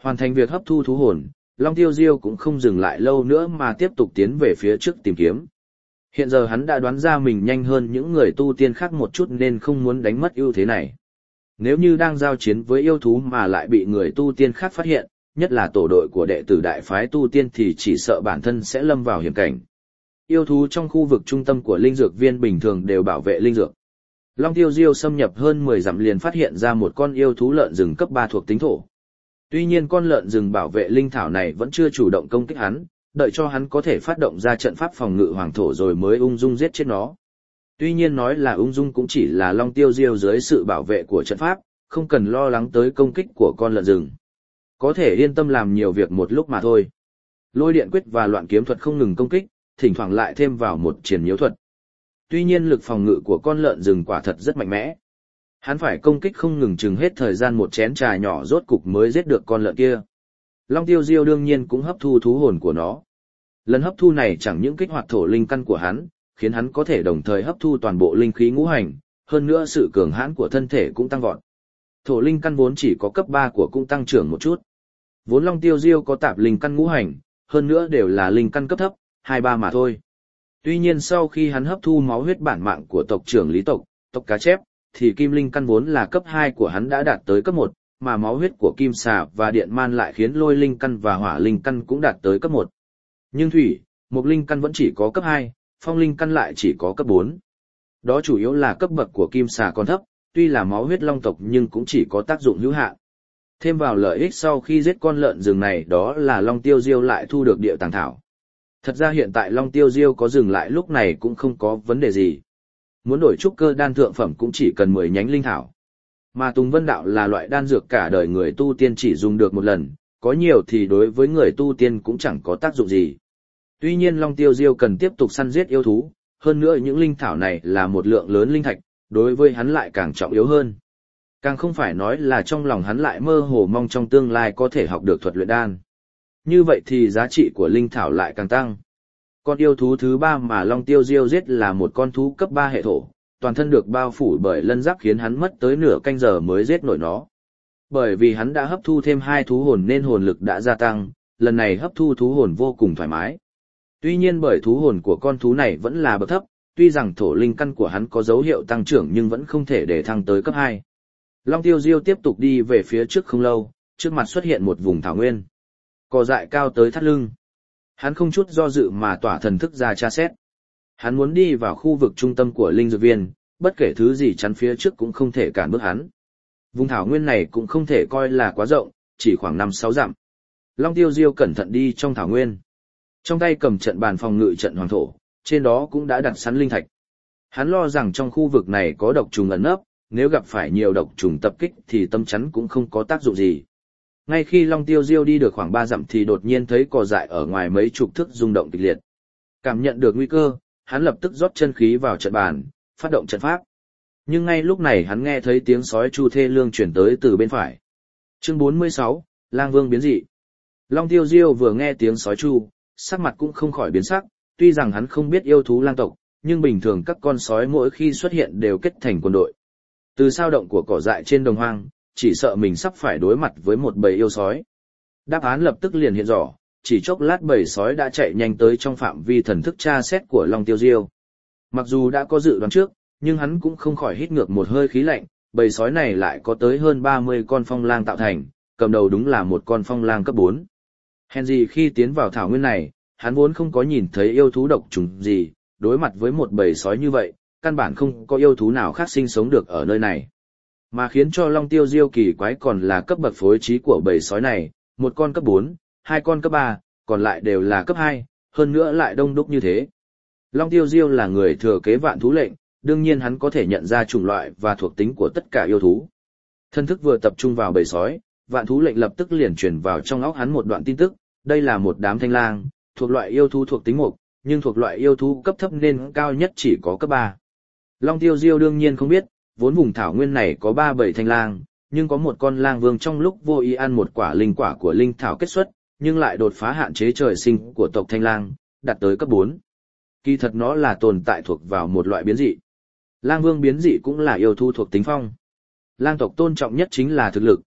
Hoàn thành việc hấp thu thú hồn, Long Tiêu Diêu cũng không dừng lại lâu nữa mà tiếp tục tiến về phía trước tìm kiếm. Hiện giờ hắn đã đoán ra mình nhanh hơn những người tu tiên khác một chút nên không muốn đánh mất ưu thế này. Nếu như đang giao chiến với yêu thú mà lại bị người tu tiên khác phát hiện, nhất là tổ đội của đệ tử đại phái tu tiên thì chỉ sợ bản thân sẽ lâm vào hiểm cảnh. Yêu thú trong khu vực trung tâm của linh dược viên bình thường đều bảo vệ linh dược. Long Tiêu Diêu xâm nhập hơn 10 dặm liền phát hiện ra một con yêu thú lợn rừng cấp 3 thuộc tính thổ. Tuy nhiên con lợn rừng bảo vệ linh thảo này vẫn chưa chủ động công kích hắn, đợi cho hắn có thể phát động ra trận pháp phòng ngự hoàng thổ rồi mới ung dung giết chết nó. Tuy nhiên nói là ung dung cũng chỉ là Long Tiêu Diêu dưới sự bảo vệ của trận pháp, không cần lo lắng tới công kích của con lợn rừng. Có thể yên tâm làm nhiều việc một lúc mà thôi. Lôi điện quyết và loạn kiếm thuật không ngừng công kích, thỉnh thoảng lại thêm vào một triển nhiễu thuật. Tuy nhiên lực phòng ngự của con lợn rừng quả thật rất mạnh mẽ. Hắn phải công kích không ngừng chừng hết thời gian một chén trà nhỏ rốt cục mới giết được con lợn kia. Long Tiêu Diêu đương nhiên cũng hấp thu thú hồn của nó. Lần hấp thu này chẳng những kích hoạt thổ linh căn của hắn, khiến hắn có thể đồng thời hấp thu toàn bộ linh khí ngũ hành, hơn nữa sự cường hãn của thân thể cũng tăng vọt. Thổ linh căn vốn chỉ có cấp 3 của cũng tăng trưởng một chút. Vốn Long Tiêu Diêu có tạp linh căn ngũ hành, hơn nữa đều là linh căn cấp thấp, 2-3 mà thôi. Tuy nhiên sau khi hắn hấp thu máu huyết bản mạng của tộc trưởng Lý tộc, tộc cá chép, thì kim linh căn vốn là cấp 2 của hắn đã đạt tới cấp 1, mà máu huyết của kim xà và điện man lại khiến lôi linh căn và hỏa linh căn cũng đạt tới cấp 1. Nhưng thủy, mộc linh căn vẫn chỉ có cấp 2, phong linh căn lại chỉ có cấp 4. Đó chủ yếu là cấp bậc của kim xà còn thấp, tuy là máu huyết long tộc nhưng cũng chỉ có tác dụng hữu hạn. Thêm vào lợi ích sau khi giết con lợn rừng này đó là Long Tiêu Diêu lại thu được địa tàng thảo. Thật ra hiện tại Long Tiêu Diêu có dừng lại lúc này cũng không có vấn đề gì. Muốn đổi trúc cơ đan thượng phẩm cũng chỉ cần 10 nhánh linh thảo. Mà Tùng Vân Đạo là loại đan dược cả đời người tu tiên chỉ dùng được một lần, có nhiều thì đối với người tu tiên cũng chẳng có tác dụng gì. Tuy nhiên Long Tiêu Diêu cần tiếp tục săn giết yêu thú, hơn nữa những linh thảo này là một lượng lớn linh thạch, đối với hắn lại càng trọng yếu hơn. Càng không phải nói là trong lòng hắn lại mơ hồ mong trong tương lai có thể học được thuật luyện đan. Như vậy thì giá trị của linh thảo lại càng tăng. Con yêu thú thứ 3 mà Long Tiêu Diêu giết là một con thú cấp 3 hệ thổ, toàn thân được bao phủ bởi lân giáp khiến hắn mất tới nửa canh giờ mới giết nổi nó. Bởi vì hắn đã hấp thu thêm 2 thú hồn nên hồn lực đã gia tăng, lần này hấp thu thú hồn vô cùng thoải mái. Tuy nhiên bởi thú hồn của con thú này vẫn là bậc thấp, tuy rằng thổ linh căn của hắn có dấu hiệu tăng trưởng nhưng vẫn không thể để thăng tới cấp 2. Long Tiêu Diêu tiếp tục đi về phía trước không lâu, trước mặt xuất hiện một vùng thảo nguyên. Cỏ dại cao tới thắt lưng. Hắn không chút do dự mà tỏa thần thức ra tra xét. Hắn muốn đi vào khu vực trung tâm của linh dược viên, bất kể thứ gì chắn phía trước cũng không thể cản bước hắn. Vùng thảo nguyên này cũng không thể coi là quá rộng, chỉ khoảng 5-6 dặm. Long Tiêu Diêu cẩn thận đi trong thảo nguyên. Trong tay cầm trận bàn phòng ngự trận hoàng thổ, trên đó cũng đã đặt sẵn linh thạch. Hắn lo rằng trong khu vực này có độc trùng ẩn nấp, nếu gặp phải nhiều độc trùng tập kích thì tâm chắn cũng không có tác dụng gì. Ngay khi Long Tiêu Diêu đi được khoảng 3 dặm thì đột nhiên thấy cỏ dại ở ngoài mấy chục thước rung động kịch liệt. Cảm nhận được nguy cơ, hắn lập tức rót chân khí vào trận bàn, phát động trận pháp. Nhưng ngay lúc này hắn nghe thấy tiếng sói chu thê lương chuyển tới từ bên phải. Chương 46, Lang Vương biến dị. Long Tiêu Diêu vừa nghe tiếng sói chu, sắc mặt cũng không khỏi biến sắc, tuy rằng hắn không biết yêu thú lang tộc, nhưng bình thường các con sói mỗi khi xuất hiện đều kết thành quân đội. Từ sao động của cỏ dại trên đồng hoang, chỉ sợ mình sắp phải đối mặt với một bầy yêu sói. Đáp án lập tức liền hiện rõ, chỉ chốc lát bầy sói đã chạy nhanh tới trong phạm vi thần thức tra xét của Long Tiêu Diêu. Mặc dù đã có dự đoán trước, nhưng hắn cũng không khỏi hít ngược một hơi khí lạnh, bầy sói này lại có tới hơn 30 con phong lang tạo thành, cầm đầu đúng là một con phong lang cấp 4. Hèn gì khi tiến vào thảo nguyên này, hắn vốn không có nhìn thấy yêu thú độc trùng gì, đối mặt với một bầy sói như vậy, căn bản không có yêu thú nào khác sinh sống được ở nơi này. Mà khiến cho Long Tiêu Diêu kỳ quái còn là cấp bậc phối trí của bầy sói này, một con cấp 4, 2 con cấp 3, còn lại đều là cấp 2, hơn nữa lại đông đúc như thế. Long Tiêu Diêu là người thừa kế vạn thú lệnh, đương nhiên hắn có thể nhận ra chủng loại và thuộc tính của tất cả yêu thú. Thân thức vừa tập trung vào bầy sói, vạn thú lệnh lập tức liền truyền vào trong óc hắn một đoạn tin tức, đây là một đám thanh lang, thuộc loại yêu thú thuộc tính mộc, nhưng thuộc loại yêu thú cấp thấp nên cao nhất chỉ có cấp 3. Long Tiêu Diêu đương nhiên không biết, vốn vùng thảo nguyên này có 3-7 thanh lang, nhưng có một con lang vương trong lúc vô ý ăn một quả linh quả của linh thảo kết xuất, nhưng lại đột phá hạn chế trời sinh của tộc thanh lang, đạt tới cấp 4. Kỳ thật nó là tồn tại thuộc vào một loại biến dị. Lang vương biến dị cũng là yêu thú thuộc tính phong. Lang tộc tôn trọng nhất chính là thực lực,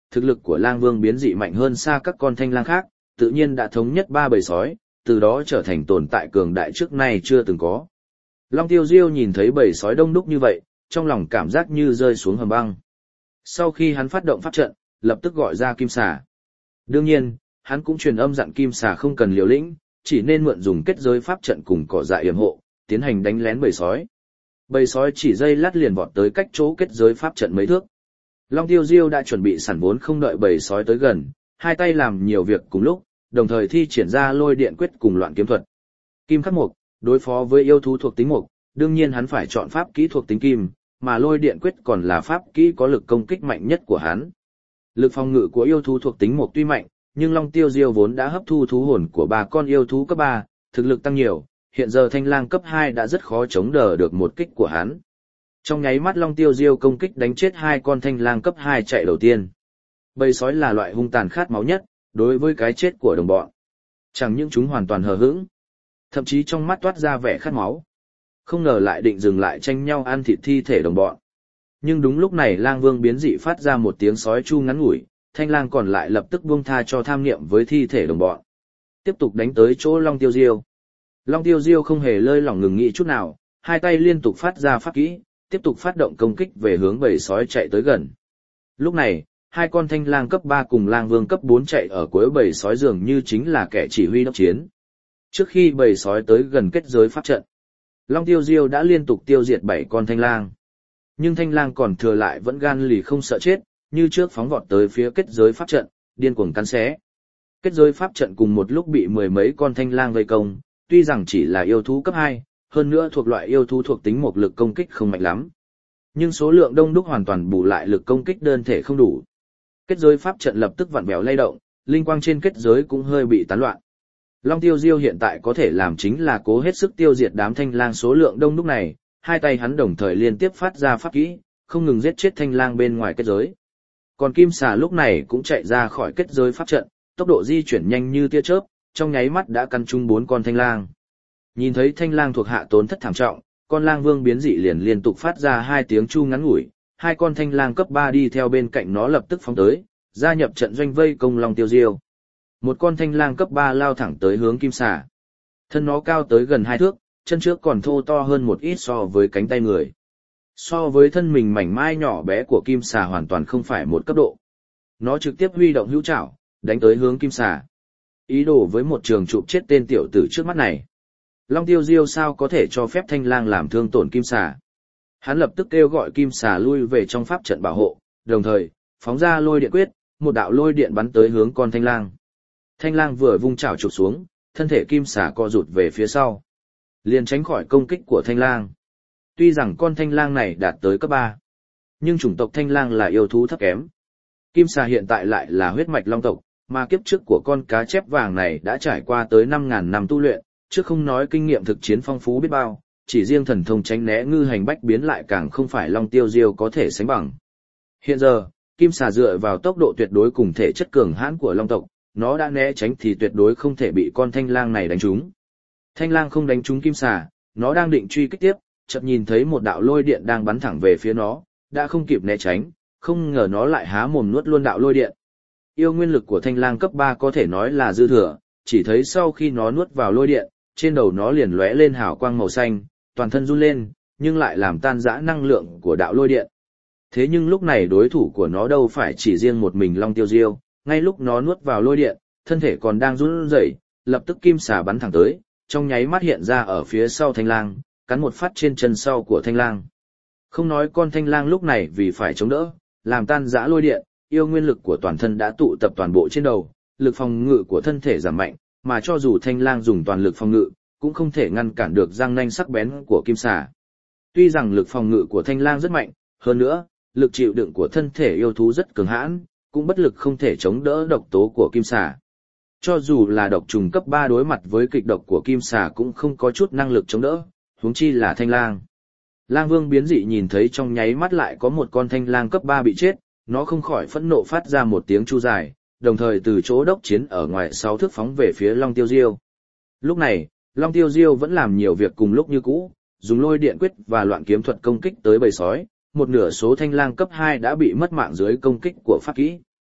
thực lực của lang vương biến dị mạnh hơn xa các con thanh lang khác, tự nhiên đã thống nhất ba bầy sói, từ đó trở thành tồn tại cường đại trước nay chưa từng có. Long Tiêu Diêu nhìn thấy bầy sói đông đúc như vậy, trong lòng cảm giác như rơi xuống hầm băng. Sau khi hắn phát động pháp trận, lập tức gọi ra kim xà. Đương nhiên, hắn cũng truyền âm dặn kim xà không cần liều lĩnh, chỉ nên mượn dùng kết giới pháp trận cùng cỏ dại yểm hộ, tiến hành đánh lén bầy sói. Bầy sói chỉ giây lát liền vọt tới cách chỗ kết giới pháp trận mấy thước. Long Tiêu Diêu đã chuẩn bị sẵn vốn không đợi bầy sói tới gần, hai tay làm nhiều việc cùng lúc, đồng thời thi triển ra lôi điện quyết cùng loạn kiếm thuật. Kim khắc mộc, đối phó với yêu thú thuộc tính mộc, đương nhiên hắn phải chọn pháp kỹ thuộc tính kim, mà lôi điện quyết còn là pháp kỹ có lực công kích mạnh nhất của hắn. Lực phòng ngự của yêu thú thuộc tính mộc tuy mạnh, nhưng Long Tiêu Diêu vốn đã hấp thu thú hồn của ba con yêu thú cấp 3, thực lực tăng nhiều, hiện giờ thanh lang cấp 2 đã rất khó chống đỡ được một kích của hắn. Trong nháy mắt Long Tiêu Diêu công kích đánh chết hai con thanh lang cấp 2 chạy đầu tiên. Bầy sói là loại hung tàn khát máu nhất, đối với cái chết của đồng bọn. Chẳng những chúng hoàn toàn hờ hững, thậm chí trong mắt toát ra vẻ khát máu. Không ngờ lại định dừng lại tranh nhau ăn thịt thi thể đồng bọn. Nhưng đúng lúc này lang vương biến dị phát ra một tiếng sói chu ngắn ngủi, thanh lang còn lại lập tức buông tha cho tham niệm với thi thể đồng bọn. Tiếp tục đánh tới chỗ Long Tiêu Diêu. Long Tiêu Diêu không hề lơi lỏng ngừng nghỉ chút nào, hai tay liên tục phát ra pháp kỹ, tiếp tục phát động công kích về hướng bầy sói chạy tới gần. Lúc này, hai con thanh lang cấp 3 cùng lang vương cấp 4 chạy ở cuối bầy sói dường như chính là kẻ chỉ huy đốc chiến. Trước khi bầy sói tới gần kết giới pháp trận, Long Tiêu Diêu đã liên tục tiêu diệt 7 con thanh lang. Nhưng thanh lang còn thừa lại vẫn gan lì không sợ chết, như trước phóng vọt tới phía kết giới pháp trận, điên cuồng cắn xé. Kết giới pháp trận cùng một lúc bị mười mấy con thanh lang vây công, tuy rằng chỉ là yêu thú cấp 2, hơn nữa thuộc loại yêu thú thuộc tính một lực công kích không mạnh lắm. Nhưng số lượng đông đúc hoàn toàn bù lại lực công kích đơn thể không đủ. Kết giới pháp trận lập tức vặn vẹo lay động, linh quang trên kết giới cũng hơi bị tán loạn. Long Tiêu Diêu hiện tại có thể làm chính là cố hết sức tiêu diệt đám thanh lang số lượng đông đúc này, hai tay hắn đồng thời liên tiếp phát ra pháp kỹ, không ngừng giết chết thanh lang bên ngoài kết giới. Còn kim xà lúc này cũng chạy ra khỏi kết giới pháp trận, tốc độ di chuyển nhanh như tia chớp, trong nháy mắt đã căn trúng 4 con thanh lang. Nhìn thấy thanh lang thuộc hạ tổn thất thảm trọng, con lang vương biến dị liền liên tục phát ra 2 tiếng chu ngắn ngủi, hai con thanh lang cấp 3 đi theo bên cạnh nó lập tức phóng tới, gia nhập trận doanh vây công Long Tiêu Diêu. Một con thanh lang cấp 3 lao thẳng tới hướng kim xà. Thân nó cao tới gần 2 thước, chân trước còn thô to hơn một ít so với cánh tay người. So với thân mình mảnh mai nhỏ bé của kim xà hoàn toàn không phải một cấp độ. Nó trực tiếp huy động hữu trảo, đánh tới hướng kim xà. Ý đồ với một trường chụp chết tên tiểu tử trước mắt này. Long Tiêu Diêu sao có thể cho phép thanh lang làm thương tổn kim xà. Hắn lập tức kêu gọi kim xà lui về trong pháp trận bảo hộ, đồng thời, phóng ra lôi điện quyết, một đạo lôi điện bắn tới hướng con thanh lang. Thanh lang vừa vung chảo chụp xuống, thân thể kim xà co rụt về phía sau, liền tránh khỏi công kích của thanh lang. Tuy rằng con thanh lang này đạt tới cấp 3, nhưng chủng tộc thanh lang là yêu thú thấp kém. Kim xà hiện tại lại là huyết mạch long tộc, mà kiếp trước của con cá chép vàng này đã trải qua tới 5.000 năm tu luyện, chứ không nói kinh nghiệm thực chiến phong phú biết bao, chỉ riêng thần thông tránh né ngư hành bách biến lại càng không phải Long Tiêu Diêu có thể sánh bằng. Hiện giờ, kim xà dựa vào tốc độ tuyệt đối cùng thể chất cường hãn của long tộc, nó đã né tránh thì tuyệt đối không thể bị con thanh lang này đánh trúng. Thanh lang không đánh trúng kim xà, nó đang định truy kích tiếp, chợt nhìn thấy một đạo lôi điện đang bắn thẳng về phía nó, đã không kịp né tránh, không ngờ nó lại há mồm nuốt luôn đạo lôi điện. Yêu nguyên lực của thanh lang cấp 3 có thể nói là dư thừa, chỉ thấy sau khi nó nuốt vào lôi điện, trên đầu nó liền lóe lên hào quang màu xanh, toàn thân run lên, nhưng lại làm tan rã năng lượng của đạo lôi điện. Thế nhưng lúc này đối thủ của nó đâu phải chỉ riêng một mình Long Tiêu Diêu, ngay lúc nó nuốt vào lôi điện, thân thể còn đang run rẩy, lập tức kim xà bắn thẳng tới, trong nháy mắt hiện ra ở phía sau thanh lang, cắn một phát trên chân sau của thanh lang. Không nói con thanh lang lúc này vì phải chống đỡ, làm tan rã lôi điện, yêu nguyên lực của toàn thân đã tụ tập toàn bộ trên đầu, lực phòng ngự của thân thể giảm mạnh, mà cho dù thanh lang dùng toàn lực phòng ngự, cũng không thể ngăn cản được răng nanh sắc bén của kim xà. Tuy rằng lực phòng ngự của thanh lang rất mạnh, hơn nữa, lực chịu đựng của thân thể yêu thú rất cường hãn, cũng bất lực không thể chống đỡ độc tố của kim xà. Cho dù là độc trùng cấp 3 đối mặt với kịch độc của kim xà cũng không có chút năng lực chống đỡ, huống chi là thanh lang. Lang Vương biến dị nhìn thấy trong nháy mắt lại có một con thanh lang cấp 3 bị chết, nó không khỏi phẫn nộ phát ra một tiếng chu dài, đồng thời từ chỗ đốc chiến ở ngoài 6 thước phóng về phía Long Tiêu Diêu. Lúc này, Long Tiêu Diêu vẫn làm nhiều việc cùng lúc như cũ, dùng lôi điện quyết và loạn kiếm thuật công kích tới bầy sói, một nửa số thanh lang cấp 2 đã bị mất mạng dưới công kích của pháp kỹ.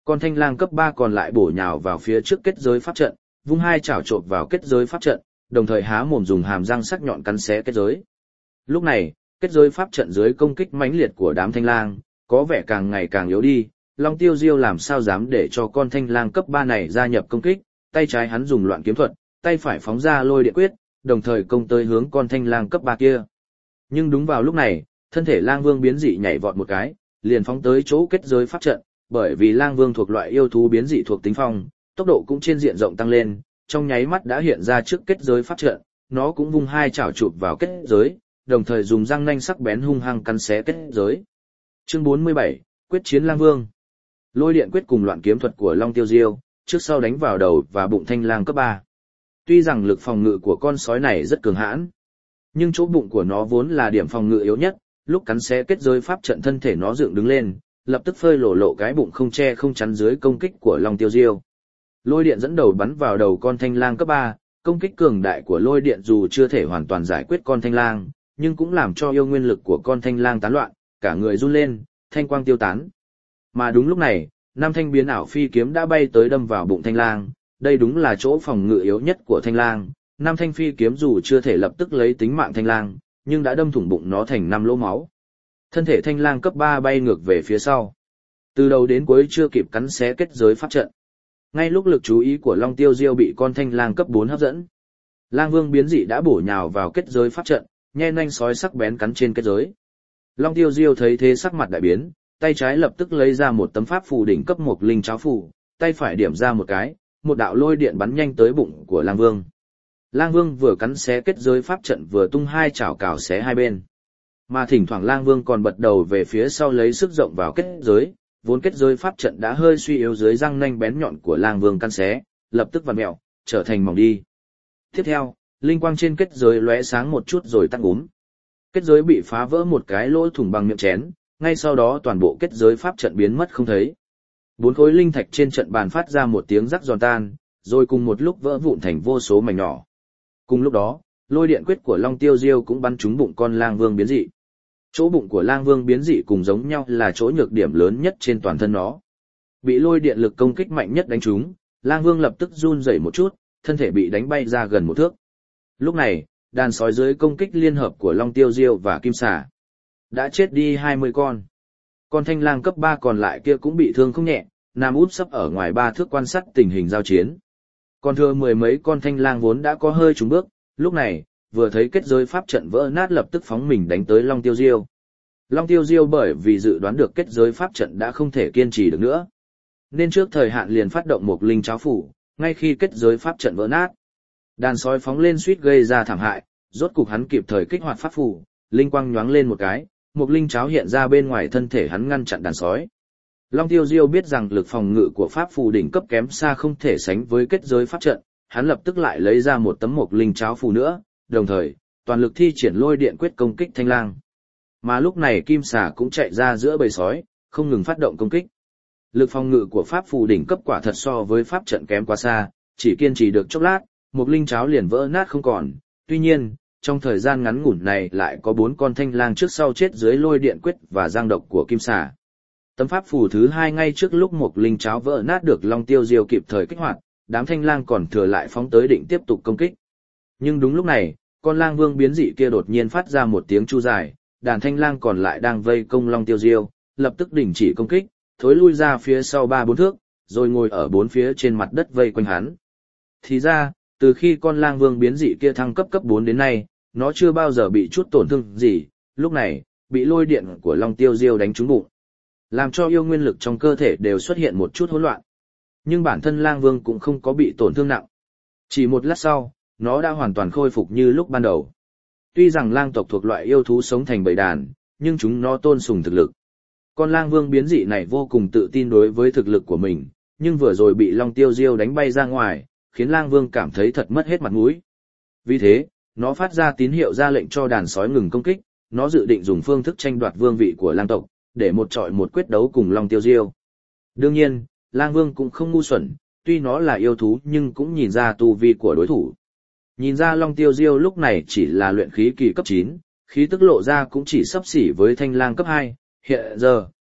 Con thanh lang cấp 3 còn lại bổ nhào vào phía trước kết giới pháp trận, vung hai chảo chộp vào kết giới pháp trận, đồng thời há mồm dùng hàm răng sắc nhọn cắn xé kết giới. Lúc này, kết giới pháp trận dưới công kích mãnh liệt của đám thanh lang, có vẻ càng ngày càng yếu đi, Long Tiêu Diêu làm sao dám để cho con thanh lang cấp 3 này gia nhập công kích, tay trái hắn dùng loạn kiếm thuật, tay phải phóng ra lôi điện quyết, đồng thời công tới hướng con thanh lang cấp 3 kia. Nhưng đúng vào lúc này, thân thể lang vương biến dị nhảy vọt một cái, liền phóng tới chỗ kết giới pháp trận, bởi vì lang vương thuộc loại yêu thú biến dị thuộc tính phong, tốc độ cũng trên diện rộng tăng lên, trong nháy mắt đã hiện ra trước kết giới pháp trận, nó cũng vung hai chảo chụp vào kết giới, đồng thời dùng răng nanh sắc bén hung hăng cắn xé kết giới. Chương 47, quyết chiến lang vương. Lôi điện quyết cùng loạn kiếm thuật của Long Tiêu Diêu, trước sau đánh vào đầu và bụng thanh lang cấp 3. Tuy rằng lực phòng ngự của con sói này rất cường hãn, nhưng chỗ bụng của nó vốn là điểm phòng ngự yếu nhất, lúc cắn xé kết giới pháp trận thân thể nó dựng đứng lên, lập tức phơi lộ cái bụng không che không chắn dưới công kích của Long Tiêu Diêu. Lôi điện dẫn đầu bắn vào đầu con thanh lang cấp 3, công kích cường đại của lôi điện dù chưa thể hoàn toàn giải quyết con thanh lang, nhưng cũng làm cho yêu nguyên lực của con thanh lang tán loạn, cả người run lên, thanh quang tiêu tán. Mà đúng lúc này, năm thanh biến ảo phi kiếm đã bay tới đâm vào bụng thanh lang, đây đúng là chỗ phòng ngự yếu nhất của thanh lang. Năm thanh phi kiếm dù chưa thể lập tức lấy tính mạng thanh lang, nhưng đã đâm thủng bụng nó thành 5 lỗ máu. Thân thể thanh lang cấp 3 bay ngược về phía sau. Từ đầu đến cuối chưa kịp cắn xé kết giới pháp trận. Ngay lúc lực chú ý của Long Tiêu Diêu bị con thanh lang cấp 4 hấp dẫn, lang vương biến dị đã bổ nhào vào kết giới pháp trận, nhe nanh sói sắc bén cắn trên kết giới. Long Tiêu Diêu thấy thế sắc mặt đại biến, tay trái lập tức lấy ra một tấm pháp phù đỉnh cấp 1 linh cháo phù, tay phải điểm ra một cái, một đạo lôi điện bắn nhanh tới bụng của lang vương. Lang vương vừa cắn xé kết giới pháp trận vừa tung hai chảo cào xé hai bên. Mà thỉnh thoảng lang vương còn bật đầu về phía sau lấy sức rộng vào kết giới, vốn kết giới pháp trận đã hơi suy yếu dưới răng nanh bén nhọn của lang vương cắn xé, lập tức vặn mèo, trở thành mỏng đi. Tiếp theo, linh quang trên kết giới lóe sáng một chút rồi tắt úm. Kết giới bị phá vỡ một cái lỗ thủng bằng miệng chén, ngay sau đó toàn bộ kết giới pháp trận biến mất không thấy. 4 khối linh thạch trên trận bàn phát ra một tiếng rắc giòn tan, rồi cùng một lúc vỡ vụn thành vô số mảnh nhỏ. Cùng lúc đó, lôi điện quyết của Long Tiêu Diêu cũng bắn trúng bụng con lang vương biến dị. Chỗ bụng của lang vương biến dị cùng giống nhau là chỗ nhược điểm lớn nhất trên toàn thân nó. Bị lôi điện lực công kích mạnh nhất đánh trúng, lang vương lập tức run rẩy một chút, thân thể bị đánh bay ra gần 1 thước. Lúc này, đàn sói dưới công kích liên hợp của Long Tiêu Diêu và Kim Xà đã chết đi 20 con. Con thanh lang cấp 3 còn lại kia cũng bị thương không nhẹ, nằm úp sấp ở ngoài 3 thước quan sát tình hình giao chiến. Còn thừa 10 mấy con thanh lang vốn đã có hơi trúng bước, lúc này, vừa thấy kết giới pháp trận vỡ nát lập tức phóng mình đánh tới Long Tiêu Diêu. Long Tiêu Diêu bởi vì dự đoán được kết giới pháp trận đã không thể kiên trì được nữa, nên trước thời hạn liền phát động một linh cháo phủ, ngay khi kết giới pháp trận vỡ nát. Đàn sói phóng lên suýt gây ra thảm hại, rốt cục hắn kịp thời kích hoạt pháp phủ, linh quang nhoáng lên một cái, một linh cháo hiện ra bên ngoài thân thể hắn ngăn chặn đàn sói. Long Tiêu Diêu biết rằng lực phòng ngự của pháp phù đỉnh cấp kém xa không thể sánh với kết giới pháp trận, hắn lập tức lại lấy ra một tấm mộc linh cháo phù nữa, đồng thời, toàn lực thi triển lôi điện quyết công kích thanh lang. Mà lúc này Kim Xà cũng chạy ra giữa bầy sói, không ngừng phát động công kích. Lực phòng ngự của pháp phù đỉnh cấp quả thật so với pháp trận kém quá xa, chỉ kiên trì được chốc lát, mộc linh cháo liền vỡ nát không còn. Tuy nhiên, trong thời gian ngắn ngủn này lại có 4 con thanh lang trước sau chết dưới lôi điện quyết và giang độc của Kim Xà. Tấm pháp phù thứ 2 ngay trước lúc một linh cháo vỡ nát được Long Tiêu Diêu kịp thời kích hoạt, đám thanh lang còn thừa lại phóng tới định tiếp tục công kích. Nhưng đúng lúc này, con lang vương biến dị kia đột nhiên phát ra một tiếng chu dài, đàn thanh lang còn lại đang vây công Long Tiêu Diêu, lập tức đình chỉ công kích, thối lui ra phía sau 3-4 thước, rồi ngồi ở 4 phía trên mặt đất vây quanh hắn. Thì ra, từ khi con lang vương biến dị kia thăng cấp 4 đến nay, nó chưa bao giờ bị chút tổn thương gì, lúc này, bị lôi điện của Long Tiêu Diêu đánh trúng bụng, làm cho yêu nguyên lực trong cơ thể đều xuất hiện một chút hỗn loạn. Nhưng bản thân lang vương cũng không có bị tổn thương nặng. Chỉ một lát sau, nó đã hoàn toàn khôi phục như lúc ban đầu. Tuy rằng lang tộc thuộc loại yêu thú sống thành bầy đàn, nhưng chúng nó tôn sùng thực lực. Con lang vương biến dị này vô cùng tự tin đối với thực lực của mình, nhưng vừa rồi bị Long Tiêu Diêu đánh bay ra ngoài, khiến lang vương cảm thấy thật mất hết mặt mũi. Vì thế, nó phát ra tín hiệu ra lệnh cho đàn sói ngừng công kích, nó dự định dùng phương thức tranh đoạt vương vị của lang tộc, để một trọi một quyết đấu cùng Long Tiêu Diêu. Đương nhiên, lang vương cũng không ngu xuẩn, tuy nó là yêu thú nhưng cũng nhìn ra tu vi của đối thủ. Nhìn ra Long Tiêu Diêu lúc này chỉ là luyện khí kỳ cấp 9, khí tức lộ ra cũng chỉ xấp xỉ với thanh lang cấp 2, hiện giờ,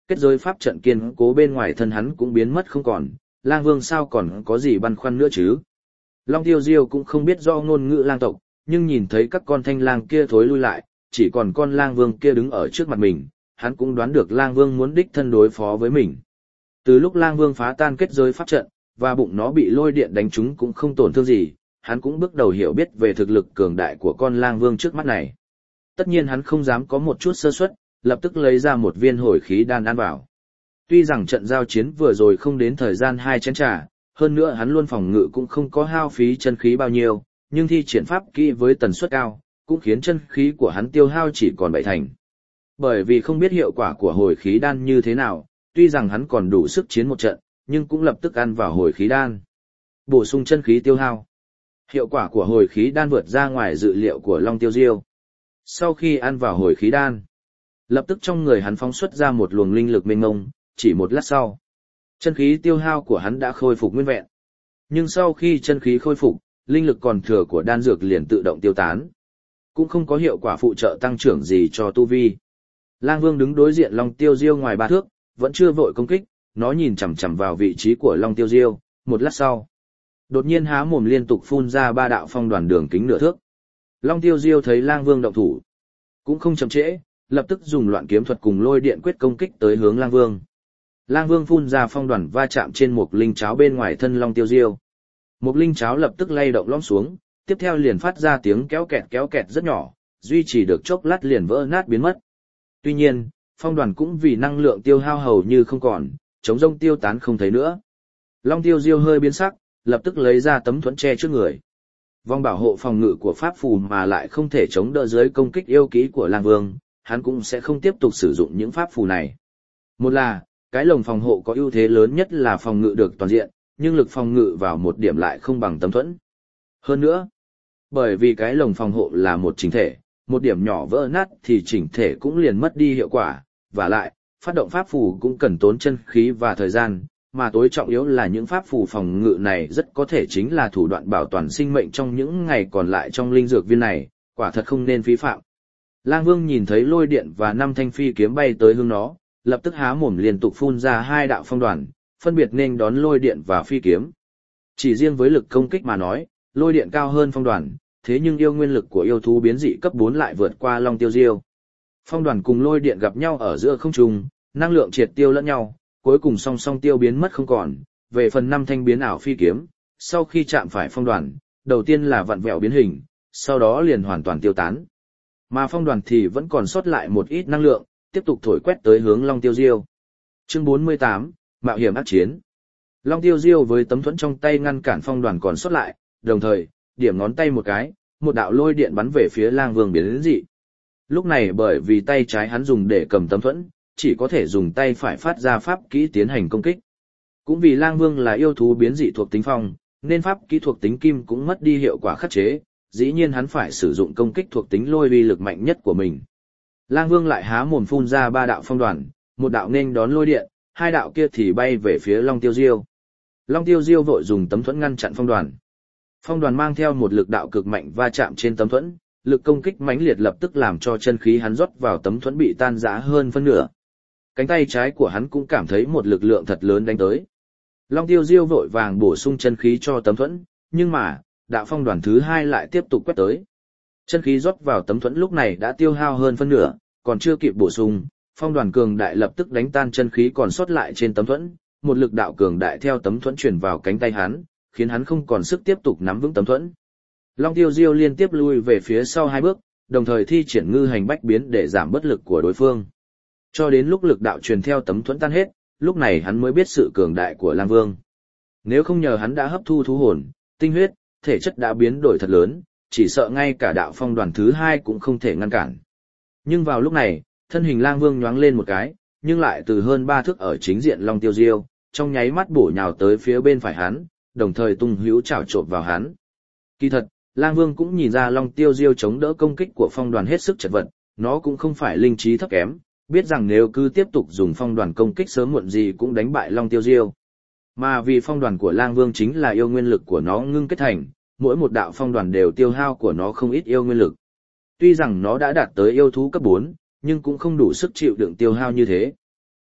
kết giới pháp trận kiên cố bên ngoài thân hắn cũng biến mất không còn, lang vương sao còn có gì băn khoăn nữa chứ. Long Tiêu Diêu cũng không biết do ngôn ngữ lang tộc, nhưng nhìn thấy các con thanh lang kia thối lui lại, chỉ còn con lang vương kia đứng ở trước mặt mình, hắn cũng đoán được lang vương muốn đích thân đối phó với mình. Từ lúc lang vương phá tan kết giới pháp trận, và bụng nó bị lôi điện đánh trúng cũng không tổn thương gì, hắn cũng bước đầu hiểu biết về thực lực cường đại của con lang vương trước mắt này. Tất nhiên hắn không dám có một chút sơ suất, lập tức lấy ra một viên hồi khí đan ăn vào. Tuy rằng trận giao chiến vừa rồi không đến thời gian 2 chén trà, hơn nữa hắn luôn phòng ngự cũng không có hao phí chân khí bao nhiêu, nhưng thi triển pháp kỹ với tần suất cao, cũng khiến chân khí của hắn tiêu hao chỉ còn 7 thành. Bởi vì không biết hiệu quả của hồi khí đan như thế nào, tuy rằng hắn còn đủ sức chiến một trận, nhưng cũng lập tức ăn vào hồi khí đan. Bổ sung chân khí tiêu hao. Hiệu quả của hồi khí đan vượt ra ngoài dự liệu của Long Tiêu Diêu. Sau khi ăn vào hồi khí đan, lập tức trong người hắn phóng xuất ra một luồng linh lực mênh mông, chỉ một lát sau, chân khí tiêu hao của hắn đã khôi phục nguyên vẹn. Nhưng sau khi chân khí khôi phục, linh lực còn thừa của đan dược liền tự động tiêu tán, cũng không có hiệu quả phụ trợ tăng trưởng gì cho tu vi. Lang Vương đứng đối diện Long Tiêu Diêu ngoài 3 thước, vẫn chưa vội công kích, nó nhìn chằm chằm vào vị trí của Long Tiêu Diêu, một lát sau, đột nhiên há mồm liên tục phun ra 3 đạo phong đoàn đường kính nửa thước. Long Tiêu Diêu thấy Lang Vương động thủ, cũng không chậm trễ, lập tức dùng loạn kiếm thuật cùng lôi điện quyết công kích tới hướng Lang Vương. Lang Vương phun ra phong đoàn va chạm trên một linh cháo bên ngoài thân Long Tiêu Diêu. Một linh cháo lập tức lay động lõm xuống, tiếp theo liền phát ra tiếng kéo kẹt rất nhỏ, duy trì được chốc lát liền vỡ nát biến mất. Tuy nhiên, phong đoàn cũng vì năng lượng tiêu hao hầu như không còn, chống rông tiêu tán không thấy nữa. Long Tiêu Diêu hơi biến sắc, lập tức lấy ra tấm thuẫn che trước người. Vòng bảo hộ phòng ngự của pháp phù mà lại không thể chống đỡ dưới công kích yêu kỹ của Lang Vương, hắn cũng sẽ không tiếp tục sử dụng những pháp phù này. Một là, cái lồng phòng hộ có ưu thế lớn nhất là phòng ngự được toàn diện, nhưng lực phòng ngự vào một điểm lại không bằng tấm thuẫn. Hơn nữa, bởi vì cái lồng phòng hộ là một chỉnh thể, một điểm nhỏ vỡ nát thì chỉnh thể cũng liền mất đi hiệu quả, và lại, phát động pháp phù cũng cần tốn chân khí và thời gian, mà tối trọng yếu là những pháp phù phòng ngự này rất có thể chính là thủ đoạn bảo toàn sinh mệnh trong những ngày còn lại trong linh dược viên này, quả thật không nên phí phạm. Lang Vương nhìn thấy lôi điện và 5 thanh phi kiếm bay tới hướng nó, lập tức há mồm liên tục phun ra 2 đạo phong đoàn, phân biệt nên đón lôi điện và phi kiếm. Chỉ riêng với lực công kích mà nói, lôi điện cao hơn phong đoàn, thế nhưng yêu nguyên lực của yêu thú biến dị cấp 4 lại vượt qua Long Tiêu Diêu. Phong đoàn cùng lôi điện gặp nhau ở giữa không trung, năng lượng triệt tiêu lẫn nhau, cuối cùng song song tiêu biến mất không còn. Về phần 5 thanh biến ảo phi kiếm, sau khi chạm phải phong đoàn, đầu tiên là vặn vẹo biến hình, sau đó liền hoàn toàn tiêu tán. Mà phong đoàn thì vẫn còn sót lại một ít năng lượng, tiếp tục thổi quét tới hướng Long Tiêu Diêu. Chương 48, Mạo hiểm ác chiến. Long Tiêu Diêu với tấm thuẫn trong tay ngăn cản phong đoàn còn sót lại, đồng thời, điểm ngón tay một cái, một đạo lôi điện bắn về phía Lang Vương biến dị. Lúc này bởi vì tay trái hắn dùng để cầm tấm thuẫn, chỉ có thể dùng tay phải phát ra pháp kỹ tiến hành công kích. Cũng vì Lang Vương là yêu thú biến dị thuộc tính phong, nên pháp kỹ thuộc tính kim cũng mất đi hiệu quả khắc chế, dĩ nhiên hắn phải sử dụng công kích thuộc tính lôi uy lực mạnh nhất của mình. Lang Vương lại há mồm phun ra 3 đạo phong đoàn, một đạo nên đón lôi điện, 2 đạo kia thì bay về phía Long Tiêu Diêu. Long Tiêu Diêu vội dùng tấm thuẫn ngăn chặn phong đoàn. Phong đoàn mang theo một lực đạo cực mạnh va chạm trên tấm thuẫn, lực công kích mãnh liệt lập tức làm cho chân khí hắn rót vào tấm thuẫn bị tan rã hơn phân nửa. Cánh tay trái của hắn cũng cảm thấy một lực lượng thật lớn đánh tới. Long Tiêu Diêu vội vàng bổ sung chân khí cho tấm thuẫn, nhưng mà, đạo phong đoàn thứ 2 lại tiếp tục quét tới. Chân khí rót vào tấm thuẫn lúc này đã tiêu hao hơn phân nửa, còn chưa kịp bổ sung, phong đoàn cường đại lập tức đánh tan chân khí còn sót lại trên tấm thuẫn, một lực đạo cường đại theo tấm thuẫn truyền vào cánh tay hắn, khiến hắn không còn sức tiếp tục nắm vững tấm thuẫn. Long Tiêu Diêu liên tiếp lui về phía sau 2 bước, đồng thời thi triển ngư hành bách biến để giảm bất lực của đối phương. Cho đến lúc lực đạo truyền theo tấm thuẫn tan hết, lúc này hắn mới biết sự cường đại của Lang Vương. Nếu không nhờ hắn đã hấp thu thú hồn, tinh huyết, thể chất đã biến đổi thật lớn, chỉ sợ ngay cả đạo phong đoàn thứ 2 cũng không thể ngăn cản. Nhưng vào lúc này, thân hình Lang Vương nhoáng lên một cái, nhưng lại từ hơn 3 thước ở chính diện Long Tiêu Diêu, trong nháy mắt bổ nhào tới phía bên phải hắn, đồng thời tung hữu chảo chộp vào hắn. Kỳ thật, Lang Vương cũng nhìn ra Long Tiêu Diêu chống đỡ công kích của phong đoàn hết sức chật vật, nó cũng không phải linh trí thấp kém, biết rằng nếu cứ tiếp tục dùng phong đoàn công kích sớm muộn gì cũng đánh bại Long Tiêu Diêu. Mà vì phong đoàn của Lang Vương chính là yêu nguyên lực của nó ngưng kết thành, mỗi một đạo phong đoàn đều tiêu hao của nó không ít yêu nguyên lực. Tuy rằng nó đã đạt tới yêu thú cấp 4, nhưng cũng không đủ sức chịu đựng tiêu hao như thế.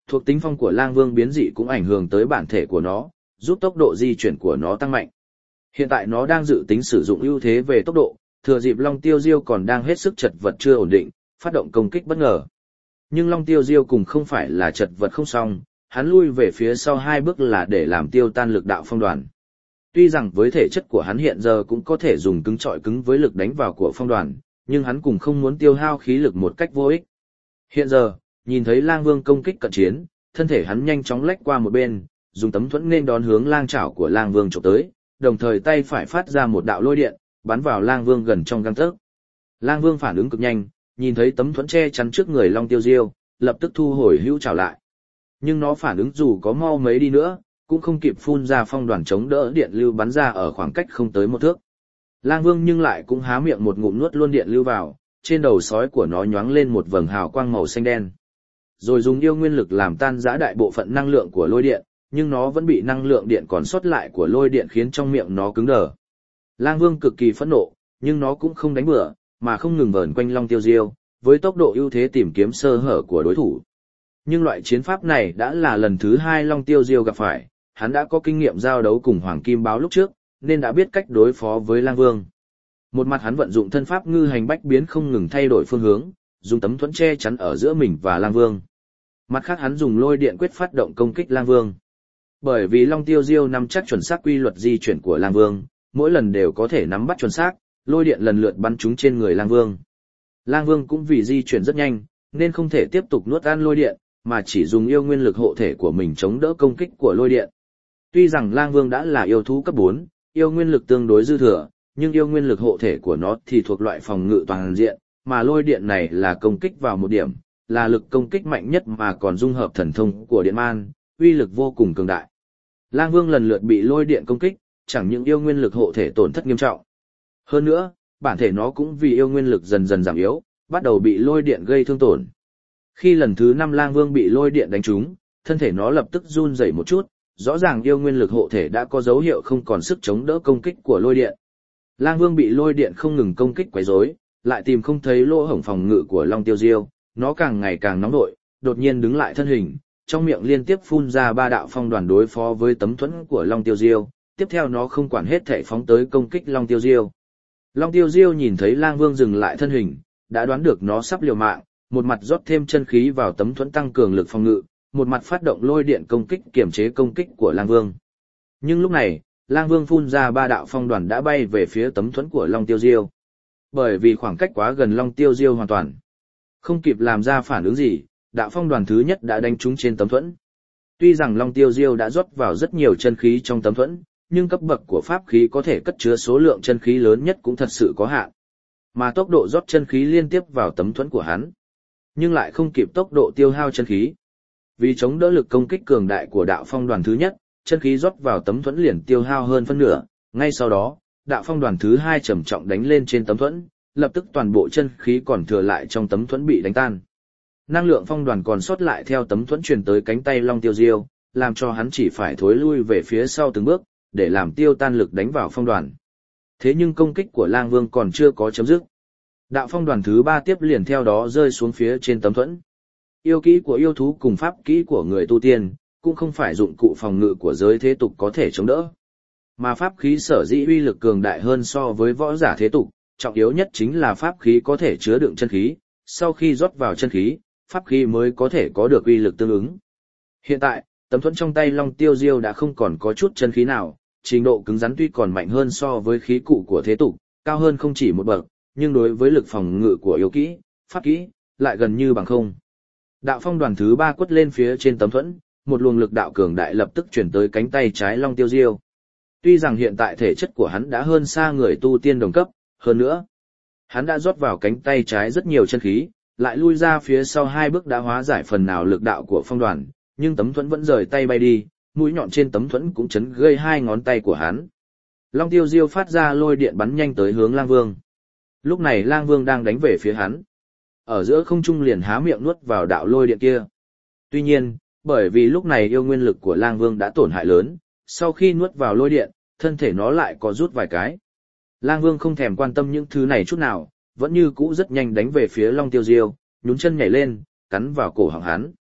Thuộc tính phong của Lang Vương biến dị cũng ảnh hưởng tới bản thể của nó, giúp tốc độ di chuyển của nó tăng mạnh. Hiện tại nó đang dự tính sử dụng ưu thế về tốc độ, thừa dịp Long Tiêu Diêu còn đang hết sức chật vật chưa ổn định, phát động công kích bất ngờ. Nhưng Long Tiêu Diêu cùng không phải là chật vật không xong, hắn lui về phía sau 2 bước là để làm tiêu tan lực đạo phong đoàn. Tuy rằng với thể chất của hắn hiện giờ cũng có thể dùng cứng trọi cứng với lực đánh vào của phong đoàn, nhưng hắn cũng không muốn tiêu hao khí lực một cách vô ích. Hiện giờ, nhìn thấy Lang Vương công kích cận chiến, thân thể hắn nhanh chóng lách qua một bên, dùng tấm thuẫn nên đón hướng lang chảo của Lang Vương chụp tới, đồng thời tay phải phát ra một đạo lôi điện, bắn vào Lang Vương gần trong gang tấc. Lang Vương phản ứng cực nhanh, nhìn thấy tấm thuẫn che chắn trước người Long Tiêu Diêu, lập tức thu hồi hữu chảo lại. Nhưng nó phản ứng dù có mau mấy đi nữa, cũng không kịp phun ra phong đoàn chống đỡ điện lưu bắn ra ở khoảng cách không tới 1 thước. Lang Vương nhưng lại cũng há miệng một ngụm nuốt luôn điện lưu vào, trên đầu sói của nó nhoáng lên một vầng hào quang màu xanh đen. Rồi dùng yêu nguyên lực làm tan rã đại bộ phận năng lượng của lôi điện, nhưng nó vẫn bị năng lượng điện còn sót lại của lôi điện khiến trong miệng nó cứng đờ. Lang Vương cực kỳ phẫn nộ, nhưng nó cũng không đánh bừa, mà không ngừng vờn quanh Long Tiêu Diêu, với tốc độ ưu thế tìm kiếm sơ hở của đối thủ. Nhưng loại chiến pháp này đã là lần thứ 2 Long Tiêu Diêu gặp phải, hắn đã có kinh nghiệm giao đấu cùng Hoàng Kim Báo lúc trước, nên đã biết cách đối phó với Lang Vương. Một mặt hắn vận dụng thân pháp ngư hành bách biến không ngừng thay đổi phương hướng, dùng tấm thuẫn che chắn ở giữa mình và Lang Vương. Mặt khác hắn dùng lôi điện quyết phát động công kích Lang Vương. Bởi vì Long Tiêu Diêu nắm chắc chuẩn xác quy luật di chuyển của Lang Vương, mỗi lần đều có thể nắm bắt chuẩn xác, lôi điện lần lượt bắn trúng trên người Lang Vương. Lang Vương cũng vì di chuyển rất nhanh, nên không thể tiếp tục nuốt ăn lôi điện, mà chỉ dùng yêu nguyên lực hộ thể của mình chống đỡ công kích của lôi điện. Tuy rằng Lang Vương đã là yêu thú cấp 4, yêu nguyên lực tương đối dư thừa, nhưng yêu nguyên lực hộ thể của nó thì thuộc loại phòng ngự toàn diện, mà lôi điện này là công kích vào một điểm, là lực công kích mạnh nhất mà còn dung hợp thần thông của điện man, uy lực vô cùng cường đại. Lang Vương lần lượt bị lôi điện công kích, chẳng những yêu nguyên lực hộ thể tổn thất nghiêm trọng. Hơn nữa, bản thể nó cũng vì yêu nguyên lực dần dần giảm yếu, bắt đầu bị lôi điện gây thương tổn. Khi lần thứ 5 Lang Vương bị lôi điện đánh trúng, thân thể nó lập tức run rẩy một chút, rõ ràng yêu nguyên lực hộ thể đã có dấu hiệu không còn sức chống đỡ công kích của lôi điện. Lang Vương bị lôi điện không ngừng công kích quấy rối, lại tìm không thấy lỗ hổng phòng ngự của Long Tiêu Diêu, nó càng ngày càng nóng nổi, đột nhiên đứng lại thân hình, trong miệng liên tiếp phun ra 3 đạo phong đoàn đối phó với tấm thuẫn của Long Tiêu Diêu, tiếp theo nó không quản hết thảy phóng tới công kích Long Tiêu Diêu. Long Tiêu Diêu nhìn thấy Lang Vương dừng lại thân hình, đã đoán được nó sắp liều mạng, một mặt rót thêm chân khí vào tấm thuẫn tăng cường lực phòng ngự, một mặt phát động lôi điện công kích kiểm chế công kích của Lang Vương. Nhưng lúc này, Lang Vương phun ra 3 đạo phong đoàn đã bay về phía tấm thuẫn của Long Tiêu Diêu. Bởi vì khoảng cách quá gần Long Tiêu Diêu hoàn toàn không kịp làm ra phản ứng gì, đạo phong đoàn thứ nhất đã đánh trúng trên tấm thuẫn. Tuy rằng Long Tiêu Diêu đã rót vào rất nhiều chân khí trong tấm thuẫn, nhưng cấp bậc của pháp khí có thể cất chứa số lượng chân khí lớn nhất cũng thật sự có hạn. Mà tốc độ rót chân khí liên tiếp vào tấm thuẫn của hắn, nhưng lại không kịp tốc độ tiêu hao chân khí. Vì chống đỡ lực công kích cường đại của đạo phong đoàn thứ nhất, chân khí rót vào tấm thuẫn liền tiêu hao hơn phân nửa, ngay sau đó, đạo phong đoàn thứ 2 trầm trọng đánh lên trên tấm thuẫn, lập tức toàn bộ chân khí còn thừa lại trong tấm thuẫn bị đánh tan. Năng lượng phong đoàn còn sót lại theo tấm thuẫn truyền tới cánh tay Long Tiêu Diêu, làm cho hắn chỉ phải thối lui về phía sau từng bước, để làm tiêu tan lực đánh vào phong đoàn. Thế nhưng công kích của Lang Vương còn chưa có chấm dứt. Đạo phong đoàn thứ 3 tiếp liền theo đó rơi xuống phía trên tấm thuẫn. Yêu kỹ của yêu thú cùng pháp kỹ của người tu tiên, cũng không phải dụng cụ phòng ngự của giới thế tục có thể chống đỡ. Mà pháp khí sở dĩ uy lực cường đại hơn so với võ giả thế tục, trọng yếu nhất chính là pháp khí có thể chứa đựng chân khí, sau khi rót vào chân khí, pháp khí mới có thể có được uy lực tương ứng. Hiện tại, tấm thuẫn trong tay Long Tiêu Diêu đã không còn có chút chân khí nào, trình độ cứng rắn tuy còn mạnh hơn so với khí cụ của thế tục, cao hơn không chỉ một bậc, nhưng đối với lực phòng ngự của yêu kỹ, pháp kỹ, lại gần như bằng không. Đạo phong đoàn thứ 3 quất lên phía trên tấm thuẫn, một luồng lực đạo cường đại lập tức chuyển tới cánh tay trái Long Tiêu Diêu. Tuy rằng hiện tại thể chất của hắn đã hơn xa người tu tiên đồng cấp, hơn nữa, hắn đã rót vào cánh tay trái rất nhiều chân khí, lại lui ra phía sau 2 bước đã hóa giải phần nào lực đạo của phong đoàn, nhưng tấm thuẫn vẫn rời tay bay đi, mũi nhọn trên tấm thuẫn cũng chấn gây 2 ngón tay của hắn. Long Tiêu Diêu phát ra lôi điện bắn nhanh tới hướng Lang Vương. Lúc này Lang Vương đang đánh về phía hắn. Ở giữa không trung liền há miệng nuốt vào đạo lôi điện kia. Tuy nhiên, bởi vì lúc này yêu nguyên lực của Lang Vương đã tổn hại lớn, sau khi nuốt vào lôi điện, thân thể nó lại có rút vài cái. Lang Vương không thèm quan tâm những thứ này chút nào, vẫn như cũ rất nhanh đánh về phía Long Tiêu Diêu, nhún chân nhảy lên, cắn vào cổ họng hắn.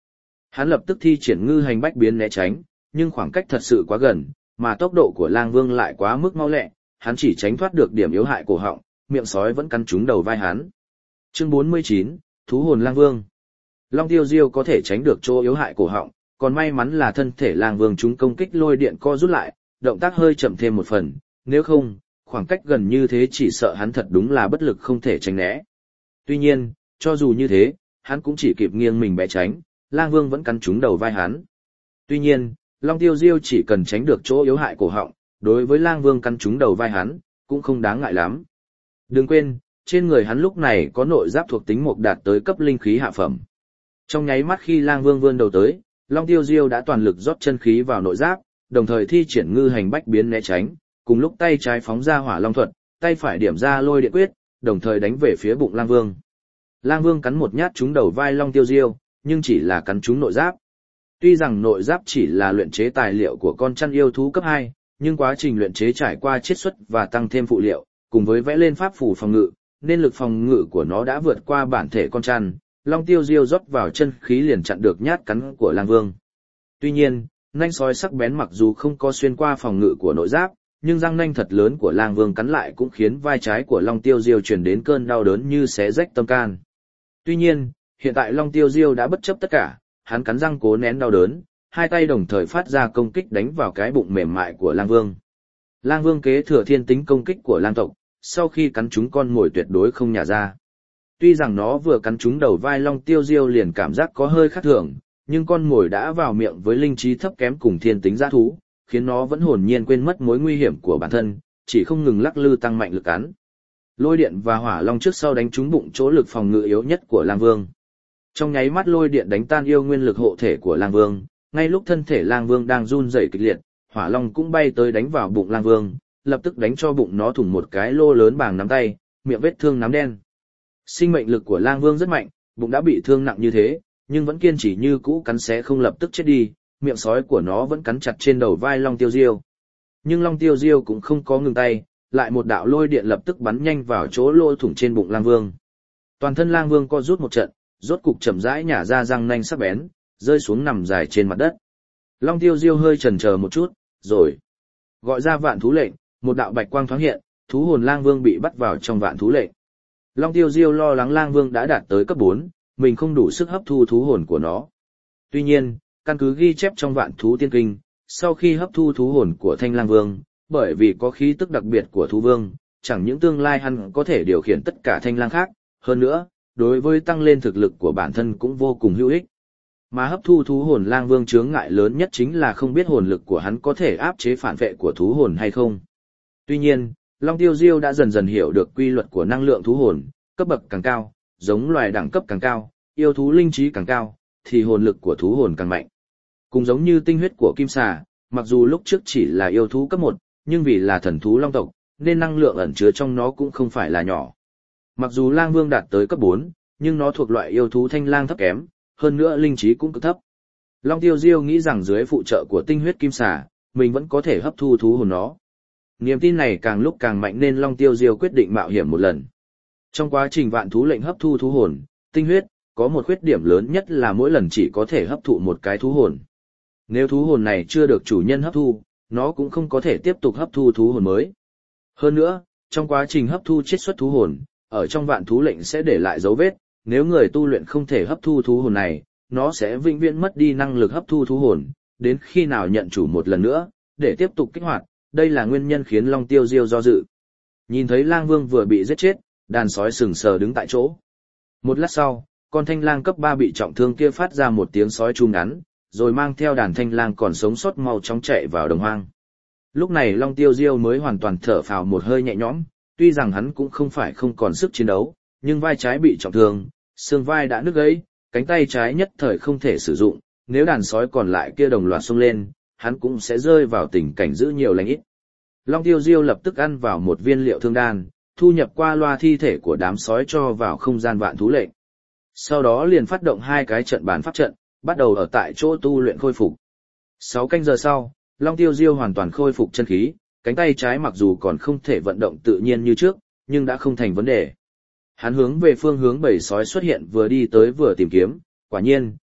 Hắn lập tức thi triển ngư hành bách biến né tránh, nhưng khoảng cách thật sự quá gần, mà tốc độ của Lang Vương lại quá mức mau lẹ, hắn chỉ tránh thoát được điểm yếu hại cổ họng, miệng sói vẫn cắn trúng đầu vai hắn. Chương 49, Thú hồn Lang Vương. Long Tiêu Diêu có thể tránh được chỗ yếu hại cổ họng, còn may mắn là thân thể Lang Vương chúng công kích lôi điện co rút lại, động tác hơi chậm thêm một phần, nếu không, khoảng cách gần như thế chỉ sợ hắn thật đúng là bất lực không thể tránh né. Tuy nhiên, cho dù như thế, hắn cũng chỉ kịp nghiêng mình né tránh, Lang Vương vẫn cắn trúng đầu vai hắn. Tuy nhiên, Long Tiêu Diêu chỉ cần tránh được chỗ yếu hại cổ họng, đối với Lang Vương cắn trúng đầu vai hắn, cũng không đáng ngại lắm. Đừng quên, trên người hắn lúc này có nội giáp thuộc tính mộc đạt tới cấp linh khí hạ phẩm. Trong nháy mắt khi Lang Vương vươn đầu tới, Long Tiêu Diêu đã toàn lực rót chân khí vào nội giáp, đồng thời thi triển ngư hành bách biến né tránh, cùng lúc tay trái phóng ra hỏa long thuật, tay phải điểm ra lôi điện quyết, đồng thời đánh về phía bụng Lang Vương. Lang Vương cắn một nhát trúng đầu vai Long Tiêu Diêu, nhưng chỉ là cắn trúng nội giáp. Tuy rằng nội giáp chỉ là luyện chế tài liệu của con chăn yêu thú cấp 2, nhưng quá trình luyện chế trải qua chiết xuất và tăng thêm phụ liệu, cùng với vẽ lên pháp phù phòng ngự, nên lực phòng ngự của nó đã vượt qua bản thể con chăn. Long Tiêu Diêu rót vào chân khí liền chặn được nhát cắn của Lang Vương. Tuy nhiên, nanh sói sắc bén mặc dù không có xuyên qua phòng ngự của nội giáp, nhưng răng nanh thật lớn của Lang Vương cắn lại cũng khiến vai trái của Long Tiêu Diêu truyền đến cơn đau đớn như xé rách tâm can. Tuy nhiên, hiện tại Long Tiêu Diêu đã bất chấp tất cả, hắn cắn răng cố nén đau đớn, hai tay đồng thời phát ra công kích đánh vào cái bụng mềm mại của Lang Vương. Lang Vương kế thừa thiên tính công kích của Lang tộc, sau khi cắn trúng con mồi tuyệt đối không nhả ra. Tuy rằng nó vừa cắn trúng đầu vai Long Tiêu Diêu liền cảm giác có hơi khác thường, nhưng con mồi đã vào miệng với linh trí thấp kém cùng thiên tính dã thú, khiến nó vẫn hồn nhiên quên mất mối nguy hiểm của bản thân, chỉ không ngừng lắc lư tăng mạnh lực cắn. Lôi điện và hỏa long trước sau đánh trúng bụng chỗ lực phòng ngự yếu nhất của Lang Vương. Trong nháy mắt lôi điện đánh tan yêu nguyên lực hộ thể của Lang Vương, ngay lúc thân thể Lang Vương đang run rẩy kịch liệt, hỏa long cũng bay tới đánh vào bụng Lang Vương, lập tức đánh cho bụng nó thủng một cái lô lớn bằng nắm tay, miệng vết thương nám đen. Sinh mệnh lực của Lang Vương rất mạnh, bụng đã bị thương nặng như thế, nhưng vẫn kiên trì như cũ cắn xé không lập tức chết đi, miệng sói của nó vẫn cắn chặt trên đầu vai Long Tiêu Diêu. Nhưng Long Tiêu Diêu cũng không có ngừng tay, lại một đạo lôi điện lập tức bắn nhanh vào chỗ lỗ thủng trên bụng Lang Vương. Toàn thân Lang Vương co rút một trận, rốt cục chậm rãi nhả ra răng nanh sắc bén, rơi xuống nằm dài trên mặt đất. Long Tiêu Diêu hơi chần chờ một chút, rồi gọi ra vạn thú lệnh, một đạo bạch quang thoáng hiện, thú hồn Lang Vương bị bắt vào trong vạn thú lệnh. Long Tiêu Diêu lo lắng Lang Vương đã đạt tới cấp 4, mình không đủ sức hấp thu thú hồn của nó. Tuy nhiên, căn cứ ghi chép trong vạn thú tiên kinh, sau khi hấp thu thú hồn của Thanh Lang Vương, bởi vì có khí tức đặc biệt của thú vương, chẳng những tương lai hắn có thể điều khiển tất cả thanh lang khác, hơn nữa, đối với tăng lên thực lực của bản thân cũng vô cùng hữu ích. Mà hấp thu thú hồn Lang Vương chướng ngại lớn nhất chính là không biết hồn lực của hắn có thể áp chế phản vệ của thú hồn hay không. Tuy nhiên, Long Tiêu Diêu đã dần dần hiểu được quy luật của năng lượng thú hồn, cấp bậc càng cao, giống loài đẳng cấp càng cao, yêu thú linh trí càng cao, thì hồn lực của thú hồn càng mạnh. Cũng giống như tinh huyết của kim xà, mặc dù lúc trước chỉ là yêu thú cấp 1, nhưng vì là thần thú long tộc, nên năng lượng ẩn chứa trong nó cũng không phải là nhỏ. Mặc dù Lang Vương đạt tới cấp 4, nhưng nó thuộc loại yêu thú thanh lang thấp kém, hơn nữa linh trí cũng cực thấp. Long Tiêu Diêu nghĩ rằng dưới phụ trợ của tinh huyết kim xà, mình vẫn có thể hấp thu thú hồn nó. Niềm tin này càng lúc càng mạnh nên Long Tiêu Diêu quyết định mạo hiểm một lần. Trong quá trình vạn thú lệnh hấp thu thú hồn, tinh huyết, có một khuyết điểm lớn nhất là mỗi lần chỉ có thể hấp thụ một cái thú hồn. Nếu thú hồn này chưa được chủ nhân hấp thu, nó cũng không có thể tiếp tục hấp thu thú hồn mới. Hơn nữa, trong quá trình hấp thu chiết xuất thú hồn, ở trong vạn thú lệnh sẽ để lại dấu vết, nếu người tu luyện không thể hấp thu thú hồn này, nó sẽ vĩnh viễn mất đi năng lực hấp thu thú hồn, đến khi nào nhận chủ một lần nữa, để tiếp tục kích hoạt, đây là nguyên nhân khiến Long Tiêu Diêu do dự. Nhìn thấy Lang Vương vừa bị giết chết, đàn sói sừng sờ đứng tại chỗ. Một lát sau, con thanh lang cấp 3 bị trọng thương kia phát ra một tiếng sói chu ngắn, rồi mang theo đàn thanh lang còn sống sót mau chóng chạy vào đồng hoang. Lúc này Long Tiêu Diêu mới hoàn toàn thở phào một hơi nhẹ nhõm, tuy rằng hắn cũng không phải không còn sức chiến đấu, nhưng vai trái bị trọng thương, xương vai đã nứt gãy, cánh tay trái nhất thời không thể sử dụng, nếu đàn sói còn lại kia đồng loạt xông lên, hắn cũng sẽ rơi vào tình cảnh giữ nhiều lành ít. Long Tiêu Diêu lập tức ăn vào một viên liệu thương đan, thu nhập qua loa thi thể của đám sói cho vào không gian vạn thú lệnh. Sau đó liền phát động 2 cái trận bàn pháp trận, bắt đầu ở tại chỗ tu luyện khôi phục. 6 canh giờ sau, Long Tiêu Diêu hoàn toàn khôi phục chân khí, cánh tay trái mặc dù còn không thể vận động tự nhiên như trước, nhưng đã không thành vấn đề. Hắn hướng về phương hướng bầy sói xuất hiện vừa đi tới vừa tìm kiếm, quả nhiên,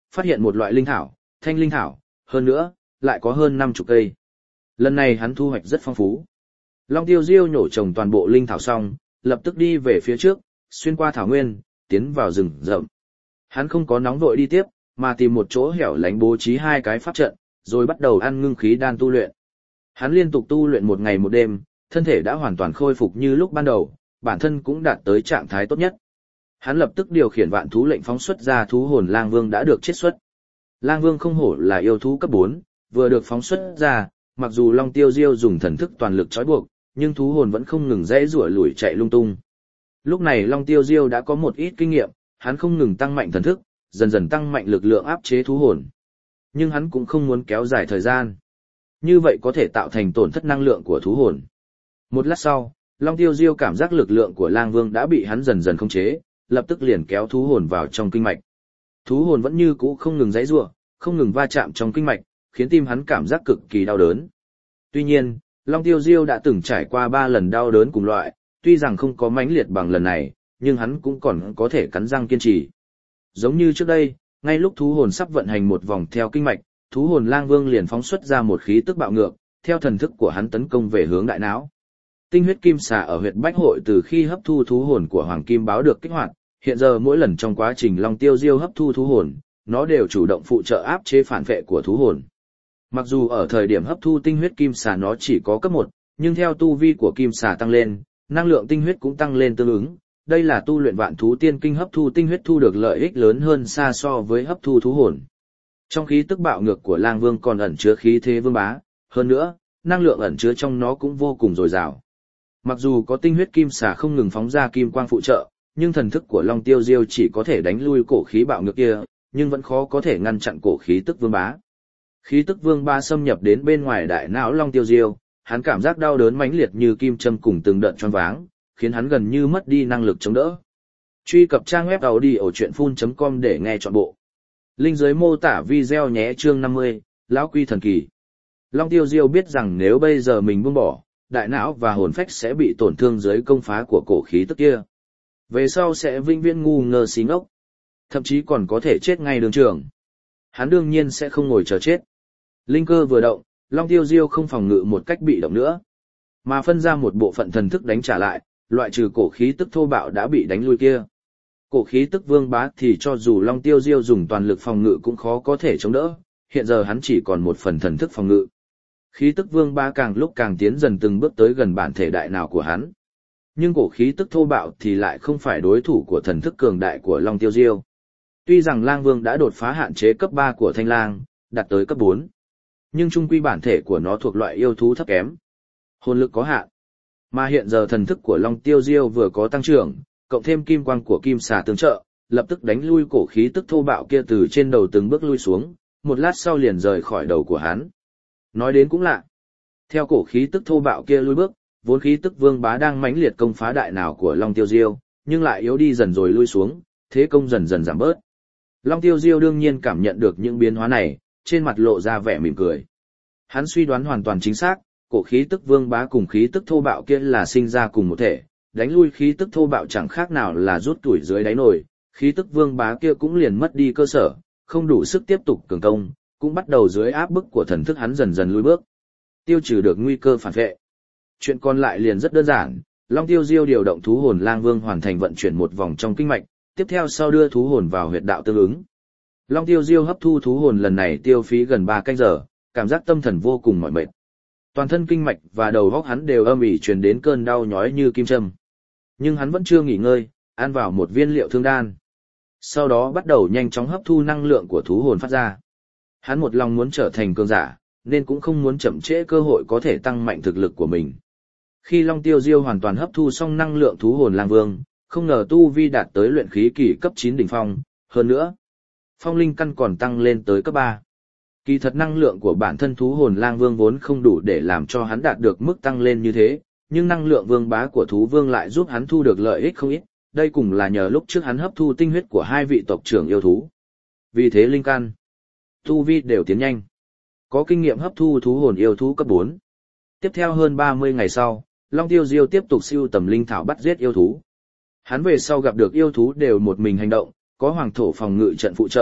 phát hiện một loại linh thảo, thanh linh thảo, hơn nữa, lại có hơn 50 cây. Lần này hắn thu hoạch rất phong phú. Long Tiêu Diêu nhổ trồng toàn bộ linh thảo xong, lập tức đi về phía trước, xuyên qua thảo nguyên, tiến vào rừng rậm. Hắn không có nóng vội đi tiếp, mà tìm một chỗ hẻo lánh bố trí 2 cái pháp trận, rồi bắt đầu ăn ngưng khí đan tu luyện. Hắn liên tục tu luyện một ngày một đêm, thân thể đã hoàn toàn khôi phục như lúc ban đầu, bản thân cũng đạt tới trạng thái tốt nhất. Hắn lập tức điều khiển vạn thú lệnh phóng xuất ra thú hồn lang vương đã được chiết xuất. Lang vương không hổ là yêu thú cấp 4, vừa được phóng xuất ra, mặc dù Long Tiêu Diêu dùng thần thức toàn lực trói buộc, nhưng thú hồn vẫn không ngừng rẽ rủa lủi chạy lung tung. Lúc này Long Tiêu Diêu đã có một ít kinh nghiệm, hắn không ngừng tăng mạnh thần thức, dần dần tăng mạnh lực lượng áp chế thú hồn. Nhưng hắn cũng không muốn kéo dài thời gian. Như vậy có thể tạo thành tổn thất năng lượng của thú hồn. Một lát sau, Long Tiêu Diêu cảm giác lực lượng của Lang Vương đã bị hắn dần dần khống chế, lập tức liền kéo thú hồn vào trong kinh mạch. Thú hồn vẫn như cũ không ngừng giãy giụa, không ngừng va chạm trong kinh mạch, khiến tim hắn cảm giác cực kỳ đau đớn. Tuy nhiên, Long Tiêu Diêu đã từng trải qua 3 lần đau đớn cùng loại, tuy rằng không có mãnh liệt bằng lần này, nhưng hắn cũng còn có thể cắn răng kiên trì. Giống như trước đây, ngay lúc thú hồn sắp vận hành một vòng theo kinh mạch, thú hồn Lang Vương liền phóng xuất ra một khí tức bạo ngược, theo thần thức của hắn tấn công về hướng đại não. Tinh huyết kim xà ở huyệt bách hội từ khi hấp thu thú hồn của Hoàng Kim Báo được kích hoạt, hiện giờ mỗi lần trong quá trình Long Tiêu Diêu hấp thu thú hồn, nó đều chủ động phụ trợ áp chế phản vệ của thú hồn. Mặc dù ở thời điểm hấp thu tinh huyết kim xà nó chỉ có cấp 1, nhưng theo tu vi của kim xà tăng lên, năng lượng tinh huyết cũng tăng lên tương ứng. Đây là tu luyện vạn thú tiên kinh hấp thu tinh huyết thu được lợi ích lớn hơn xa so với hấp thu thú hồn. Trong khí tức bạo ngược của Lang Vương còn ẩn chứa khí thế vương bá, hơn nữa, năng lượng ẩn chứa trong nó cũng vô cùng dồi dào. Mặc dù có tinh huyết kim xà không ngừng phóng ra kim quang phụ trợ, nhưng thần thức của Long Tiêu Diêu chỉ có thể đánh lui cổ khí bạo ngược kia, nhưng vẫn khó có thể ngăn chặn cổ khí tức vương bá. Khí tức vương bá xâm nhập đến bên ngoài đại não Long Tiêu Diêu, hắn cảm giác đau đớn mãnh liệt như kim châm cùng từng đợt choáng váng, khiến hắn gần như mất đi năng lực chống đỡ. Truy cập trang web audiochuyenphun.com để nghe trọn bộ. Link dưới mô tả video nhé. Chương 50, Lão Quy Thần Kỳ. Long Tiêu Diêu biết rằng nếu bây giờ mình buông bỏ, đại não và hồn phách sẽ bị tổn thương dưới công phá của cổ khí tức kia. Về sau sẽ vĩnh viễn ngu ngơ xí ngốc. Thậm chí còn có thể chết ngay đường trường. Hắn đương nhiên sẽ không ngồi chờ chết. Linh cơ vừa động, Long Tiêu Diêu không phòng ngự một cách bị động nữa, mà phân ra một bộ phận thần thức đánh trả lại, loại trừ cổ khí tức thô bạo đã bị đánh lui kia. Cổ khí tức vương bá thì cho dù Long Tiêu Diêu dùng toàn lực phòng ngự cũng khó có thể chống đỡ, hiện giờ hắn chỉ còn một phần thần thức phòng ngự. Khí tức vương bá càng lúc càng tiến dần từng bước tới gần bản thể đại nào của hắn. Nhưng cổ khí tức thô bạo thì lại không phải đối thủ của thần thức cường đại của Long Tiêu Diêu. Tuy rằng Lang Vương đã đột phá hạn chế cấp 3 của Thanh Lang, đạt tới cấp 4, nhưng chung quy bản thể của nó thuộc loại yêu thú thấp kém. Hồn lực có hạn. Mà hiện giờ thần thức của Long Tiêu Diêu vừa có tăng trưởng, cộng thêm kim quang của kim xà tương trợ, lập tức đánh lui cổ khí tức thô bạo kia từ trên đầu từng bước lui xuống, một lát sau liền rời khỏi đầu của hắn. Nói đến cũng lạ. Theo cổ khí tức thô bạo kia lui bước, vốn khí tức vương bá đang mãnh liệt công phá đại nào của Long Tiêu Diêu, nhưng lại yếu đi dần rồi lui xuống, thế công dần dần giảm bớt. Long Tiêu Diêu đương nhiên cảm nhận được những biến hóa này, trên mặt lộ ra vẻ mỉm cười. Hắn suy đoán hoàn toàn chính xác, cổ khí tức vương bá cùng khí tức thô bạo kia là sinh ra cùng một thể, đánh lui khí tức thô bạo chẳng khác nào là rút tuổi dưới đáy nồi, khí tức vương bá kia cũng liền mất đi cơ sở, không đủ sức tiếp tục cường công, cũng bắt đầu dưới áp bức của thần thức hắn dần dần lui bước, tiêu trừ được nguy cơ phản vệ. Chuyện còn lại liền rất đơn giản, Long Tiêu Diêu điều động thú hồn Lang Vương hoàn thành vận chuyển một vòng trong kinh mạch, tiếp theo sau đưa thú hồn vào huyệt đạo tương ứng. Long Tiêu Diêu hấp thu thú hồn lần này tiêu phí gần 3 canh giờ, cảm giác tâm thần vô cùng mỏi mệt. Toàn thân kinh mạch và đầu óc hắn đều âm ỉ truyền đến cơn đau nhói như kim châm. Nhưng hắn vẫn chưa nghỉ ngơi, ăn vào một viên liệu thương đan. Sau đó bắt đầu nhanh chóng hấp thu năng lượng của thú hồn phát ra. Hắn một lòng muốn trở thành cường giả, nên cũng không muốn chậm trễ cơ hội có thể tăng mạnh thực lực của mình. Khi Long Tiêu Diêu hoàn toàn hấp thu xong năng lượng thú hồn Lang Vương, không ngờ tu vi đạt tới luyện khí kỳ cấp 9 đỉnh phong, hơn nữa, phong linh căn còn tăng lên tới cấp 3. Kỳ thật năng lượng của bản thân thú hồn Lang Vương vốn không đủ để làm cho hắn đạt được mức tăng lên như thế, nhưng năng lượng vương bá của thú vương lại giúp hắn thu được lợi ích không ít, đây cũng là nhờ lúc trước hắn hấp thu tinh huyết của 2 vị tộc trưởng yêu thú. Vì thế linh căn, tu vi đều tiến nhanh. Có kinh nghiệm hấp thu thú hồn yêu thú cấp 4. Tiếp theo hơn 30 ngày sau, Long Tiêu Diêu tiếp tục sưu tầm linh thảo bắt giết yêu thú. Hắn về sau gặp được yêu thú đều một mình hành động, có hoàng thổ phòng ngự trận phụ trợ,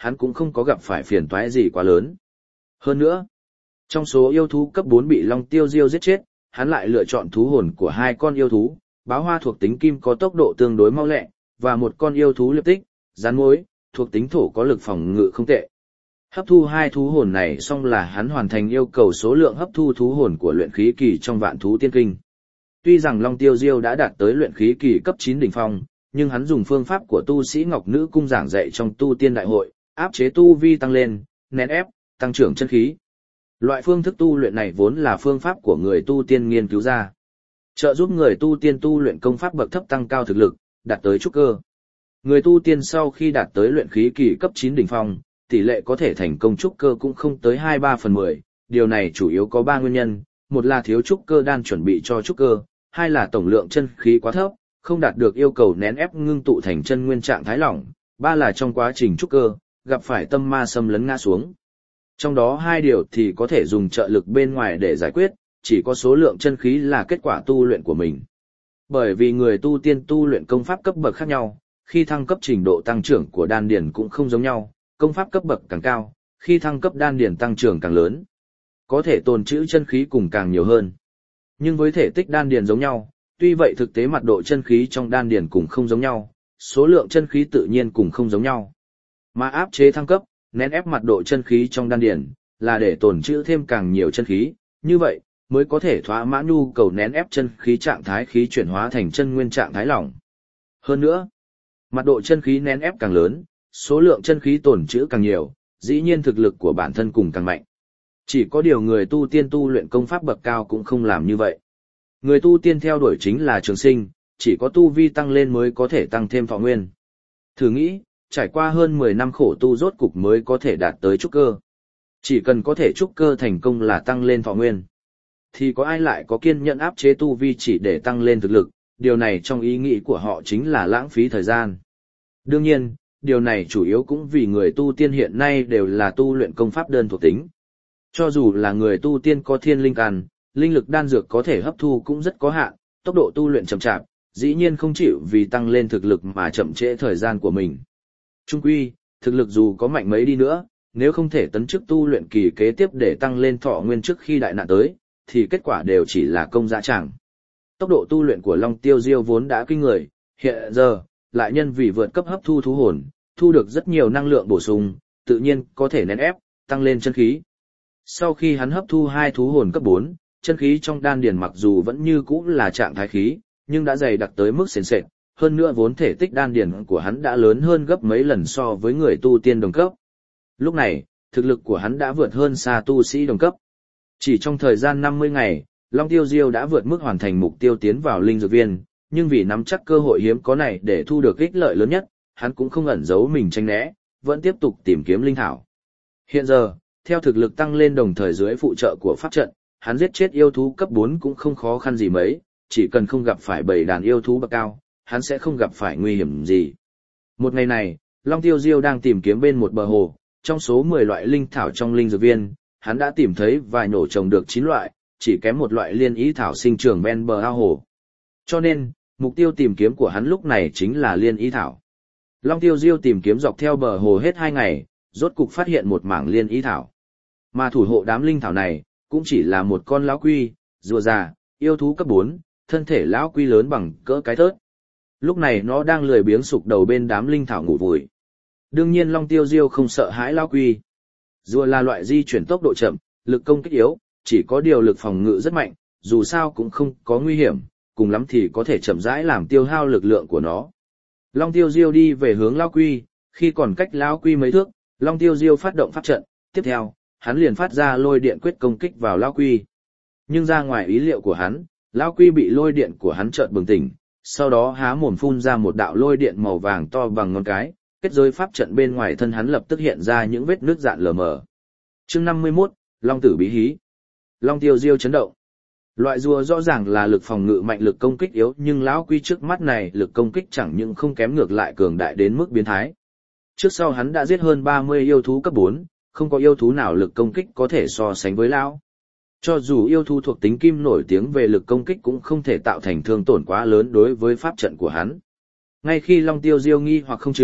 hắn cũng không có gặp phải phiền toái gì quá lớn. Hơn nữa, trong số yêu thú cấp 4 bị Long Tiêu Diêu giết chết, hắn lại lựa chọn thú hồn của hai con yêu thú, báo hoa thuộc tính kim có tốc độ tương đối mau lẹ, và một con yêu thú liệp tích, rắn mối, thuộc tính thổ có lực phòng ngự không tệ. Hấp thu hai thú hồn này xong là hắn hoàn thành yêu cầu số lượng hấp thu thú hồn của luyện khí kỳ trong vạn thú tiên kinh. Tuy rằng Long Tiêu Diêu đã đạt tới luyện khí kỳ cấp 9 đỉnh phong, nhưng hắn dùng phương pháp của tu sĩ Ngọc Nữ Cung giảng dạy trong tu tiên đại hội, áp chế tu vi tăng lên, nén ép, tăng trưởng chân khí. Loại phương thức tu luyện này vốn là phương pháp của người tu tiên nghiên cứu ra, trợ giúp người tu tiên tu luyện công pháp bậc thấp tăng cao thực lực, đạt tới trúc cơ. Người tu tiên sau khi đạt tới luyện khí kỳ cấp 9 đỉnh phong, tỷ lệ có thể thành công trúc cơ cũng không tới 2/3/10, điều này chủ yếu có 3 nguyên nhân, một là thiếu trúc cơ đan chuẩn bị cho trúc cơ, hai là tổng lượng chân khí quá thấp, không đạt được yêu cầu nén ép ngưng tụ thành chân nguyên trạng thái lỏng, ba là trong quá trình trúc cơ, gặp phải tâm ma xâm lấn ngã xuống. Trong đó hai điều thì có thể dùng trợ lực bên ngoài để giải quyết, chỉ có số lượng chân khí là kết quả tu luyện của mình. Bởi vì người tu tiên tu luyện công pháp cấp bậc khác nhau, khi thăng cấp trình độ tăng trưởng của đan điền cũng không giống nhau, công pháp cấp bậc càng cao, khi thăng cấp đan điền tăng trưởng càng lớn, có thể tồn trữ chân khí cùng càng nhiều hơn. Nhưng với thể tích đan điền giống nhau, tuy vậy thực tế mật độ chân khí trong đan điền cũng không giống nhau, số lượng chân khí tự nhiên cũng không giống nhau. Mà áp chế thăng cấp, nén ép mật độ chân khí trong đan điền, là để tồn trữ thêm càng nhiều chân khí, như vậy mới có thể thỏa mãn nhu cầu nén ép chân khí trạng thái khí chuyển hóa thành chân nguyên trạng thái lỏng. Hơn nữa, mật độ chân khí nén ép càng lớn, số lượng chân khí tồn trữ càng nhiều, dĩ nhiên thực lực của bản thân cùng càng mạnh. Chỉ có điều người tu tiên tu luyện công pháp bậc cao cũng không làm như vậy. Người tu tiên theo đuổi chính là trường sinh, chỉ có tu vi tăng lên mới có thể tăng thêm thọ nguyên. Thử nghĩ, trải qua hơn 10 năm khổ tu rốt cục mới có thể đạt tới trúc cơ. Chỉ cần có thể trúc cơ thành công là tăng lên thọ nguyên. Thì có ai lại có kiên nhẫn áp chế tu vi chỉ để tăng lên thực lực, điều này trong ý nghĩ của họ chính là lãng phí thời gian. Đương nhiên, điều này chủ yếu cũng vì người tu tiên hiện nay đều là tu luyện công pháp đơn thuộc tính. Cho dù là người tu tiên có thiên linh căn, linh lực đan dược có thể hấp thu cũng rất có hạn, tốc độ tu luyện chậm chạp, dĩ nhiên không chịu vì tăng lên thực lực mà chậm trễ thời gian của mình. Chung quy, thực lực dù có mạnh mấy đi nữa, nếu không thể tấn chức tu luyện kỳ kế tiếp để tăng lên thọ nguyên trước khi đại nạn tới, thì kết quả đều chỉ là công dã tràng. Tốc độ tu luyện của Long Tiêu Diêu vốn đã kinh người, hiện giờ, lại nhân vì vượt cấp hấp thu thú hồn, thu được rất nhiều năng lượng bổ sung, tự nhiên có thể nén ép, tăng lên chân khí. Sau khi hắn hấp thu hai thú hồn cấp 4, chân khí trong đan điền mặc dù vẫn như cũ là trạng thái khí, nhưng đã dày đặc tới mức sền sệt, hơn nữa vốn thể tích đan điền của hắn đã lớn hơn gấp mấy lần so với người tu tiên đồng cấp. Lúc này, thực lực của hắn đã vượt hơn xa tu sĩ đồng cấp. Chỉ trong thời gian 50 ngày, Long Tiêu Diêu đã vượt mức hoàn thành mục tiêu tiến vào linh dược viên, nhưng vì nắm chắc cơ hội hiếm có này để thu được ích lợi lớn nhất, hắn cũng không ẩn giấu mình tránh né, vẫn tiếp tục tìm kiếm linh thảo. Hiện giờ, theo thực lực tăng lên đồng thời dưới phụ trợ của pháp trận, hắn giết chết yêu thú cấp 4 cũng không khó khăn gì mấy, chỉ cần không gặp phải bầy đàn yêu thú bậc cao, hắn sẽ không gặp phải nguy hiểm gì. Một ngày này, Long Tiêu Diêu đang tìm kiếm bên một bờ hồ, trong số 10 loại linh thảo trong linh dược viên, hắn đã tìm thấy và nhổ trồng được 9 loại, chỉ kém một loại liên ý thảo sinh trưởng bên bờ ao hồ. Cho nên, mục tiêu tìm kiếm của hắn lúc này chính là liên ý thảo. Long Tiêu Diêu tìm kiếm dọc theo bờ hồ hết 2 ngày, rốt cục phát hiện một mảng liên ý thảo. Mà thủ hộ đám linh thảo này, cũng chỉ là một con lão quy, rùa già, yêu thú cấp 4, thân thể lão quy lớn bằng cỡ cái thớt. Lúc này nó đang lười biếng sụp đầu bên đám linh thảo ngủ vùi. Đương nhiên Long Tiêu Diêu không sợ hãi lão quy. Rùa là loại di chuyển tốc độ chậm, lực công kích yếu, chỉ có điều lực phòng ngự rất mạnh, dù sao cũng không có nguy hiểm, cùng lắm thì có thể chậm rãi làm tiêu hao lực lượng của nó. Long Tiêu Diêu đi về hướng lão quy, khi còn cách lão quy mấy thước, Long Tiêu Diêu phát động pháp trận, tiếp theo, hắn liền phát ra lôi điện quyết công kích vào lão quy. Nhưng ra ngoài ý liệu của hắn, lão quy bị lôi điện của hắn chợt bừng tỉnh, sau đó há mồm phun ra một đạo lôi điện màu vàng to bằng ngón cái, kết giới pháp trận bên ngoài thân hắn lập tức hiện ra những vết nước rạn lờ mờ. Chương 51, Long tử bí hí. Long Tiêu Diêu chấn động. Loại rùa rõ ràng là lực phòng ngự mạnh lực công kích yếu, nhưng lão quy trước mắt này lực công kích chẳng những không kém ngược lại cường đại đến mức biến thái. Trước sau hắn đã giết hơn 30 yêu thú cấp 4, không có yêu thú nào lực công kích có thể so sánh với lão. Cho dù yêu thú thuộc tính kim nổi tiếng về lực công kích cũng không thể tạo thành thương tổn quá lớn đối với pháp trận của hắn. Ngay khi Long Tiêu Diêu nghi hoặc không chừng,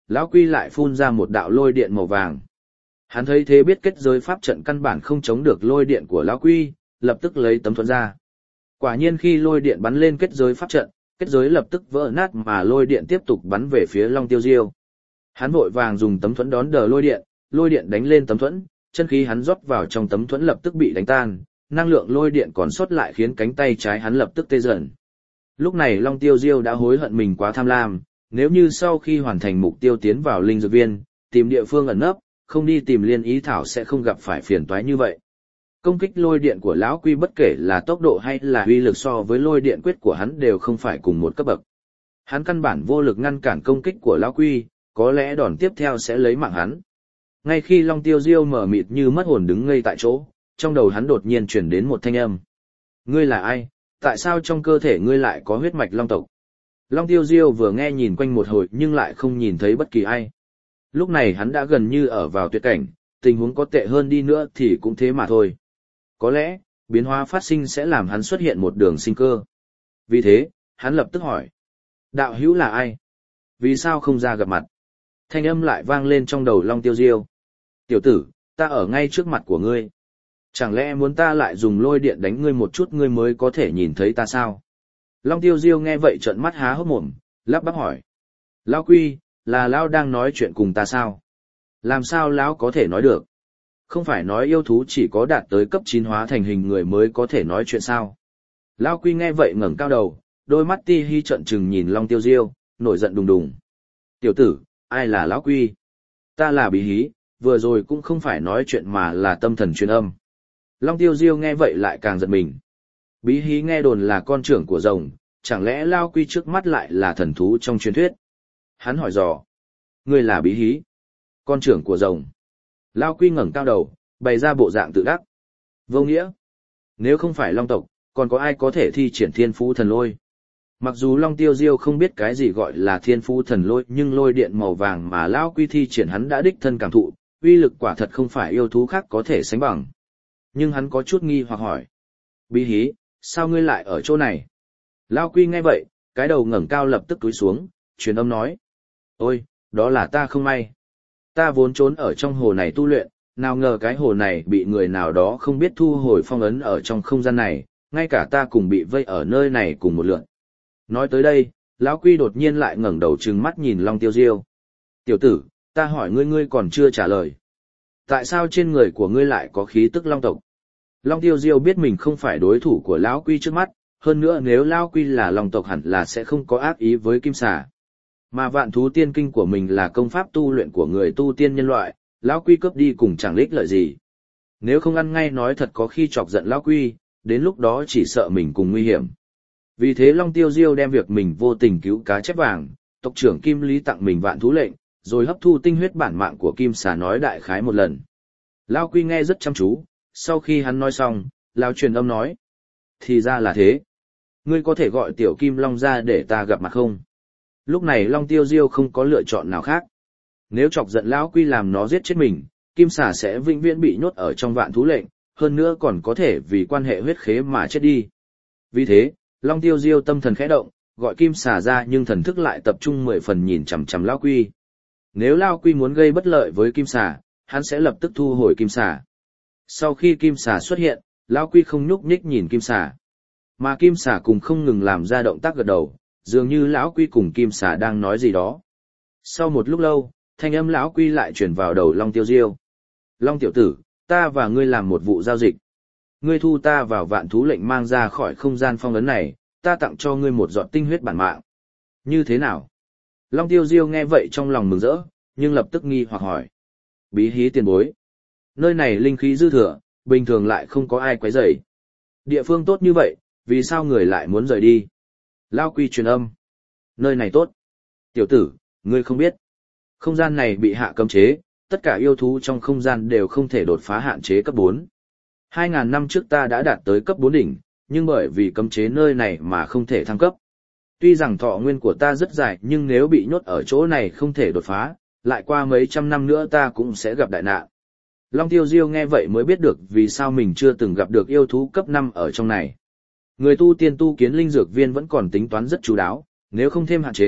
lão quy lại phun ra một đạo lôi điện màu vàng. Hắn thấy thế biết kết giới pháp trận căn bản không chống được lôi điện của lão quy, lập tức lấy tấm thuẫn ra. Quả nhiên khi lôi điện bắn lên kết giới pháp trận, kết giới lập tức vỡ nát mà lôi điện tiếp tục bắn về phía Long Tiêu Diêu. Hắn vội vàng dùng tấm thuẫn đón đỡ lôi điện đánh lên tấm thuẫn, chân khí hắn rót vào trong tấm thuẫn lập tức bị đánh tan, năng lượng lôi điện còn sót lại khiến cánh tay trái hắn lập tức tê dần. Lúc này Long Tiêu Diêu đã hối hận mình quá tham lam, nếu như sau khi hoàn thành mục tiêu tiến vào linh dược viên, tìm địa phương ẩn nấp, không đi tìm liên ý thảo sẽ không gặp phải phiền toái như vậy. Công kích lôi điện của lão quy bất kể là tốc độ hay là uy lực so với lôi điện quyết của hắn đều không phải cùng một cấp bậc. Hắn căn bản vô lực ngăn cản công kích của lão quy, có lẽ đòn tiếp theo sẽ lấy mạng hắn. Ngay khi Long Tiêu Diêu mở mịt như mất hồn đứng ngây tại chỗ, trong đầu hắn đột nhiên truyền đến một thanh âm. Ngươi là ai? Tại sao trong cơ thể ngươi lại có huyết mạch long tộc? Long Tiêu Diêu vừa nghe nhìn quanh một hồi nhưng lại không nhìn thấy bất kỳ ai. Lúc này hắn đã gần như ở vào tuyệt cảnh, tình huống có tệ hơn đi nữa thì cũng thế mà thôi. Có lẽ, biến hóa phát sinh sẽ làm hắn xuất hiện một đường sinh cơ. Vì thế, hắn lập tức hỏi. Đạo hữu là ai? Vì sao không ra gặp mặt? Thanh âm lại vang lên trong đầu Long Tiêu Diêu. Tiểu tử, ta ở ngay trước mặt của ngươi. Chẳng lẽ muốn ta lại dùng lôi điện đánh ngươi một chút ngươi mới có thể nhìn thấy ta sao? Long Tiêu Diêu nghe vậy trợn mắt há hốc mồm, lắp bắp hỏi. Lão quy, là lão đang nói chuyện cùng ta sao? Làm sao lão có thể nói được? Không phải nói yêu thú chỉ có đạt tới cấp 9 hóa thành hình người mới có thể nói chuyện sao? Lão quy nghe vậy ngẩng cao đầu, đôi mắt ti hi trợn trừng nhìn Long Tiêu Diêu, nổi giận đùng đùng. Tiểu tử, ai là lão quy? Ta là Bí Hí, vừa rồi cũng không phải nói chuyện mà là tâm thần truyền âm. Long Tiêu Diêu nghe vậy lại càng giận mình. Bí Hí nghe đồn là con trưởng của rồng, chẳng lẽ lão quy trước mắt lại là thần thú trong truyền thuyết? Hắn hỏi dò. Ngươi là Bí Hí, con trưởng của rồng. Lão quy ngẩng cao đầu, bày ra bộ dạng tự đắc. Vô nghĩa. Nếu không phải long tộc, còn có ai có thể thi triển thiên phú thần lôi? Mặc dù Long Tiêu Diêu không biết cái gì gọi là thiên phú thần lôi nhưng lôi điện màu vàng mà lão quy thi triển hắn đã đích thân cảm thụ, uy lực quả thật không phải yêu thú khác có thể sánh bằng. Nhưng hắn có chút nghi hoặc hỏi. Bí Hí, sao ngươi lại ở chỗ này? Lão quy nghe vậy, cái đầu ngẩng cao lập tức cúi xuống, truyền âm nói. Ôi, đó là ta không may. Ta vốn trốn ở trong hồ này tu luyện, nào ngờ cái hồ này bị người nào đó không biết thu hồi phong ấn ở trong không gian này, ngay cả ta cùng bị vây ở nơi này cùng một lượt. Nói tới đây, lão quy đột nhiên lại ngẩng đầu trừng mắt nhìn Long Tiêu Diêu. Tiểu tử, ta hỏi ngươi còn chưa trả lời. Tại sao trên người của ngươi lại có khí tức long tộc? Long Tiêu Diêu biết mình không phải đối thủ của lão quy trước mắt, hơn nữa nếu lão quy là long tộc hẳn là sẽ không có ác ý với kim xà. Mà vạn thú tiên kinh của mình là công pháp tu luyện của người tu tiên nhân loại, lão quy cướp đi cùng chẳng ích lợi gì. Nếu không ăn ngay nói thật có khi chọc giận lão quy, đến lúc đó chỉ sợ mình cùng nguy hiểm. Vì thế Long Tiêu Diêu đem việc mình vô tình cứu cá chép vàng, tộc trưởng Kim Lý tặng mình vạn thú lệnh, rồi hấp thu tinh huyết bản mạng của Kim Xà nói đại khái một lần. Lão quy nghe rất chăm chú, sau khi hắn nói xong, lão truyền âm nói. Thì ra là thế. Ngươi có thể gọi tiểu Kim Long ra để ta gặp mặt không? Lúc này Long Tiêu Diêu không có lựa chọn nào khác. Nếu chọc giận lão quy làm nó giết chết mình, Kim Xà sẽ vĩnh viễn bị nhốt ở trong vạn thú lệnh, hơn nữa còn có thể vì quan hệ huyết khế mà chết đi. Vì thế, Long Tiêu Diêu tâm thần khẽ động, gọi Kim Xà ra nhưng thần thức lại tập trung 10 phần nhìn chằm chằm lão quy. Nếu lão quy muốn gây bất lợi với Kim Xà, hắn sẽ lập tức thu hồi Kim Xà. Sau khi Kim Xà xuất hiện, lão quy không nhúc nhích nhìn Kim Xà, mà Kim Xà cùng không ngừng làm ra động tác gật đầu, dường như lão quy cùng Kim Xà đang nói gì đó. Sau một lúc lâu, thanh âm lão quy lại truyền vào đầu Long Tiêu Diêu. Long tiểu tử, ta và ngươi làm một vụ giao dịch. Ngươi thu ta vào vạn thú lệnh mang ra khỏi không gian phong ấn này, ta tặng cho ngươi một giọt tinh huyết bản mạng. Như thế nào? Long Tiêu Diêu nghe vậy trong lòng mừng rỡ, nhưng lập tức nghi hoặc hỏi. Bí Hí tiền bối. Nơi này linh khí dư thừa, bình thường lại không có ai quấy rầy. Địa phương tốt như vậy, vì sao người lại muốn rời đi? Lão quy truyền âm. Nơi này tốt. Tiểu tử, ngươi không biết. Không gian này bị hạ cấm chế, tất cả yêu thú trong không gian đều không thể đột phá hạn chế cấp 4. 2.000 năm trước ta đã đạt tới cấp 4 đỉnh, nhưng bởi vì cấm chế nơi này mà không thể thăng cấp. Tuy rằng thọ nguyên của ta rất dài nhưng nếu bị nhốt ở chỗ này không thể đột phá, lại qua mấy trăm năm nữa ta cũng sẽ gặp đại nạn. Long Tiêu Diêu nghe vậy mới biết được vì sao mình chưa từng gặp được yêu thú cấp 5 ở trong này. Người tu tiên tu kiến linh dược viên vẫn còn tính toán rất chú đáo, nếu không thêm hạn chế,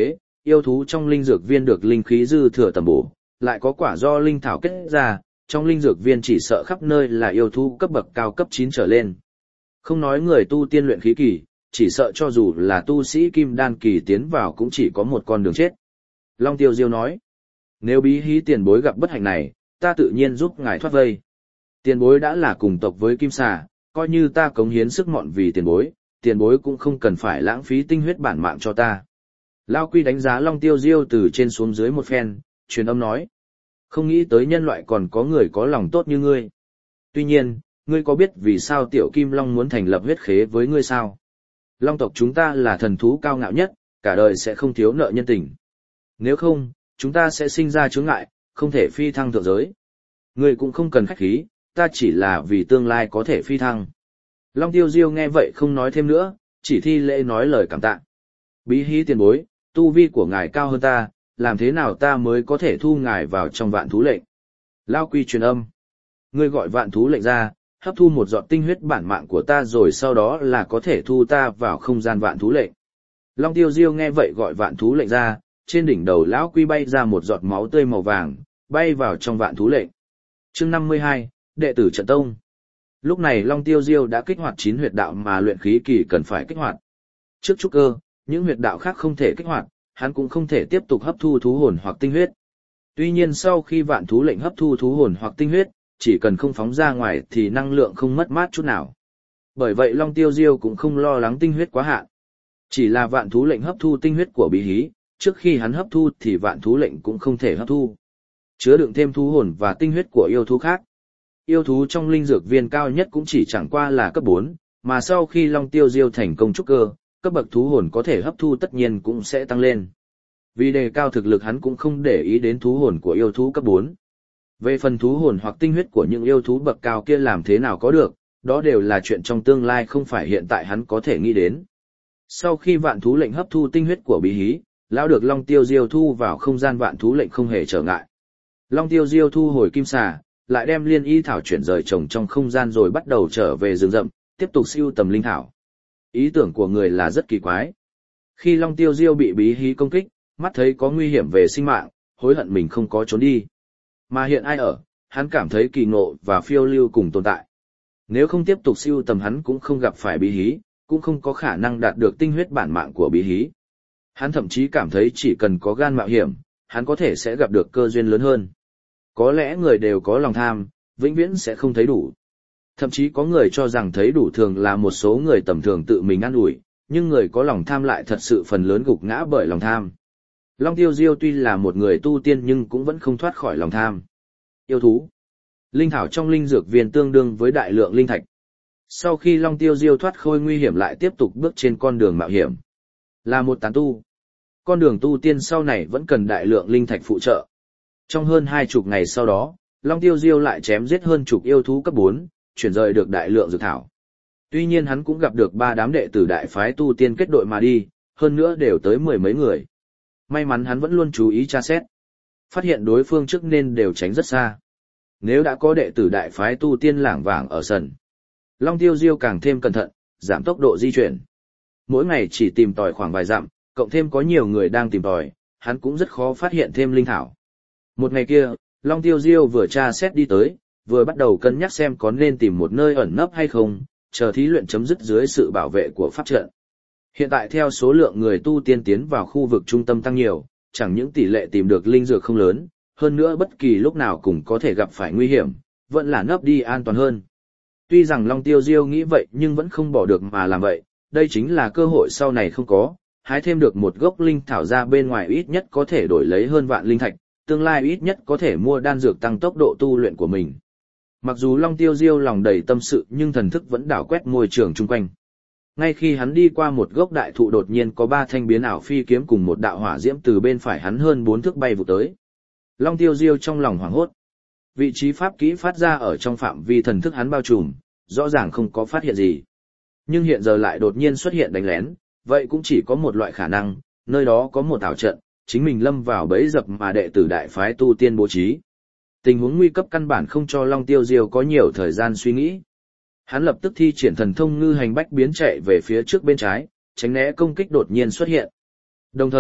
yêu thú trong linh dược viên được linh khí dư thừa tầm bổ, lại có quả do linh thảo kết ra, trong linh dược viên chỉ sợ khắp nơi là yêu thú cấp bậc cao cấp 9 trở lên. Không nói người tu tiên luyện khí kỳ, chỉ sợ cho dù là tu sĩ kim đan kỳ tiến vào cũng chỉ có một con đường chết. Long Tiêu Diêu nói, nếu bí hí tiền bối gặp bất hạnh này, ta tự nhiên giúp ngài thoát vây. Tiền bối đã là cùng tộc với kim xà, coi như ta cống hiến sức mọn vì tiền bối cũng không cần phải lãng phí tinh huyết bản mạng cho ta. Lao Quy đánh giá Long Tiêu Diêu từ trên xuống dưới một phen, truyền âm nói, không nghĩ tới nhân loại còn có người có lòng tốt như ngươi. Tuy nhiên, ngươi có biết vì sao Tiểu Kim Long muốn thành lập huyết khế với ngươi sao? Long tộc chúng ta là thần thú cao ngạo nhất, cả đời sẽ không thiếu nợ nhân tình. Nếu không, chúng ta sẽ sinh ra chướng ngại, không thể phi thăng thượng giới. Ngươi cũng không cần khách khí, ta chỉ là vì tương lai có thể phi thăng. Long Tiêu Diêu nghe vậy không nói thêm nữa, chỉ thi lễ nói lời cảm tạ. Bí hí tiền bối, tu vi của ngài cao hơn ta, làm thế nào ta mới có thể thu ngài vào trong vạn thú lệnh? Lao Quy truyền âm. Ngươi gọi vạn thú lệnh ra, hấp thu một giọt tinh huyết bản mạng của ta rồi sau đó là có thể thu ta vào không gian vạn thú lệnh. Long Tiêu Diêu nghe vậy gọi vạn thú lệnh ra, trên đỉnh đầu lão Quy bay ra một giọt máu tươi màu vàng, bay vào trong vạn thú lệnh. Chương 52, đệ tử trận tông. Lúc này Long Tiêu Diêu đã kích hoạt 9 huyệt đạo mà luyện khí kỳ cần phải kích hoạt. Trước trúc cơ, những huyệt đạo khác không thể kích hoạt, hắn cũng không thể tiếp tục hấp thu thú hồn hoặc tinh huyết. Tuy nhiên sau khi vạn thú lệnh hấp thu thú hồn hoặc tinh huyết, chỉ cần không phóng ra ngoài thì năng lượng không mất mát chút nào. Bởi vậy Long Tiêu Diêu cũng không lo lắng tinh huyết quá hạn. Chỉ là vạn thú lệnh hấp thu tinh huyết của bí hí, trước khi hắn hấp thu thì vạn thú lệnh cũng không thể hấp thu. Chứa đựng thêm thú hồn và tinh huyết của yêu thú khác. Yêu thú trong linh dược viên cao nhất cũng chỉ chẳng qua là cấp 4, mà sau khi Long Tiêu Diêu thành công trúc cơ, cấp bậc thú hồn có thể hấp thu tất nhiên cũng sẽ tăng lên. Vì đề cao thực lực hắn cũng không để ý đến thú hồn của yêu thú cấp 4. Về phần thú hồn hoặc tinh huyết của những yêu thú bậc cao kia làm thế nào có được, đó đều là chuyện trong tương lai không phải hiện tại hắn có thể nghĩ đến. Sau khi vạn thú lệnh hấp thu tinh huyết của bí hí, lão được Long Tiêu Diêu thu vào không gian vạn thú lệnh không hề trở ngại. Long Tiêu Diêu thu hồi kim xà, lại đem liên y thảo chuyển rời trồng trong không gian rồi bắt đầu trở về rừng rậm, tiếp tục sưu tầm linh thảo. Ý tưởng của người là rất kỳ quái. Khi Long Tiêu Diêu bị bí hí công kích, mắt thấy có nguy hiểm về sinh mạng, hối hận mình không có trốn đi. Mà hiện ai ở, hắn cảm thấy kỳ ngộ và phiêu lưu cùng tồn tại. Nếu không tiếp tục sưu tầm hắn cũng không gặp phải bí hí, cũng không có khả năng đạt được tinh huyết bản mạng của bí hí. Hắn thậm chí cảm thấy chỉ cần có gan mạo hiểm, hắn có thể sẽ gặp được cơ duyên lớn hơn. Có lẽ người đều có lòng tham, vĩnh viễn sẽ không thấy đủ. Thậm chí có người cho rằng thấy đủ thường là một số người tầm thường tự mình ăn ủi, nhưng người có lòng tham lại thật sự phần lớn gục ngã bởi lòng tham. Long Tiêu Diêu tuy là một người tu tiên nhưng cũng vẫn không thoát khỏi lòng tham. Yêu thú. Linh thảo trong linh dược viên tương đương với đại lượng linh thạch. Sau khi Long Tiêu Diêu thoát khôi nguy hiểm lại tiếp tục bước trên con đường mạo hiểm. Là một tán tu. Con đường tu tiên sau này vẫn cần đại lượng linh thạch phụ trợ. Trong hơn 20 ngày sau đó, Long Tiêu Diêu lại chém giết hơn chục yêu thú cấp 4, chuyển rời được đại lượng dược thảo. Tuy nhiên hắn cũng gặp được 3 đám đệ tử đại phái tu tiên kết đội mà đi, hơn nữa đều tới 10 mấy người. May mắn hắn vẫn luôn chú ý tra xét. Phát hiện đối phương trước nên đều tránh rất xa. Nếu đã có đệ tử đại phái tu tiên lảng vảng ở sân, Long Tiêu Diêu càng thêm cẩn thận, giảm tốc độ di chuyển. Mỗi ngày chỉ tìm tòi khoảng vài dặm, cộng thêm có nhiều người đang tìm tòi, hắn cũng rất khó phát hiện thêm linh thảo. Một ngày kia, Long Tiêu Diêu vừa tra xét đi tới, vừa bắt đầu cân nhắc xem có nên tìm một nơi ẩn nấp hay không, chờ thí luyện chấm dứt dưới sự bảo vệ của pháp trận. Hiện tại theo số lượng người tu tiên tiến vào khu vực trung tâm tăng nhiều, chẳng những tỷ lệ tìm được linh dược không lớn, hơn nữa bất kỳ lúc nào cũng có thể gặp phải nguy hiểm, vẫn là nấp đi an toàn hơn. Tuy rằng Long Tiêu Diêu nghĩ vậy nhưng vẫn không bỏ được mà làm vậy, đây chính là cơ hội sau này không có, hái thêm được một gốc linh thảo ra bên ngoài ít nhất có thể đổi lấy hơn vạn linh thạch, tương lai ít nhất có thể mua đan dược tăng tốc độ tu luyện của mình. Mặc dù Long Tiêu Diêu lòng đầy tâm sự nhưng thần thức vẫn đảo quét môi trường chung quanh. Ngay khi hắn đi qua một gốc đại thụ đột nhiên có 3 thanh biến ảo phi kiếm cùng một đạo hỏa diễm từ bên phải hắn hơn 4 thước bay vụt tới. Long Tiêu Diêu trong lòng hoảng hốt. Vị trí pháp kỹ phát ra ở trong phạm vi thần thức hắn bao trùm, rõ ràng không có phát hiện gì. Nhưng hiện giờ lại đột nhiên xuất hiện đánh lén, vậy cũng chỉ có một loại khả năng, nơi đó có một ảo trận, chính mình lâm vào bẫy dập mà đệ tử đại phái tu tiên bố trí. Tình huống nguy cấp căn bản không cho Long Tiêu Diêu có nhiều thời gian suy nghĩ. Hắn lập tức thi triển thần thông ngư hành bách biến chạy về phía trước bên trái, tránh né công kích đột nhiên xuất hiện. Đồng thời,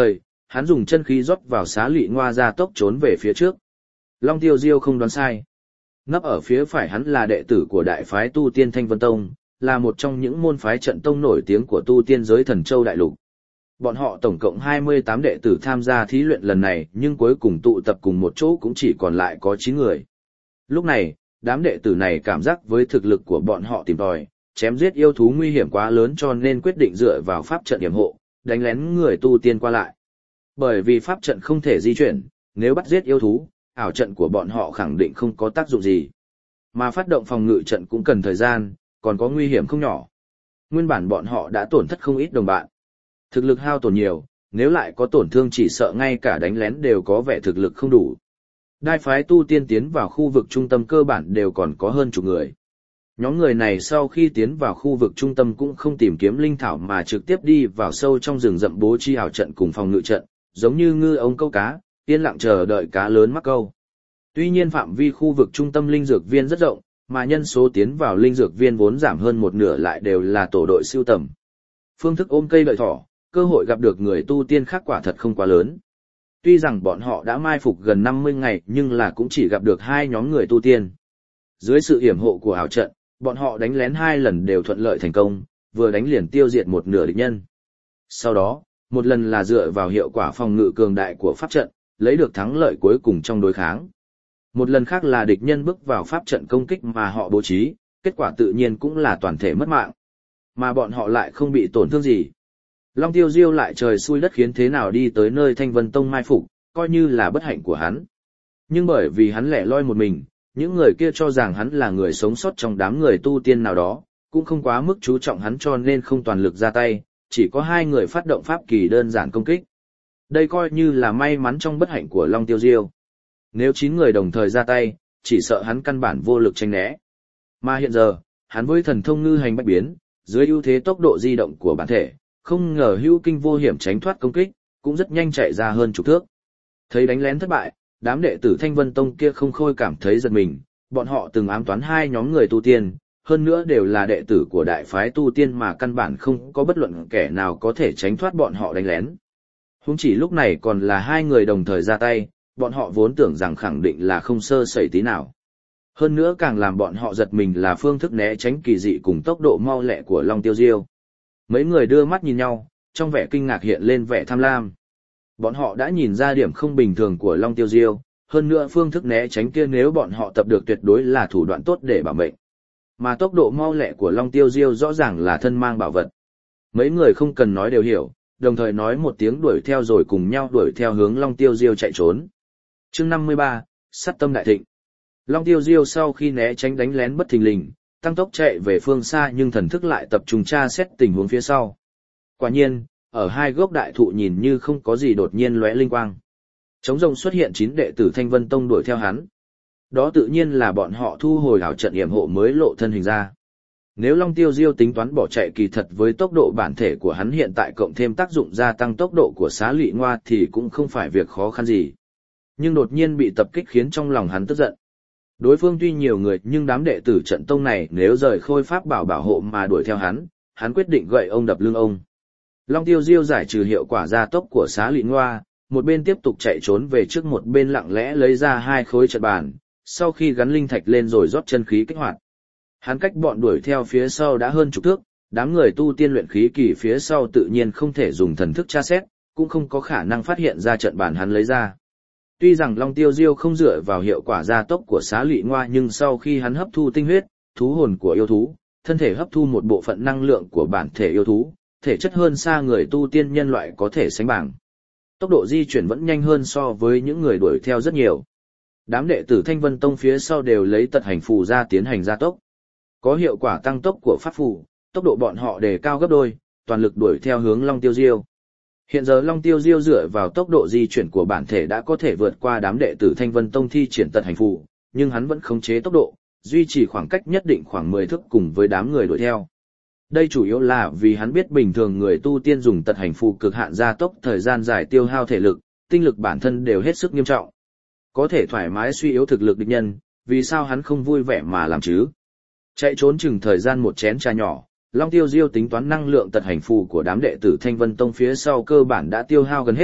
hắn dùng chân khí rót vào Xá Lị Ngoa gia tốc trốn về phía trước. Long Tiêu Diêu không đoán sai. Nấp ở phía phải hắn là đệ tử của đại phái tu tiên Thanh Vân Tông, là một trong những môn phái trận tông nổi tiếng của tu tiên giới Thần Châu Đại Lục. Bọn họ tổng cộng 28 đệ tử tham gia thí luyện lần này, nhưng cuối cùng tụ tập cùng một chỗ cũng chỉ còn lại có 9 người. Lúc này, đám đệ tử này cảm giác với thực lực của bọn họ tìm tòi, chém giết yêu thú nguy hiểm quá lớn cho nên quyết định dựa vào pháp trận yểm hộ, đánh lén người tu tiên qua lại. Bởi vì pháp trận không thể di chuyển, nếu bắt giết yêu thú, ảo trận của bọn họ khẳng định không có tác dụng gì. Mà phát động phòng ngự trận cũng cần thời gian, còn có nguy hiểm không nhỏ. Nguyên bản bọn họ đã tổn thất không ít đồng bạn. Thực lực hao tổn nhiều, nếu lại có tổn thương chỉ sợ ngay cả đánh lén đều có vẻ thực lực không đủ. Đai phái tu tiên tiến vào khu vực trung tâm cơ bản đều còn có hơn chục người. Nhóm người này sau khi tiến vào khu vực trung tâm cũng không tìm kiếm linh thảo mà trực tiếp đi vào sâu trong rừng rậm bố trí ảo trận cùng phòng ngự trận, giống như ngư ống câu cá, yên lặng chờ đợi cá lớn mắc câu. Tuy nhiên phạm vi khu vực trung tâm linh dược viên rất rộng, mà nhân số tiến vào linh dược viên vốn giảm hơn một nửa lại đều là tổ đội siêu tầm. Phương thức ôm cây đợi thỏ, cơ hội gặp được người tu tiên khác quả thật không quá lớn. Tuy rằng bọn họ đã mai phục gần 50 ngày nhưng là cũng chỉ gặp được 2 nhóm người tu tiên. Dưới sự yểm hộ của ảo trận, bọn họ đánh lén 2 lần đều thuận lợi thành công, vừa đánh liền tiêu diệt một nửa địch nhân. Sau đó, một lần là dựa vào hiệu quả phòng ngự cường đại của pháp trận, lấy được thắng lợi cuối cùng trong đối kháng. Một lần khác là địch nhân bước vào pháp trận công kích mà họ bố trí, kết quả tự nhiên cũng là toàn thể mất mạng. Mà bọn họ lại không bị tổn thương gì. Long Tiêu Diêu lại trời xui đất khiến thế nào đi tới nơi Thanh Vân Tông mai phục, coi như là bất hạnh của hắn. Nhưng bởi vì hắn lẻ loi một mình, những người kia cho rằng hắn là người sống sót trong đám người tu tiên nào đó, cũng không quá mức chú trọng hắn cho nên không toàn lực ra tay, chỉ có 2 người phát động pháp kỳ đơn giản công kích. Đây coi như là may mắn trong bất hạnh của Long Tiêu Diêu. Nếu 9 người đồng thời ra tay, chỉ sợ hắn căn bản vô lực tránh né. Mà hiện giờ, hắn với thần thông ngư hành bách biến, dưới ưu thế tốc độ di động của bản thể, không ngờ hữu kinh vô hiểm tránh thoát công kích, cũng rất nhanh chạy ra hơn chục thước. Thấy đánh lén thất bại, đám đệ tử Thanh Vân Tông kia không khôi cảm thấy giật mình, bọn họ từng ám toán 2 nhóm người tu tiên, hơn nữa đều là đệ tử của đại phái tu tiên mà căn bản không có bất luận kẻ nào có thể tránh thoát bọn họ đánh lén. Huống chỉ lúc này còn là 2 người đồng thời ra tay, bọn họ vốn tưởng rằng khẳng định là không sơ sẩy tí nào. Hơn nữa càng làm bọn họ giật mình là phương thức né tránh kỳ dị cùng tốc độ mau lẹ của Long Tiêu Diêu. Mấy người đưa mắt nhìn nhau, trong vẻ kinh ngạc hiện lên vẻ tham lam. Bọn họ đã nhìn ra điểm không bình thường của Long Tiêu Diêu, hơn nữa phương thức né tránh kia nếu bọn họ tập được tuyệt đối là thủ đoạn tốt để bảo mệnh. Mà tốc độ mau lẹ của Long Tiêu Diêu rõ ràng là thân mang bảo vật. Mấy người không cần nói đều hiểu, đồng thời nói một tiếng đuổi theo rồi cùng nhau đuổi theo hướng Long Tiêu Diêu chạy trốn. Chương 53, Sát tâm đại thịnh. Long Tiêu Diêu sau khi né tránh đánh lén bất thình lình, tăng tốc chạy về phương xa nhưng thần thức lại tập trung tra xét tình huống phía sau. Quả nhiên, ở 2 gốc đại thụ nhìn như không có gì đột nhiên lóe linh quang. Trống rồng xuất hiện 9 đệ tử Thanh Vân Tông đuổi theo hắn. Đó tự nhiên là bọn họ thu hồi ảo trận yểm hộ mới lộ thân hình ra. Nếu Long Tiêu Diêu tính toán bỏ chạy kỳ thật với tốc độ bản thể của hắn hiện tại cộng thêm tác dụng gia tăng tốc độ của Xá Lị Ngoa thì cũng không phải việc khó khăn gì. Nhưng đột nhiên bị tập kích khiến trong lòng hắn tức giận. Đối phương tuy nhiều người nhưng đám đệ tử trận tông này nếu rời khôi pháp bảo hộ mà đuổi theo hắn quyết định gậy ông đập lưng ông. Long Tiêu Diêu giải trừ hiệu quả gia tốc của Xá Lị Ngoa, một bên tiếp tục chạy trốn về trước một bên lặng lẽ lấy ra 2 khối trận bàn, sau khi gắn linh thạch lên rồi rót chân khí kích hoạt. Hắn cách bọn đuổi theo phía sau đã hơn chục thước, đám người tu tiên luyện khí kỳ phía sau tự nhiên không thể dùng thần thức tra xét, cũng không có khả năng phát hiện ra trận bàn hắn lấy ra. Tuy rằng Long Tiêu Diêu không dựa vào hiệu quả gia tốc của Xá Lị Ngoa nhưng sau khi hắn hấp thu tinh huyết, thú hồn của yêu thú, thân thể hấp thu một bộ phận năng lượng của bản thể yêu thú, thể chất hơn xa người tu tiên nhân loại có thể sánh bằng. Tốc độ di chuyển vẫn nhanh hơn so với những người đuổi theo rất nhiều. Đám đệ tử Thanh Vân Tông phía sau đều lấy tật hành phù ra tiến hành gia tốc. Có hiệu quả tăng tốc của pháp phù, tốc độ bọn họ đề cao gấp đôi, toàn lực đuổi theo hướng Long Tiêu Diêu. Hiện giờ Long Tiêu Diêu dựa vào tốc độ di chuyển của bản thể đã có thể vượt qua đám đệ tử Thanh Vân Tông thi triển tật hành phù, nhưng hắn vẫn khống chế tốc độ, duy trì khoảng cách nhất định khoảng 10 thước cùng với đám người đuổi theo. Đây chủ yếu là vì hắn biết bình thường người tu tiên dùng tật hành phù cực hạn gia tốc thời gian dài tiêu hao thể lực, tinh lực bản thân đều hết sức nghiêm trọng. Có thể thoải mái suy yếu thực lực địch nhân, vì sao hắn không vui vẻ mà làm chứ? Chạy trốn chừng thời gian một chén trà nhỏ, Long Tiêu Diêu tính toán năng lượng tật hành phù của đám đệ tử Thanh Vân Tông phía sau cơ bản đã tiêu hao gần hết,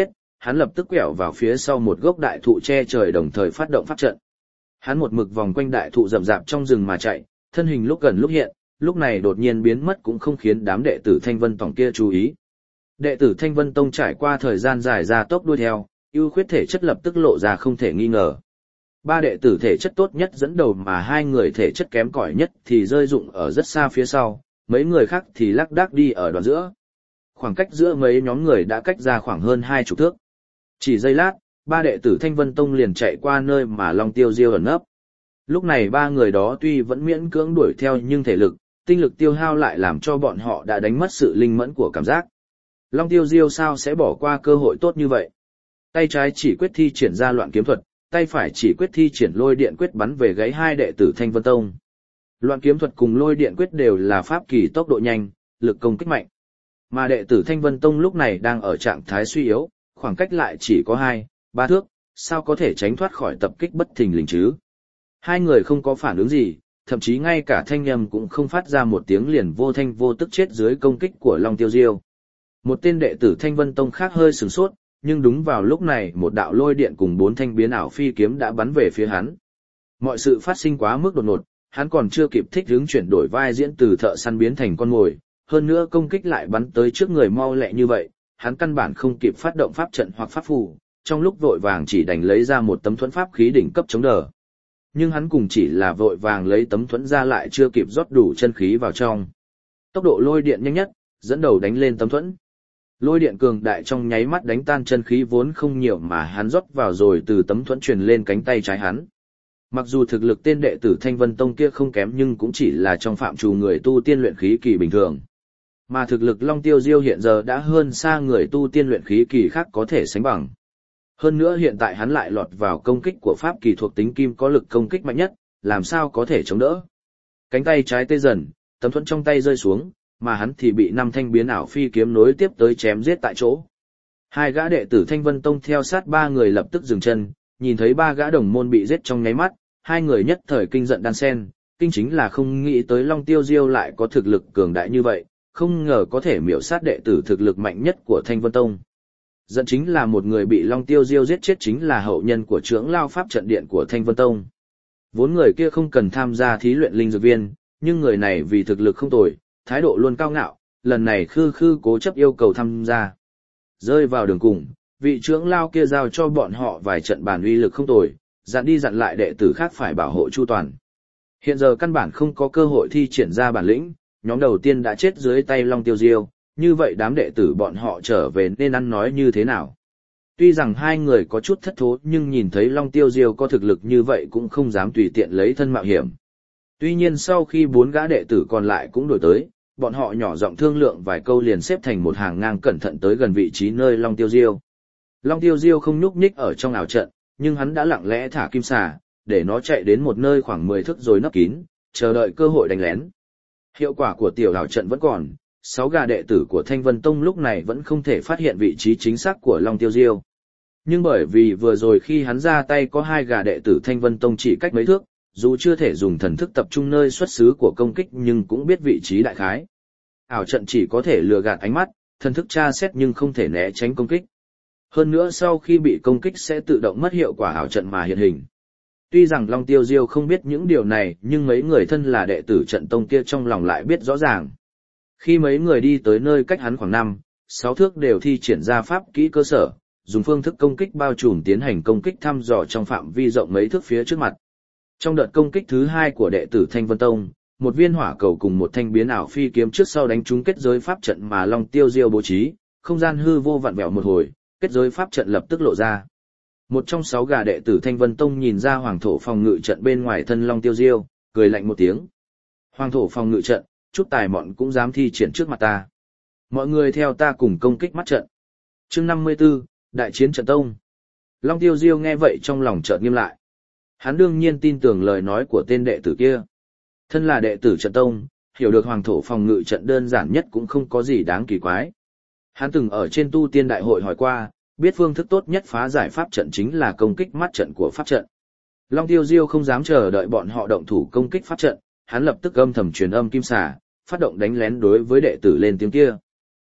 hắn lập tức quẹo vào phía sau một gốc đại thụ che trời đồng thời phát động pháp trận. Hắn một mực vòng quanh đại thụ rậm rạp trong rừng mà chạy, thân hình lúc gần lúc hiện, lúc này đột nhiên biến mất cũng không khiến đám đệ tử Thanh Vân Tông kia chú ý. Đệ tử Thanh Vân Tông trải qua thời gian dài ra tốc đuôi theo, ưu khuyết thể chất lập tức lộ ra không thể nghi ngờ. Ba đệ tử thể chất tốt nhất dẫn đầu mà hai người thể chất kém cỏi nhất thì rơi rụng ở rất xa phía sau, mấy người khác thì lác đác đi ở đoạn giữa. Khoảng cách giữa mấy nhóm người đã cách ra khoảng hơn 20 thước. Chỉ giây lát, ba đệ tử Thanh Vân Tông liền chạy qua nơi mà Long Tiêu Diêu ẩn nấp. Lúc này ba người đó tuy vẫn miễn cưỡng đuổi theo nhưng thể lực, tinh lực tiêu hao lại làm cho bọn họ đã đánh mất sự linh mẫn của cảm giác. Long Tiêu Diêu sao sẽ bỏ qua cơ hội tốt như vậy? Tay trái chỉ quyết thi triển ra loạn kiếm thuật, tay phải chỉ quyết thi triển lôi điện quyết bắn về gáy hai đệ tử Thanh Vân Tông. Loạn kiếm thuật cùng lôi điện quyết đều là pháp kỳ tốc độ nhanh, lực công kích mạnh. Mà đệ tử Thanh Vân Tông lúc này đang ở trạng thái suy yếu, khoảng cách lại chỉ có 2-3 thước, sao có thể tránh thoát khỏi tập kích bất thình lình chứ? Hai người không có phản ứng gì, thậm chí ngay cả thanh âm cũng không phát ra một tiếng, liền vô thanh vô tức chết dưới công kích của Long Tiêu Diêu. Một tên đệ tử Thanh Vân Tông khác hơi sửng sốt, nhưng đúng vào lúc này một đạo lôi điện cùng 4 thanh biến ảo phi kiếm đã bắn về phía hắn. Mọi sự phát sinh quá mức đột ngột, hắn còn chưa kịp thích ứng chuyển đổi vai diễn từ thợ săn biến thành con mồi, hơn nữa công kích lại bắn tới trước người mau lẹ như vậy, hắn căn bản không kịp phát động pháp trận hoặc pháp phù, trong lúc vội vàng chỉ đành lấy ra một tấm thuẫn pháp khí đỉnh cấp chống đỡ. Nhưng hắn cùng chỉ là vội vàng lấy tấm thuẫn ra lại chưa kịp rót đủ chân khí vào trong. Tốc độ lôi điện nhanh nhất, dẫn đầu đánh lên tấm thuẫn. Lôi điện cường đại trong nháy mắt đánh tan chân khí vốn không nhiều mà hắn rót vào rồi từ tấm thuẫn truyền lên cánh tay trái hắn. Mặc dù thực lực tên đệ tử Thanh Vân Tông kia không kém nhưng cũng chỉ là trong phạm trù người tu tiên luyện khí kỳ bình thường. Mà thực lực Long Tiêu Diêu hiện giờ đã hơn xa người tu tiên luyện khí kỳ khác có thể sánh bằng. Hơn nữa hiện tại hắn lại lọt vào công kích của pháp kỳ thuộc tính kim có lực công kích mạnh nhất, làm sao có thể chống đỡ. Cánh tay trái tê dần, tấm thuẫn trong tay rơi xuống, mà hắn thì bị 5 thanh biến ảo phi kiếm nối tiếp tới chém giết tại chỗ. Hai gã đệ tử Thanh Vân Tông theo sát ba người lập tức dừng chân, nhìn thấy ba gã đồng môn bị giết trong nháy mắt, hai người nhất thời kinh giận đan sen, kinh chính là không nghĩ tới Long Tiêu Diêu lại có thực lực cường đại như vậy, không ngờ có thể miểu sát đệ tử thực lực mạnh nhất của Thanh Vân Tông. Giận chính là một người bị Long Tiêu Diêu giết chết chính là hậu nhân của trưởng lao pháp trận điện của Thanh Vân Tông. Vốn người kia không cần tham gia thí luyện linh dược viên, nhưng người này vì thực lực không tồi, thái độ luôn cao ngạo, lần này khư cố chấp yêu cầu tham gia. Rơi vào đường cùng, vị trưởng lao kia giao cho bọn họ vài trận bàn uy lực không tồi, dặn đi dặn lại đệ tử khác phải bảo hộ chu toàn. Hiện giờ căn bản không có cơ hội thi triển ra bản lĩnh, nhóm đầu tiên đã chết dưới tay Long Tiêu Diêu, như vậy đám đệ tử bọn họ trở về nên ăn nói như thế nào? Tuy rằng hai người có chút thất thố nhưng nhìn thấy Long Tiêu Diêu có thực lực như vậy cũng không dám tùy tiện lấy thân mạo hiểm. Tuy nhiên sau khi 4 gã đệ tử còn lại cũng đổi tới, bọn họ nhỏ giọng thương lượng vài câu liền xếp thành một hàng ngang cẩn thận tới gần vị trí nơi Long Tiêu Diêu. Long Tiêu Diêu không nhúc nhích ở trong ảo trận, nhưng hắn đã lặng lẽ thả kim xà, để nó chạy đến một nơi khoảng 10 thước rồi nấp kín, chờ đợi cơ hội đánh lén. Hiệu quả của tiểu ảo trận vẫn còn, 6 gã đệ tử của Thanh Vân Tông lúc này vẫn không thể phát hiện vị trí chính xác của Long Tiêu Diêu. Nhưng bởi vì vừa rồi khi hắn ra tay có 2 gã đệ tử Thanh Vân Tông chỉ cách mấy thước, dù chưa thể dùng thần thức tập trung nơi xuất xứ của công kích nhưng cũng biết vị trí đại khái. Ảo trận chỉ có thể lừa gạt ánh mắt, thần thức tra xét nhưng không thể né tránh công kích. Hơn nữa sau khi bị công kích sẽ tự động mất hiệu quả ảo trận mà hiện hình. Tuy rằng Long Tiêu Diêu không biết những điều này nhưng mấy người thân là đệ tử trận tông kia trong lòng lại biết rõ ràng. Khi mấy người đi tới nơi cách hắn khoảng 5-6 thước đều thi triển ra pháp kỹ cơ sở, dùng phương thức công kích bao trùm tiến hành công kích thăm dò trong phạm vi rộng mấy thước phía trước mặt. Trong đợt công kích thứ 2 của đệ tử Thanh Vân Tông, một viên hỏa cầu cùng một thanh biến ảo phi kiếm trước sau đánh trúng kết giới pháp trận mà Long Tiêu Diêu bố trí, không gian hư vô vặn vẹo một hồi, kết giới pháp trận lập tức lộ ra. Một trong 6 gã đệ tử Thanh Vân Tông nhìn ra hoàng thổ phòng ngự trận bên ngoài thân Long Tiêu Diêu, cười lạnh một tiếng. Hoàng thổ phòng ngự trận, chút tài mọn cũng dám thi triển trước mặt ta. Mọi người theo ta cùng công kích mắt trận. Chương 54, Đại chiến trận tông. Long Tiêu Diêu nghe vậy trong lòng chợt nghiêm lại. Hắn đương nhiên tin tưởng lời nói của tên đệ tử kia. Thân là đệ tử trận tông, hiểu được hoàng thổ phòng ngự trận đơn giản nhất cũng không có gì đáng kỳ quái. Hắn từng ở trên tu tiên đại hội hỏi qua, biết phương thức tốt nhất phá giải pháp trận chính là công kích mắt trận của pháp trận. Long Tiêu Diêu không dám chờ đợi bọn họ động thủ công kích pháp trận, hắn lập tức âm thầm truyền âm kim xà, phát động đánh lén đối với đệ tử lên tiếng kia.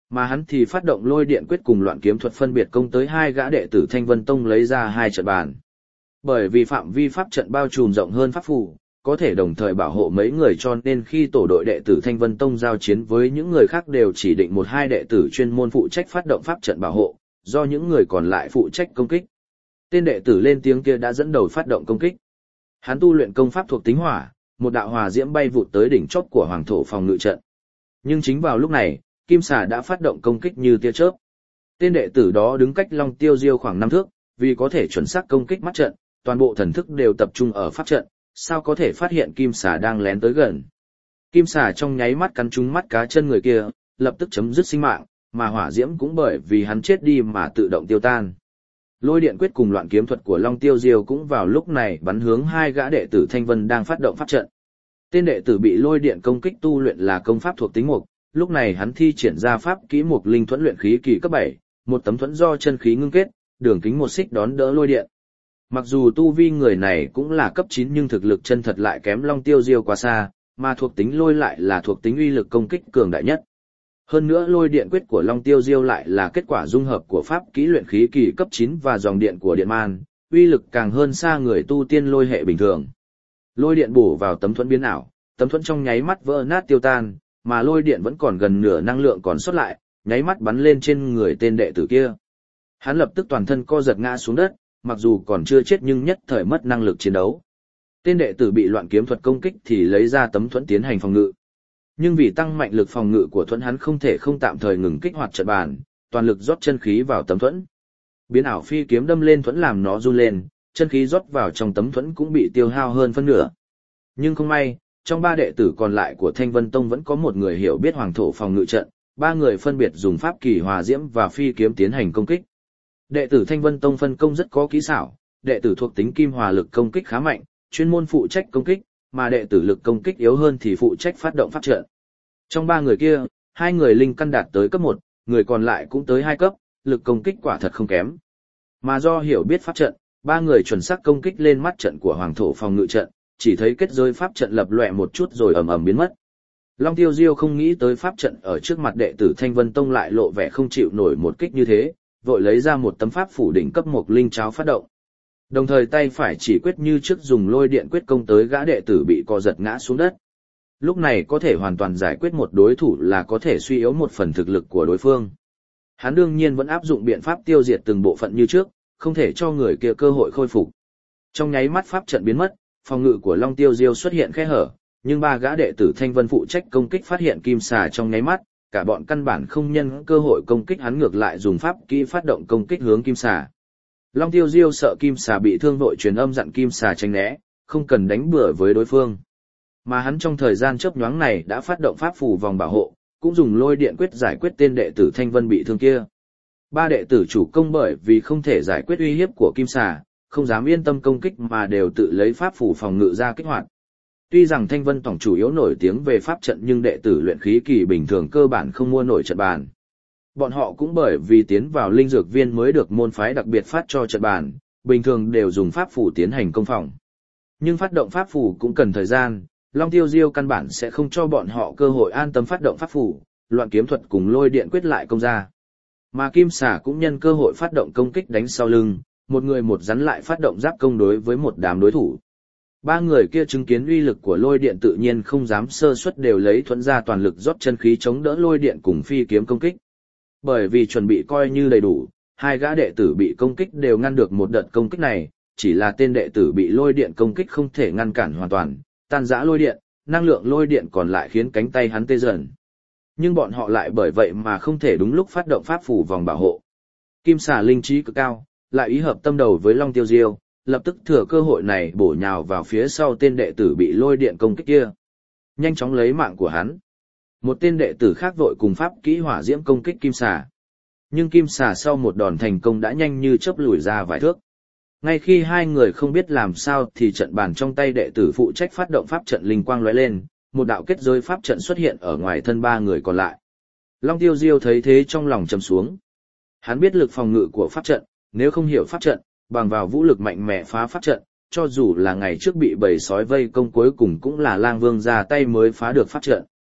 Mà hắn thì phát động lôi điện quyết cùng loạn kiếm thuật phân biệt công tới hai gã đệ tử Thanh Vân Tông lấy ra hai trận bàn. Bởi vì phạm vi pháp trận bao trùm rộng hơn pháp phù, có thể đồng thời bảo hộ mấy người cho nên khi tổ đội đệ tử Thanh Vân Tông giao chiến với những người khác đều chỉ định một hai đệ tử chuyên môn phụ trách phát động pháp trận bảo hộ, do những người còn lại phụ trách công kích. Tên đệ tử lên tiếng kia đã dẫn đầu phát động công kích. Hắn tu luyện công pháp thuộc tính hỏa, một đạo hỏa diễm bay vụt tới đỉnh chóp của hoàng thổ phòng ngự trận. Nhưng chính vào lúc này, Kim Xà đã phát động công kích như tia chớp. Tên đệ tử đó đứng cách Long Tiêu Diêu khoảng 5 thước, vì có thể chuẩn xác công kích mắt trận, toàn bộ thần thức đều tập trung ở pháp trận, sao có thể phát hiện Kim Xà đang lén tới gần. Kim Xà trong nháy mắt cắn trúng mắt cá chân người kia, lập tức chấm dứt sinh mạng, mà hỏa diễm cũng bởi vì hắn chết đi mà tự động tiêu tan. Lôi điện quyết cùng loạn kiếm thuật của Long Tiêu Diêu cũng vào lúc này bắn hướng hai gã đệ tử Thanh Vân đang phát động pháp trận. Tên đệ tử bị lôi điện công kích tu luyện là công pháp thuộc tính mộc, lúc này hắn thi triển ra pháp kỹ mộc linh thuẫn luyện khí kỳ cấp 7, một tấm thuẫn do chân khí ngưng kết, đường kính 1 xích đón đỡ lôi điện. Mặc dù tu vi người này cũng là cấp 9 nhưng thực lực chân thật lại kém Long Tiêu Diêu quá xa, mà thuộc tính lôi lại là thuộc tính uy lực công kích cường đại nhất. Hơn nữa lôi điện quyết của Long Tiêu Diêu lại là kết quả dung hợp của pháp kỹ luyện khí kỳ cấp 9 và dòng điện của điện man, uy lực càng hơn xa người tu tiên lôi hệ bình thường. Lôi điện bổ vào tấm thuẫn biến ảo, tấm thuẫn trong nháy mắt vỡ nát tiêu tan, mà lôi điện vẫn còn gần nửa năng lượng còn sót lại, nháy mắt bắn lên trên người tên đệ tử kia. Hắn lập tức toàn thân co giật ngã xuống đất, mặc dù còn chưa chết nhưng nhất thời mất năng lực chiến đấu. Tên đệ tử bị loạn kiếm thuật công kích thì lấy ra tấm thuẫn tiến hành phòng ngự. Nhưng vì tăng mạnh lực phòng ngự của thuẫn hắn không thể không tạm thời ngừng kích hoạt trận bàn, toàn lực rót chân khí vào tấm thuẫn. Biến ảo phi kiếm đâm lên thuẫn làm nó run lên, chân khí rót vào trong tấm thuẫn cũng bị tiêu hao hơn phân nửa. Nhưng không may, trong 3 đệ tử còn lại của Thanh Vân Tông vẫn có một người hiểu biết hoàng thổ phòng ngự trận, 3 người phân biệt dùng pháp kỳ hòa diễm và phi kiếm tiến hành công kích. Đệ tử Thanh Vân Tông phân công rất có kỹ xảo, đệ tử thuộc tính kim hòa lực công kích khá mạnh, chuyên môn phụ trách công kích, mà đệ tử lực công kích yếu hơn thì phụ trách phát động pháp trận. Trong 3 người kia, 2 người linh căn đạt tới cấp 1, người còn lại cũng tới 2 cấp, lực công kích quả thật không kém. Mà do hiểu biết pháp trận, 3 người chuẩn xác công kích lên mắt trận của hoàng thổ phòng ngự trận, chỉ thấy kết giới pháp trận lập lòe một chút rồi ầm ầm biến mất. Long Tiêu Diêu không nghĩ tới pháp trận ở trước mặt đệ tử Thanh Vân Tông lại lộ vẻ không chịu nổi một kích như thế, vội lấy ra một tấm pháp phủ đỉnh cấp 1 linh cháo phát động. Đồng thời tay phải chỉ quyết như trước dùng lôi điện quyết công tới gã đệ tử bị co giật ngã xuống đất. Lúc này có thể hoàn toàn giải quyết một đối thủ là có thể suy yếu một phần thực lực của đối phương. Hắn đương nhiên vẫn áp dụng biện pháp tiêu diệt từng bộ phận như trước, không thể cho người kia cơ hội khôi phục. Trong nháy mắt pháp trận biến mất, phòng ngự của Long Tiêu Diêu xuất hiện khe hở, nhưng 3 gã đệ tử Thanh Vân phụ trách công kích phát hiện Kim Xà trong nháy mắt, cả bọn căn bản không nhân cơ hội công kích hắn ngược lại dùng pháp kỹ phát động công kích hướng Kim Xà. Long Tiêu Diêu sợ Kim Xà bị thương vội truyền âm dặn Kim Xà tránh né, không cần đánh bừa với đối phương. Mà hắn trong thời gian chớp nhoáng này đã phát động pháp phù vòng bảo hộ, cũng dùng lôi điện quyết giải quyết tên đệ tử Thanh Vân bị thương kia. 3 đệ tử chủ công bởi vì không thể giải quyết uy hiếp của Kim Xà, không dám yên tâm công kích mà đều tự lấy pháp phù phòng ngự ra kích hoạt. Tuy rằng Thanh Vân tổng chủ yếu nổi tiếng về pháp trận nhưng đệ tử luyện khí kỳ bình thường cơ bản không mua nổi trận bàn. Bọn họ cũng bởi vì tiến vào linh dược viên mới được môn phái đặc biệt phát cho trận bàn, bình thường đều dùng pháp phù tiến hành công phòng. Nhưng phát động pháp phù cũng cần thời gian, Long Tiêu Diêu căn bản sẽ không cho bọn họ cơ hội an tâm phát động pháp phù, loạn kiếm thuật cùng lôi điện quyết lại công ra. Mà Kim Xà cũng nhân cơ hội phát động công kích đánh sau lưng, một người một rắn lại phát động giáp công đối với một đám đối thủ. 3 người kia chứng kiến uy lực của lôi điện tự nhiên không dám sơ suất đều lấy thuẫn ra toàn lực rót chân khí chống đỡ lôi điện cùng phi kiếm công kích. Bởi vì chuẩn bị coi như đầy đủ, 2 gã đệ tử bị công kích đều ngăn được một đợt công kích này, chỉ là tên đệ tử bị lôi điện công kích không thể ngăn cản hoàn toàn, tan rã lôi điện, năng lượng lôi điện còn lại khiến cánh tay hắn tê dần. Nhưng bọn họ lại bởi vậy mà không thể đúng lúc phát động pháp phù vòng bảo hộ. Kim Xà linh trí cực cao, lại ý hợp tâm đầu với Long Tiêu Diêu, lập tức thừa cơ hội này bổ nhào vào phía sau tên đệ tử bị lôi điện công kích kia, nhanh chóng lấy mạng của hắn. Một tên đệ tử khác vội cùng pháp kỹ hỏa diễm công kích Kim Xà. Nhưng Kim Xà sau một đòn thành công đã nhanh như chớp lùi ra vài thước. Ngay khi 2 người không biết làm sao thì trận bàn trong tay đệ tử phụ trách phát động pháp trận linh quang lóe lên, một đạo kết giới pháp trận xuất hiện ở ngoài thân 3 người còn lại. Long Tiêu Diêu thấy thế trong lòng trầm xuống. Hắn biết lực phòng ngự của pháp trận, nếu không hiểu pháp trận, bằng vào vũ lực mạnh mẽ phá pháp trận, cho dù là ngày trước bị bầy sói vây công cuối cùng cũng là Lang Vương ra tay mới phá được pháp trận.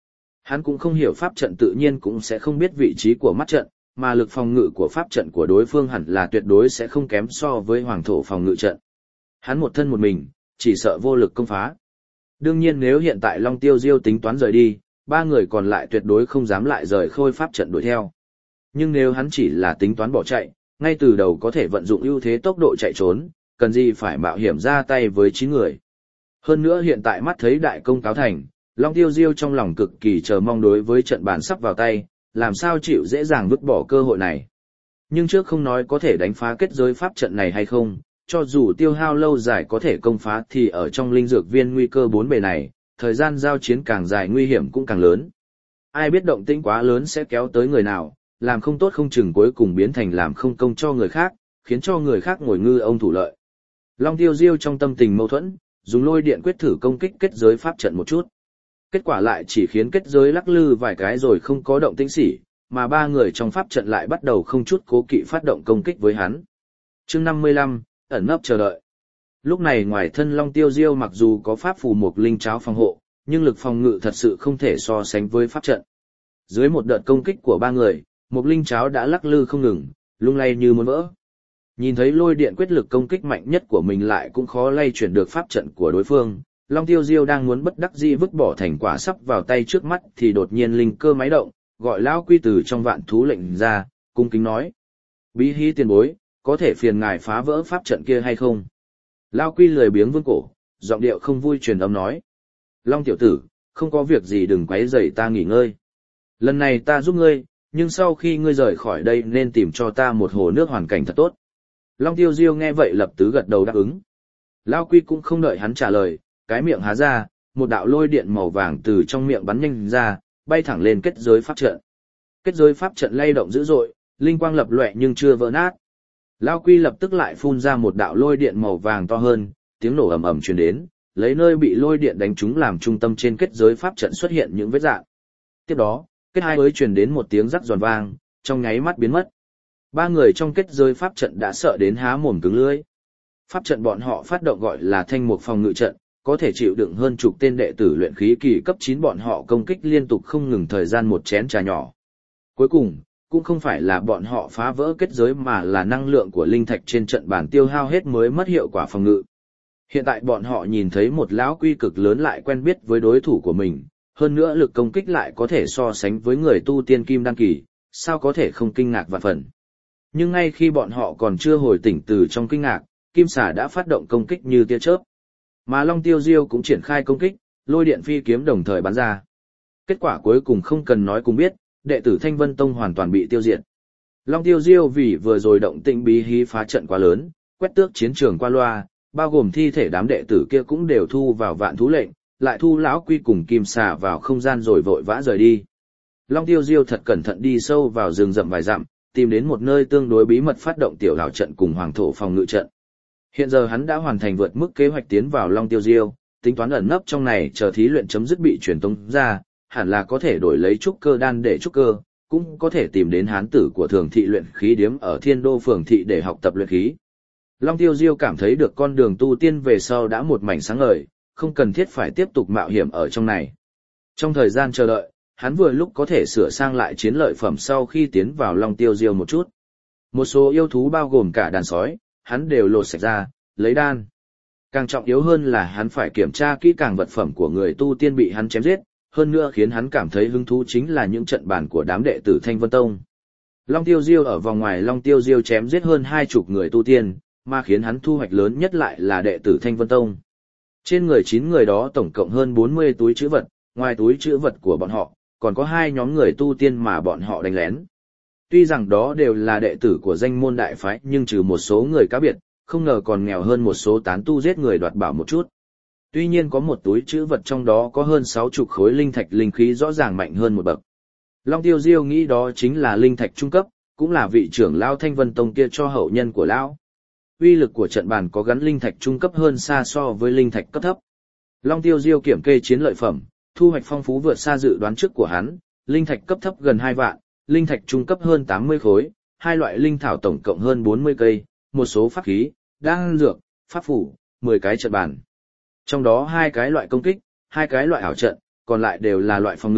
Hắn cũng không hiểu pháp trận tự nhiên cũng sẽ không biết vị trí của mắt trận, mà lực phòng ngự của pháp trận của đối phương hẳn là tuyệt đối sẽ không kém so với hoàng thổ phòng ngự trận. Hắn một thân một mình, chỉ sợ vô lực công phá. Đương nhiên nếu hiện tại Long Tiêu Diêu tính toán rời đi, ba người còn lại tuyệt đối không dám lại rời khôi pháp trận đuổi theo. Nhưng nếu hắn chỉ là tính toán bỏ chạy, ngay từ đầu có thể vận dụng ưu thế tốc độ chạy trốn, cần gì phải mạo hiểm ra tay với 9 người. Hơn nữa hiện tại mắt thấy đại công cáo thành, Long Tiêu Diêu trong lòng cực kỳ chờ mong đối với trận bàn sắp vào tay, làm sao chịu dễ dàng vứt bỏ cơ hội này. Nhưng trước không nói có thể đánh phá kết giới pháp trận này hay không, cho dù tiêu hao lâu dài có thể công phá thì ở trong linh dược viên nguy cơ 4 bề này, thời gian giao chiến càng dài nguy hiểm cũng càng lớn. Ai biết động tĩnh quá lớn sẽ kéo tới người nào, làm không tốt không chừng cuối cùng biến thành làm không công cho người khác, khiến cho người khác ngồi ngư ông thủ lợi. Long Tiêu Diêu trong tâm tình mâu thuẫn, dùng lôi điện quyết thử công kích kết giới pháp trận một chút. Kết quả lại chỉ khiến kết giới lắc lư vài cái rồi không có động tĩnh gì, mà ba người trong pháp trận lại bắt đầu không chút cố kỵ phát động công kích với hắn. Chương 55, ẩn nấp chờ đợi. Lúc này ngoài thân Long Tiêu Diêu mặc dù có pháp phù mộc linh cháo phòng hộ, nhưng lực phòng ngự thật sự không thể so sánh với pháp trận. Dưới một đợt công kích của ba người, mộc linh cháo đã lắc lư không ngừng, lung lay như muốn vỡ. Nhìn thấy lôi điện quyết lực công kích mạnh nhất của mình lại cũng khó lay chuyển được pháp trận của đối phương, Long Tiêu Diêu đang muốn bất đắc dĩ vứt bỏ thành quả sắp vào tay trước mắt thì đột nhiên linh cơ máy động, gọi lão quy từ trong vạn thú lệnh ra, cung kính nói: "Bí hí tiền bối, có thể phiền ngài phá vỡ pháp trận kia hay không?" Lão quy lười biếng vương cổ, giọng điệu không vui truyền âm nói: "Long tiểu tử, không có việc gì đừng quấy rầy ta nghỉ ngơi. Lần này ta giúp ngươi, nhưng sau khi ngươi rời khỏi đây nên tìm cho ta một hồ nước hoàn cảnh thật tốt." Long Tiêu Diêu nghe vậy lập tức gật đầu đáp ứng. Lão quy cũng không đợi hắn trả lời, cái miệng há ra, một đạo lôi điện màu vàng từ trong miệng bắn nhanh ra, bay thẳng lên kết giới pháp trận. Kết giới pháp trận lay động dữ dội, linh quang lập lòe nhưng chưa vỡ nát. Lão quy lập tức lại phun ra một đạo lôi điện màu vàng to hơn, tiếng nổ ầm ầm truyền đến, lấy nơi bị lôi điện đánh trúng làm trung tâm trên kết giới pháp trận xuất hiện những vết rạn. Tiếp đó, kết hai mới truyền đến một tiếng rắc giòn vang, trong nháy mắt biến mất. Ba người trong kết giới pháp trận đã sợ đến há mồm cứng lưỡi. Pháp trận bọn họ phát động gọi là thanh mục phòng ngự trận, có thể chịu đựng hơn chục tên đệ tử luyện khí kỳ cấp 9 bọn họ công kích liên tục không ngừng thời gian một chén trà nhỏ. Cuối cùng, cũng không phải là bọn họ phá vỡ kết giới mà là năng lượng của linh thạch trên trận bàn tiêu hao hết mới mất hiệu quả phòng ngự. Hiện tại bọn họ nhìn thấy một lão quy cực lớn lại quen biết với đối thủ của mình, hơn nữa lực công kích lại có thể so sánh với người tu tiên kim đan kỳ, sao có thể không kinh ngạc vạn phần. Nhưng ngay khi bọn họ còn chưa hồi tỉnh từ trong kinh ngạc, kim xà đã phát động công kích như tia chớp. Mà Long Tiêu Diêu cũng triển khai công kích, lôi điện phi kiếm đồng thời bắn ra. Kết quả cuối cùng không cần nói cũng biết, đệ tử Thanh Vân Tông hoàn toàn bị tiêu diệt. Long Tiêu Diêu vì vừa rồi động tĩnh bí hí phá trận quá lớn, quét tước chiến trường qua loa, bao gồm thi thể đám đệ tử kia cũng đều thu vào vạn thú lệnh, lại thu lão quy cùng kim xà vào không gian rồi vội vã rời đi. Long Tiêu Diêu thật cẩn thận đi sâu vào rừng rậm vài dặm, tìm đến một nơi tương đối bí mật phát động tiểu đảo trận cùng hoàng thổ phòng ngự trận. Hiện giờ hắn đã hoàn thành vượt mức kế hoạch tiến vào Long Tiêu Diêu, tính toán ẩn nấp trong này chờ thí luyện chấm dứt bị truyền tống ra, hẳn là có thể đổi lấy trúc cơ đan để trúc cơ, cũng có thể tìm đến hán tử của Thường thị luyện khí điếm ở Thiên Đô phường thị để học tập luyện khí. Long Tiêu Diêu cảm thấy được con đường tu tiên về sau đã một mảnh sáng ngời, không cần thiết phải tiếp tục mạo hiểm ở trong này. Trong thời gian chờ đợi, hắn vừa lúc có thể sửa sang lại chiến lợi phẩm sau khi tiến vào Long Tiêu Diêu một chút. Một số yêu thú bao gồm cả đàn sói, hắn đều lột sạch ra, lấy đan. Càng trọng yếu hơn là hắn phải kiểm tra kỹ càng vật phẩm của người tu tiên bị hắn chém giết, hơn nữa khiến hắn cảm thấy hứng thú chính là những trận bàn của đám đệ tử Thanh Vân Tông. Long Tiêu Diêu ở vòng ngoài Long Tiêu Diêu chém giết hơn 20 người tu tiên, mà khiến hắn thu hoạch lớn nhất lại là đệ tử Thanh Vân Tông. Trên người 9 người đó tổng cộng hơn 40 túi trữ vật, ngoài túi trữ vật của bọn họ, còn có 2 nhóm người tu tiên mà bọn họ đánh lén. Tuy rằng đó đều là đệ tử của danh môn đại phái nhưng trừ một số người cá biệt, không ngờ còn nghèo hơn một số tán tu giết người đoạt bảo một chút. Tuy nhiên có một túi trữ vật trong đó có hơn 60 khối linh thạch linh khí rõ ràng mạnh hơn một bậc. Long Tiêu Diêu nghĩ đó chính là linh thạch trung cấp, cũng là vị trưởng lão Thanh Vân Tông kia cho hậu nhân của lão. Uy lực của trận bàn có gắn linh thạch trung cấp hơn xa so với linh thạch cấp thấp. Long Tiêu Diêu kiểm kê chiến lợi phẩm, thu hoạch phong phú vượt xa dự đoán trước của hắn, linh thạch cấp thấp gần 2 vạn, linh thạch trung cấp hơn 80 khối, 2 loại linh thảo tổng cộng hơn 40 cây, một số pháp khí, đan dược, pháp phủ, 10 cái trận bàn. Trong đó 2 cái loại công kích, 2 cái loại ảo trận, còn lại đều là loại phòng ngự,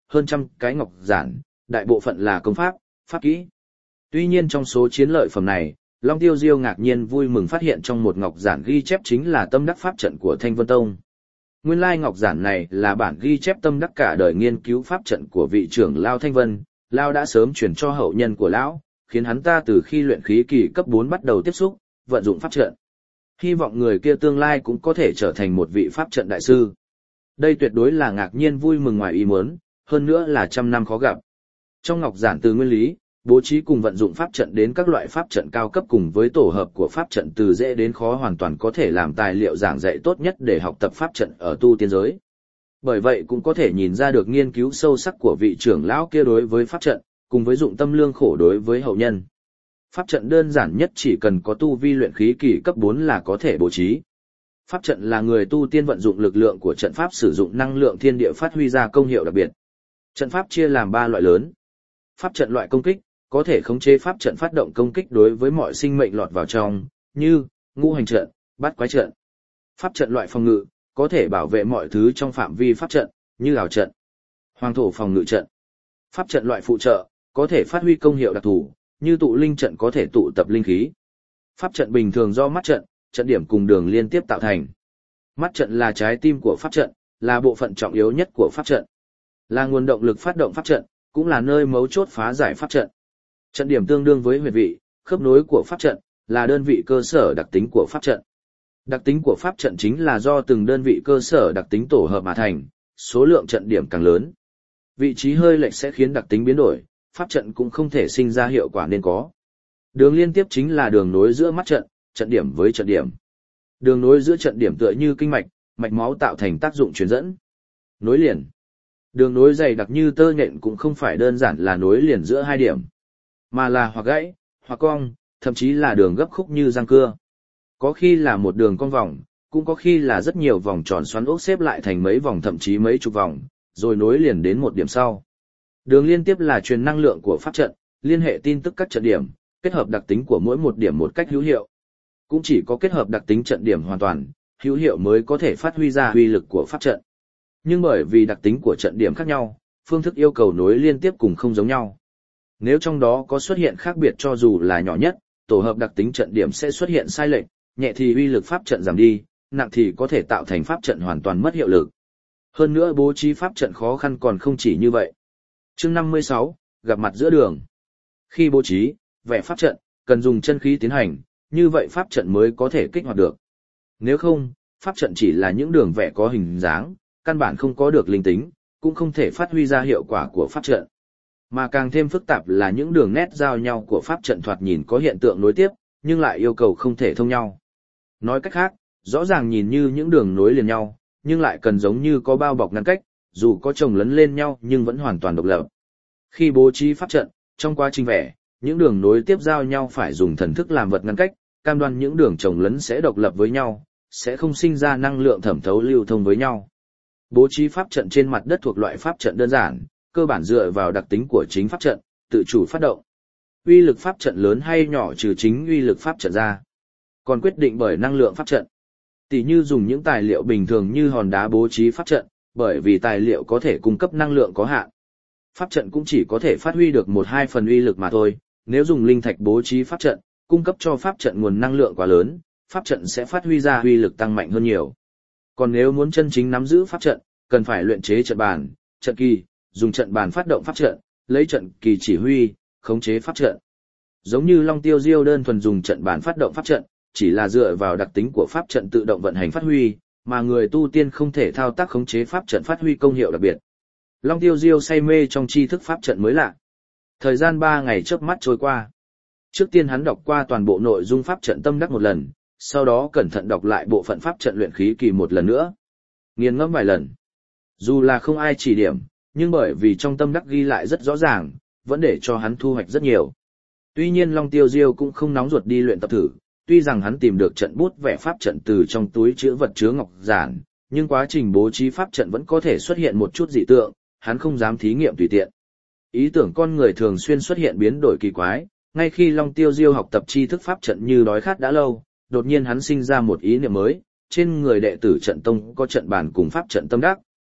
hơn trăm cái ngọc giản, đại bộ phận là công pháp, pháp kỹ. Tuy nhiên trong số chiến lợi phẩm này, Long Tiêu Diêu ngạc nhiên vui mừng phát hiện trong một ngọc giản ghi chép chính là tâm đắc pháp trận của Thanh Vân Tông. Nguyên lai ngọc giản này là bản ghi chép tâm đắc cả đời nghiên cứu pháp trận của vị trưởng Lao Thanh Vân, Lao đã sớm chuyển cho hậu nhân của Lão, khiến hắn ta từ khi luyện khí kỳ cấp 4 bắt đầu tiếp xúc, vận dụng pháp trận. Hy vọng người kia tương lai cũng có thể trở thành một vị pháp trận đại sư. Đây tuyệt đối là ngạc nhiên vui mừng ngoài ý muốn, hơn nữa là trăm năm khó gặp. Trong ngọc giản từ nguyên lý, bố trí cùng vận dụng pháp trận đến các loại pháp trận cao cấp cùng với tổ hợp của pháp trận từ dễ đến khó hoàn toàn có thể làm tài liệu giảng dạy tốt nhất để học tập pháp trận ở tu tiên giới. Bởi vậy cũng có thể nhìn ra được nghiên cứu sâu sắc của vị trưởng lão kia đối với pháp trận, cùng với dụng tâm lương khổ đối với hậu nhân. Pháp trận đơn giản nhất chỉ cần có tu vi luyện khí kỳ cấp 4 là có thể bố trí. Pháp trận là người tu tiên vận dụng lực lượng của trận pháp sử dụng năng lượng thiên địa phát huy ra công hiệu đặc biệt. Trận pháp chia làm 3 loại lớn. Pháp trận loại công kích, có thể khống chế pháp trận phát động công kích đối với mọi sinh mệnh lọt vào trong, như ngũ hành trận, bát quái trận. Pháp trận loại phòng ngự, có thể bảo vệ mọi thứ trong phạm vi pháp trận, như ảo trận, hoàng thổ phòng ngự trận. Pháp trận loại phụ trợ, có thể phát huy công hiệu đặc thù, như tụ linh trận có thể tụ tập linh khí. Pháp trận bình thường do mắt trận, trận điểm cùng đường liên tiếp tạo thành. Mắt trận là trái tim của pháp trận, là bộ phận trọng yếu nhất của pháp trận. Là nguồn động lực phát động pháp trận, cũng là nơi mấu chốt phá giải pháp trận. Trận điểm tương đương với huyệt vị, khớp nối của pháp trận, là đơn vị cơ sở đặc tính của pháp trận. Đặc tính của pháp trận chính là do từng đơn vị cơ sở đặc tính tổ hợp mà thành, số lượng trận điểm càng lớn. Vị trí hơi lệch sẽ khiến đặc tính biến đổi, pháp trận cũng không thể sinh ra hiệu quả nên có. Đường liên tiếp chính là đường nối giữa mắt trận, trận điểm với trận điểm. Đường nối giữa trận điểm tựa như kinh mạch, mạch máu tạo thành tác dụng truyền dẫn. Nối liền. Đường nối dày đặc như tơ nhện cũng không phải đơn giản là nối liền giữa hai điểm, mà là hoặc gãy, hoặc cong, thậm chí là đường gấp khúc như răng cưa. Có khi là một đường cong vòng, cũng có khi là rất nhiều vòng tròn xoắn ốc xếp lại thành mấy vòng thậm chí mấy chục vòng, rồi nối liền đến một điểm sau. Đường liên tiếp là truyền năng lượng của pháp trận, liên hệ tin tức các trận điểm, kết hợp đặc tính của mỗi một điểm một cách hữu hiệu. Cũng chỉ có kết hợp đặc tính trận điểm hoàn toàn, hữu hiệu mới có thể phát huy ra uy lực của pháp trận. Nhưng bởi vì đặc tính của trận điểm khác nhau, phương thức yêu cầu nối liên tiếp cùng không giống nhau. Nếu trong đó có xuất hiện khác biệt cho dù là nhỏ nhất, tổ hợp đặc tính trận điểm sẽ xuất hiện sai lệch, nhẹ thì uy lực pháp trận giảm đi, nặng thì có thể tạo thành pháp trận hoàn toàn mất hiệu lực. Hơn nữa bố trí pháp trận khó khăn còn không chỉ như vậy. Chương 56, gặp mặt giữa đường. Khi bố trí, vẽ pháp trận, cần dùng chân khí tiến hành, như vậy pháp trận mới có thể kích hoạt được. Nếu không, pháp trận chỉ là những đường vẽ có hình dáng, căn bản không có được linh tính, cũng không thể phát huy ra hiệu quả của pháp trận. Mà càng thêm phức tạp là những đường nét giao nhau của pháp trận thoạt nhìn có hiện tượng nối tiếp, nhưng lại yêu cầu không thể thông nhau. Nói cách khác, rõ ràng nhìn như những đường nối liền nhau, nhưng lại cần giống như có bao bọc ngăn cách, dù có chồng lấn lên nhau nhưng vẫn hoàn toàn độc lập. Khi bố trí pháp trận, trong quá trình vẽ, những đường nối tiếp giao nhau phải dùng thần thức làm vật ngăn cách, cam đoan những đường chồng lấn sẽ độc lập với nhau, sẽ không sinh ra năng lượng thẩm thấu lưu thông với nhau. Bố trí pháp trận trên mặt đất thuộc loại pháp trận đơn giản, cơ bản dựa vào đặc tính của chính pháp trận, tự chủ phát động. Uy lực pháp trận lớn hay nhỏ trừ chính uy lực pháp trận ra, còn quyết định bởi năng lượng pháp trận. Tỷ như dùng những tài liệu bình thường như hòn đá bố trí pháp trận, bởi vì tài liệu có thể cung cấp năng lượng có hạn. Pháp trận cũng chỉ có thể phát huy được 1-2 phần uy lực mà thôi, nếu dùng linh thạch bố trí pháp trận, cung cấp cho pháp trận nguồn năng lượng quá lớn, pháp trận sẽ phát huy ra uy lực tăng mạnh hơn nhiều. Còn nếu muốn chân chính nắm giữ pháp trận, cần phải luyện chế trận bàn, trận kỳ, dùng trận bàn phát động pháp trận, lấy trận kỳ chỉ huy, khống chế pháp trận. Giống như Long Tiêu Diêu đơn thuần dùng trận bàn phát động pháp trận, chỉ là dựa vào đặc tính của pháp trận tự động vận hành phát huy, mà người tu tiên không thể thao tác khống chế pháp trận phát huy công hiệu đặc biệt. Long Tiêu Diêu say mê trong tri thức pháp trận mới lạ. Thời gian 3 ngày chớp mắt trôi qua. Trước tiên hắn đọc qua toàn bộ nội dung pháp trận tâm đắc một lần, sau đó cẩn thận đọc lại bộ phận pháp trận luyện khí kỳ một lần nữa. Nghiền ngẫm vài lần. Dù là không ai chỉ điểm, nhưng bởi vì trong tâm đắc ghi lại rất rõ ràng, vẫn để cho hắn thu hoạch rất nhiều. Tuy nhiên Long Tiêu Diêu cũng không nóng ruột đi luyện tập thử, tuy rằng hắn tìm được trận bút vẽ pháp trận từ trong túi chứa vật chứa ngọc giản, nhưng quá trình bố trí pháp trận vẫn có thể xuất hiện một chút dị tượng, hắn không dám thí nghiệm tùy tiện. Ý tưởng con người thường xuyên xuất hiện biến đổi kỳ quái, ngay khi Long Tiêu Diêu học tập tri thức pháp trận như đói khát đã lâu, đột nhiên hắn sinh ra một ý niệm mới, trên người đệ tử trận tông có trận bàn cùng pháp trận tâm đắc,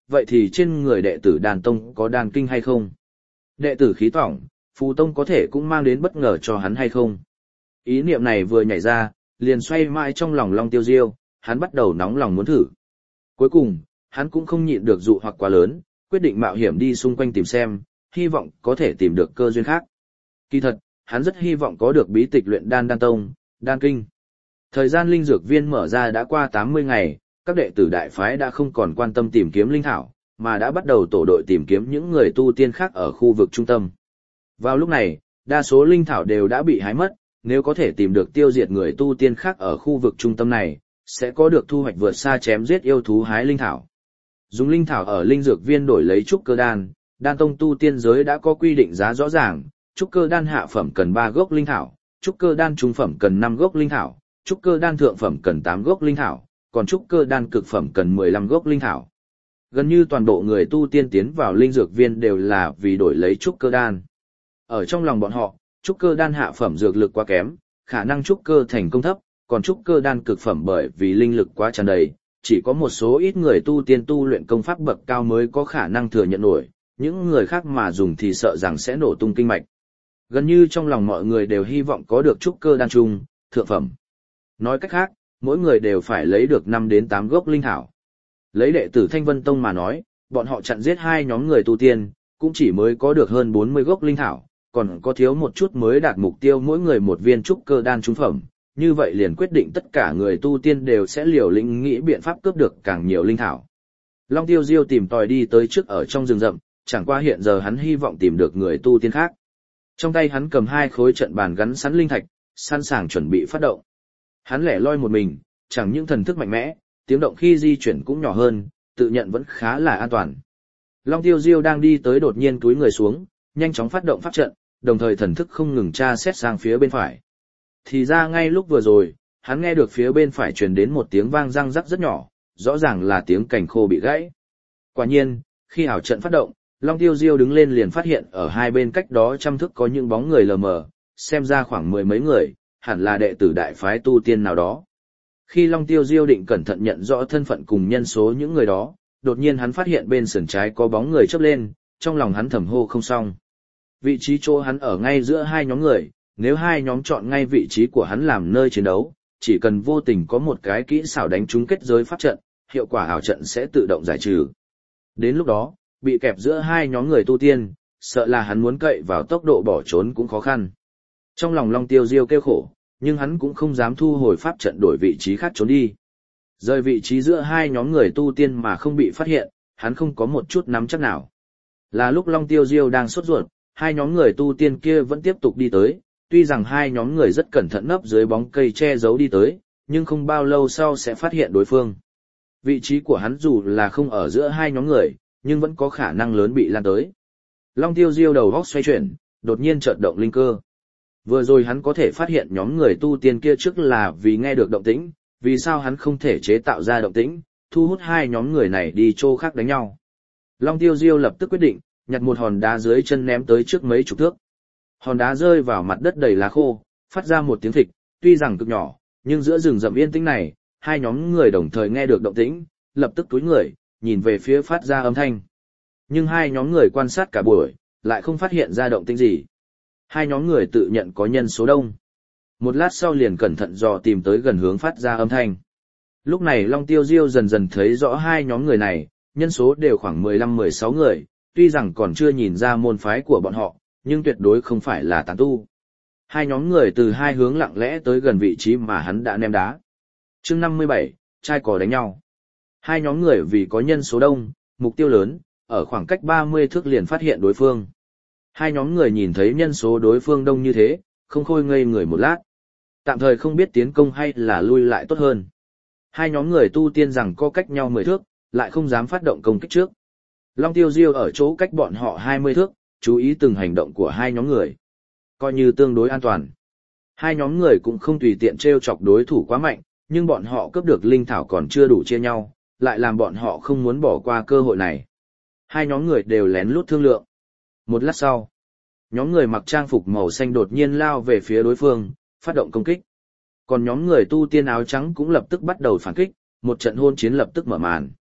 vậy thì trên người đệ tử đan tông có đan kinh hay không? Đệ tử khí tỏng, phù tông có thể cũng mang đến bất ngờ cho hắn hay không? Ý niệm này vừa nhảy ra, liền xoay mãi trong lòng Long Tiêu Diêu, hắn bắt đầu nóng lòng muốn thử. Cuối cùng, hắn cũng không nhịn được dụ hoặc quá lớn, quyết định mạo hiểm đi xung quanh tìm xem, hy vọng có thể tìm được cơ duyên khác. Kỳ thật, hắn rất hy vọng có được bí tịch luyện đan đan tông, đan kinh. Thời gian linh dược viên mở ra đã qua 80 ngày, các đệ tử đại phái đã không còn quan tâm tìm kiếm linh thảo, mà đã bắt đầu tổ đội tìm kiếm những người tu tiên khác ở khu vực trung tâm. Vào lúc này, đa số linh thảo đều đã bị hái mất, nếu có thể tìm được tiêu diệt người tu tiên khác ở khu vực trung tâm này, sẽ có được thu hoạch vượt xa chém giết yêu thú hái linh thảo. Dùng linh thảo ở linh dược viên đổi lấy trúc cơ đan, đan tông tu tiên giới đã có quy định giá rõ ràng, trúc cơ đan hạ phẩm cần 3 gốc linh thảo, trúc cơ đan trung phẩm cần 5 gốc linh thảo, trúc cơ đan thượng phẩm cần 8 gốc linh thảo, còn trúc cơ đan cực phẩm cần 15 gốc linh thảo. Gần như toàn bộ người tu tiên tiến vào linh dược viên đều là vì đổi lấy trúc cơ đan. Ở trong lòng bọn họ, trúc cơ đan hạ phẩm dược lực quá kém, khả năng trúc cơ thành công thấp, còn trúc cơ đan cực phẩm bởi vì linh lực quá tràn đầy, chỉ có một số ít người tu tiên tu luyện công pháp bậc cao mới có khả năng thừa nhận nổi, những người khác mà dùng thì sợ rằng sẽ nổ tung kinh mạch. Gần như trong lòng mọi người đều hy vọng có được trúc cơ đan trung, thượng phẩm. Nói cách khác, mỗi người đều phải lấy được 5 đến 8 gốc linh thảo. Lấy đệ tử Thanh Vân Tông mà nói, bọn họ chặn giết 2 nhóm người tu tiên, cũng chỉ mới có được hơn 40 gốc linh thảo, còn có thiếu một chút mới đạt mục tiêu mỗi người một viên trúc cơ đan trung phẩm. Như vậy liền quyết định tất cả người tu tiên đều sẽ liều lĩnh nghĩ biện pháp cướp được càng nhiều linh thảo. Long Tiêu Diêu tìm tòi đi tới trước ở trong rừng rậm, chẳng qua hiện giờ hắn hy vọng tìm được người tu tiên khác. Trong tay hắn cầm 2 khối trận bàn gắn sẵn linh thạch, sẵn sàng chuẩn bị phát động. Hắn lẻ loi một mình, chẳng những thần thức mạnh mẽ, tiếng động khi di chuyển cũng nhỏ hơn, tự nhận vẫn khá là an toàn. Long Tiêu Diêu đang đi tới đột nhiên cúi người xuống, nhanh chóng phát động pháp trận, đồng thời thần thức không ngừng tra xét sang phía bên phải. Thì ra ngay lúc vừa rồi, hắn nghe được phía bên phải truyền đến một tiếng vang răng rắc rất nhỏ, rõ ràng là tiếng cành khô bị gãy. Quả nhiên, khi ảo trận phát động, Long Tiêu Diêu đứng lên liền phát hiện ở hai bên cách đó trăm thước có những bóng người lờ mờ, xem ra khoảng 10 mấy người, hẳn là đệ tử đại phái tu tiên nào đó. Khi Long Tiêu Diêu định cẩn thận nhận rõ thân phận cùng nhân số những người đó, đột nhiên hắn phát hiện bên sườn trái có bóng người chớp lên, trong lòng hắn thầm hô không xong. Vị trí chỗ hắn ở ngay giữa hai nhóm người, nếu hai nhóm chọn ngay vị trí của hắn làm nơi chiến đấu, chỉ cần vô tình có một cái kỹ xảo đánh trúng kết giới pháp trận, hiệu quả ảo trận sẽ tự động giải trừ. Đến lúc đó, bị kẹp giữa hai nhóm người tu tiên, sợ là hắn muốn cậy vào tốc độ bỏ trốn cũng khó khăn. Trong lòng Long Tiêu Diêu kêu khổ, nhưng hắn cũng không dám thu hồi pháp trận đổi vị trí khác trốn đi. Rời vị trí giữa hai nhóm người tu tiên mà không bị phát hiện, hắn không có một chút nắm chắc nào. Là lúc Long Tiêu Diêu đang sốt ruột, hai nhóm người tu tiên kia vẫn tiếp tục đi tới, tuy rằng hai nhóm người rất cẩn thận nấp dưới bóng cây che giấu đi tới, nhưng không bao lâu sau sẽ phát hiện đối phương. Vị trí của hắn dù là không ở giữa hai nhóm người, nhưng vẫn có khả năng lớn bị lan tới. Long Tiêu Diêu đầu óc xoay chuyển, đột nhiên chợt động linh cơ. Vừa rồi hắn có thể phát hiện nhóm người tu tiên kia trước là vì nghe được động tĩnh, vì sao hắn không thể chế tạo ra động tĩnh, thu hút hai nhóm người này đi chỗ khác đánh nhau. Long Tiêu Diêu lập tức quyết định, nhặt một hòn đá dưới chân ném tới trước mấy chục thước. Hòn đá rơi vào mặt đất đầy lá khô, phát ra một tiếng thịch, tuy rằng cực nhỏ, nhưng giữa rừng rậm yên tĩnh này, hai nhóm người đồng thời nghe được động tĩnh, lập tức túi người, nhìn về phía phát ra âm thanh. Nhưng hai nhóm người quan sát cả buổi, lại không phát hiện ra động tĩnh gì. Hai nhóm người tự nhận có nhân số đông. Một lát sau liền cẩn thận dò tìm tới gần hướng phát ra âm thanh. Lúc này Long Tiêu Diêu dần dần thấy rõ hai nhóm người này, nhân số đều khoảng 15-16 người, tuy rằng còn chưa nhìn ra môn phái của bọn họ, nhưng tuyệt đối không phải là tán tu. Hai nhóm người từ hai hướng lặng lẽ tới gần vị trí mà hắn đã ném đá. Chương 57, trai cò đánh nhau. Hai nhóm người vì có nhân số đông, mục tiêu lớn, ở khoảng cách 30 thước liền phát hiện đối phương. Hai nhóm người nhìn thấy nhân số đối phương đông như thế, không khôi ngây người một lát. Tạm thời không biết tiến công hay là lui lại tốt hơn. Hai nhóm người tu tiên rằng có cách nhau 10 thước, lại không dám phát động công kích trước. Long Tiêu Diêu ở chỗ cách bọn họ 20 thước, chú ý từng hành động của hai nhóm người. Coi như tương đối an toàn. Hai nhóm người cũng không tùy tiện trêu chọc đối thủ quá mạnh, nhưng bọn họ cướp được linh thảo còn chưa đủ chia nhau, lại làm bọn họ không muốn bỏ qua cơ hội này. Hai nhóm người đều lén lút thương lượng. Một lát sau, nhóm người mặc trang phục màu xanh đột nhiên lao về phía đối phương, phát động công kích. Còn nhóm người tu tiên áo trắng cũng lập tức bắt đầu phản kích, một trận hôn chiến lập tức mở màn.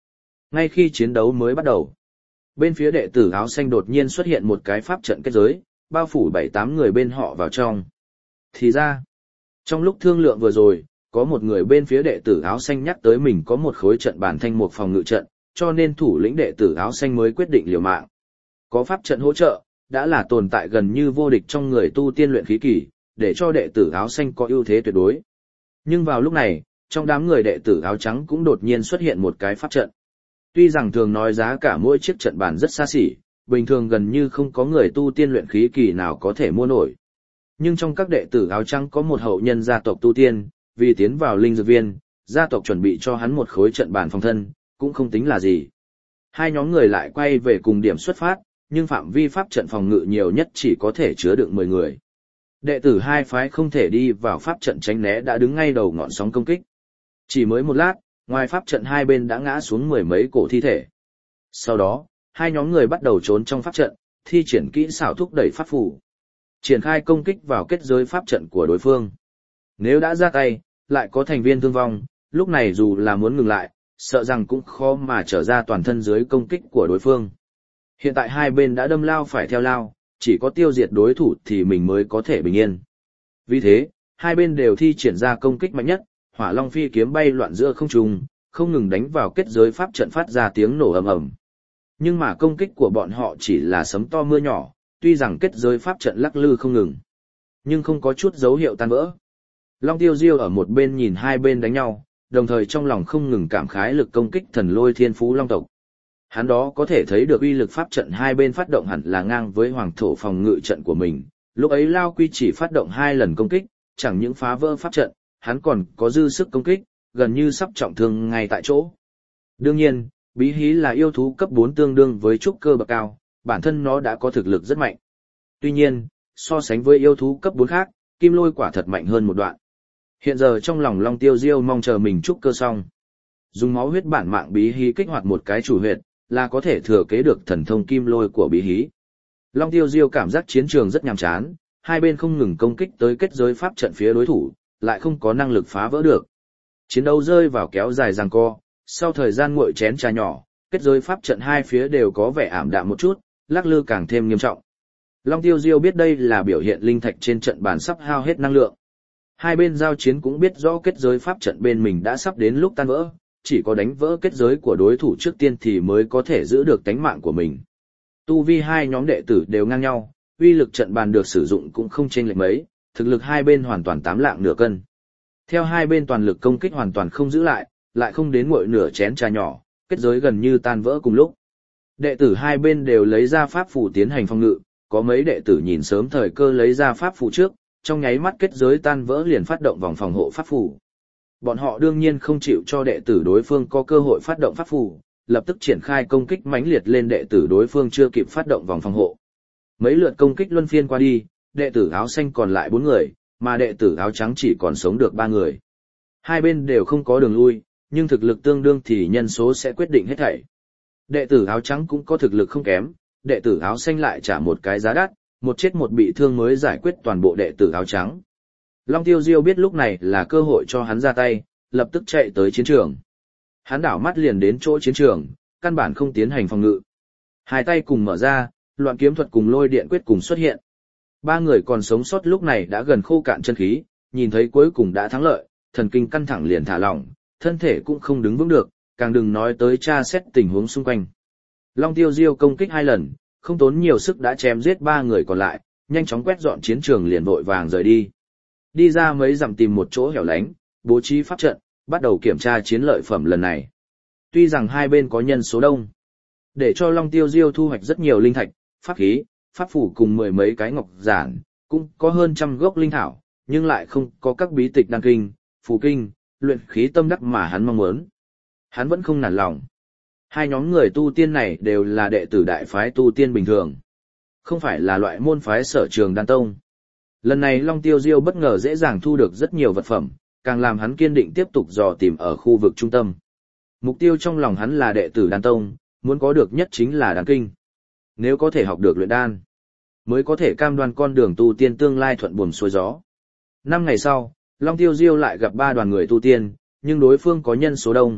Ngay khi chiến đấu mới bắt đầu, bên phía đệ tử áo xanh đột nhiên xuất hiện một cái pháp trận kết giới, bao phủ 7-8 người bên họ vào trong. Thì ra, trong lúc thương lượng vừa rồi, có một người bên phía đệ tử áo xanh nhắc tới mình có một khối trận bản thanh một phòng ngự trận, cho nên thủ lĩnh đệ tử áo xanh mới quyết định liều mạng. Có pháp trận hỗ trợ, đã là tồn tại gần như vô địch trong người tu tiên luyện khí kỳ, để cho đệ tử áo xanh có ưu thế tuyệt đối. Nhưng vào lúc này, trong đám người đệ tử áo trắng cũng đột nhiên xuất hiện một cái pháp trận. Tuy rằng thường nói giá cả mỗi chiếc trận bàn rất xa xỉ, bình thường gần như không có người tu tiên luyện khí kỳ nào có thể mua nổi. Nhưng trong các đệ tử áo trắng có một hậu nhân gia tộc tu tiên, vì tiến vào linh dược viên, gia tộc chuẩn bị cho hắn một khối trận bàn phòng thân, cũng không tính là gì. Hai nhóm người lại quay về cùng điểm xuất phát, nhưng phạm vi pháp trận phòng ngự nhiều nhất chỉ có thể chứa đựng 10 người. Đệ tử hai phái không thể đi vào pháp trận tránh né đã đứng ngay đầu ngọn sóng công kích. Chỉ mới một lát, ngoài pháp trận hai bên đã ngã xuống 10 mấy cổ thi thể. Sau đó, hai nhóm người bắt đầu trốn trong pháp trận, thi triển kỹ xảo thúc đẩy pháp phù, triển khai công kích vào kết giới pháp trận của đối phương. Nếu đã ra tay, lại có thành viên thương vong, lúc này dù là muốn ngừng lại, sợ rằng cũng khó mà trở ra toàn thân dưới công kích của đối phương. Hiện tại hai bên đã đâm lao phải theo lao, chỉ có tiêu diệt đối thủ thì mình mới có thể bình yên. Vì thế, hai bên đều thi triển ra công kích mạnh nhất, Hỏa Long phi kiếm bay loạn giữa không trung, không ngừng đánh vào kết giới pháp trận phát ra tiếng nổ ầm ầm. Nhưng mà công kích của bọn họ chỉ là sấm to mưa nhỏ, tuy rằng kết giới pháp trận lắc lư không ngừng, nhưng không có chút dấu hiệu tan vỡ. Long Tiêu Diêu ở một bên nhìn hai bên đánh nhau, đồng thời trong lòng không ngừng cảm khái lực công kích thần lôi thiên phú long tộc. Hắn đó có thể thấy được uy lực pháp trận hai bên phát động hẳn là ngang với hoàng thổ phòng ngự trận của mình. Lúc ấy Lao Quy chỉ phát động 2 lần công kích, chẳng những phá vỡ pháp trận, hắn còn có dư sức công kích, gần như sắp trọng thương ngay tại chỗ. Đương nhiên, bí hí là yêu thú cấp 4 tương đương với trúc cơ bậc cao, bản thân nó đã có thực lực rất mạnh. Tuy nhiên, so sánh với yêu thú cấp 4 khác, kim lôi quả thật mạnh hơn một đoạn. Hiện giờ trong lòng Long Tiêu Diêu mong chờ mình trúc cơ xong. Dùng máu huyết bản mạng bí hí kích hoạt một cái chủ huyệt, là có thể thừa kế được thần thông kim lôi của bí hí. Long Tiêu Diêu cảm giác chiến trường rất nhàm chán, hai bên không ngừng công kích tới kết giới pháp trận phía đối thủ, lại không có năng lực phá vỡ được. Chiến đấu rơi vào kéo dài giằng co, sau thời gian nguội chén trà nhỏ, kết giới pháp trận hai phía đều có vẻ ảm đạm một chút, lắc lư càng thêm nghiêm trọng. Long Tiêu Diêu biết đây là biểu hiện linh thạch trên trận bàn sắp hao hết năng lượng. Hai bên giao chiến cũng biết rõ kết giới pháp trận bên mình đã sắp đến lúc tan vỡ, chỉ có đánh vỡ kết giới của đối thủ trước tiên thì mới có thể giữ được tánh mạng của mình. Tu vi hai nhóm đệ tử đều ngang nhau, uy lực trận bàn được sử dụng cũng không chênh lệch mấy, thực lực hai bên hoàn toàn 8 lạng nửa cân. Theo hai bên toàn lực công kích hoàn toàn không giữ lại không đến nguội nửa chén trà nhỏ, kết giới gần như tan vỡ cùng lúc. Đệ tử hai bên đều lấy ra pháp phù tiến hành phòng ngự, có mấy đệ tử nhìn sớm thời cơ lấy ra pháp phù trước, trong nháy mắt kết giới tan vỡ liền phát động vòng phòng hộ pháp phù. Bọn họ đương nhiên không chịu cho đệ tử đối phương có cơ hội phát động pháp phù, lập tức triển khai công kích mãnh liệt lên đệ tử đối phương chưa kịp phát động vòng phòng hộ. Mấy lượt công kích luân phiên qua đi, đệ tử áo xanh còn lại 4 người, mà đệ tử áo trắng chỉ còn sống được 3 người. Hai bên đều không có đường lui, nhưng thực lực tương đương thì nhân số sẽ quyết định hết thảy. Đệ tử áo trắng cũng có thực lực không kém, đệ tử áo xanh lại trả một cái giá đắt, một chết một bị thương mới giải quyết toàn bộ đệ tử áo trắng. Long Tiêu Diêu biết lúc này là cơ hội cho hắn ra tay, lập tức chạy tới chiến trường. Hắn đảo mắt liền đến chỗ chiến trường, căn bản không tiến hành phòng ngự. Hai tay cùng mở ra, loạn kiếm thuật cùng lôi điện quyết cùng xuất hiện. 3 người còn sống sót lúc này đã gần khô cạn chân khí, nhìn thấy cuối cùng đã thắng lợi, thần kinh căng thẳng liền thả lỏng, thân thể cũng không đứng vững được, càng đừng nói tới tra xét tình huống xung quanh. Long Tiêu Diêu công kích 2 lần, không tốn nhiều sức đã chém giết 3 người còn lại, nhanh chóng quét dọn chiến trường liền vội vàng rời đi. Đi ra mấy dặm tìm một chỗ hẻo lánh, bố trí pháp trận, bắt đầu kiểm tra chiến lợi phẩm lần này. Tuy rằng hai bên có nhân số đông, để cho Long Tiêu Diêu thu hoạch rất nhiều linh thạch, pháp khí, pháp phủ cùng 10 mấy cái ngọc giản, cũng có hơn 100 gốc linh thảo, nhưng lại không có các bí tịch đan kinh, phù kinh, luyện khí tâm đắc mà hắn mong muốn. Hắn vẫn không nản lòng. Hai nhóm người tu tiên này đều là đệ tử đại phái tu tiên bình thường, không phải là loại môn phái sở trường đan tông. Lần này Long Tiêu Diêu bất ngờ dễ dàng thu được rất nhiều vật phẩm, càng làm hắn kiên định tiếp tục dò tìm ở khu vực trung tâm. Mục tiêu trong lòng hắn là đệ tử đan tông, muốn có được nhất chính là đan kinh. Nếu có thể học được luyện đan, mới có thể cam đoan con đường tu tiên tương lai thuận buồm xuôi gió. 5 ngày sau, Long Tiêu Diêu lại gặp 3 đoàn người tu tiên, nhưng đối phương có nhân số đông,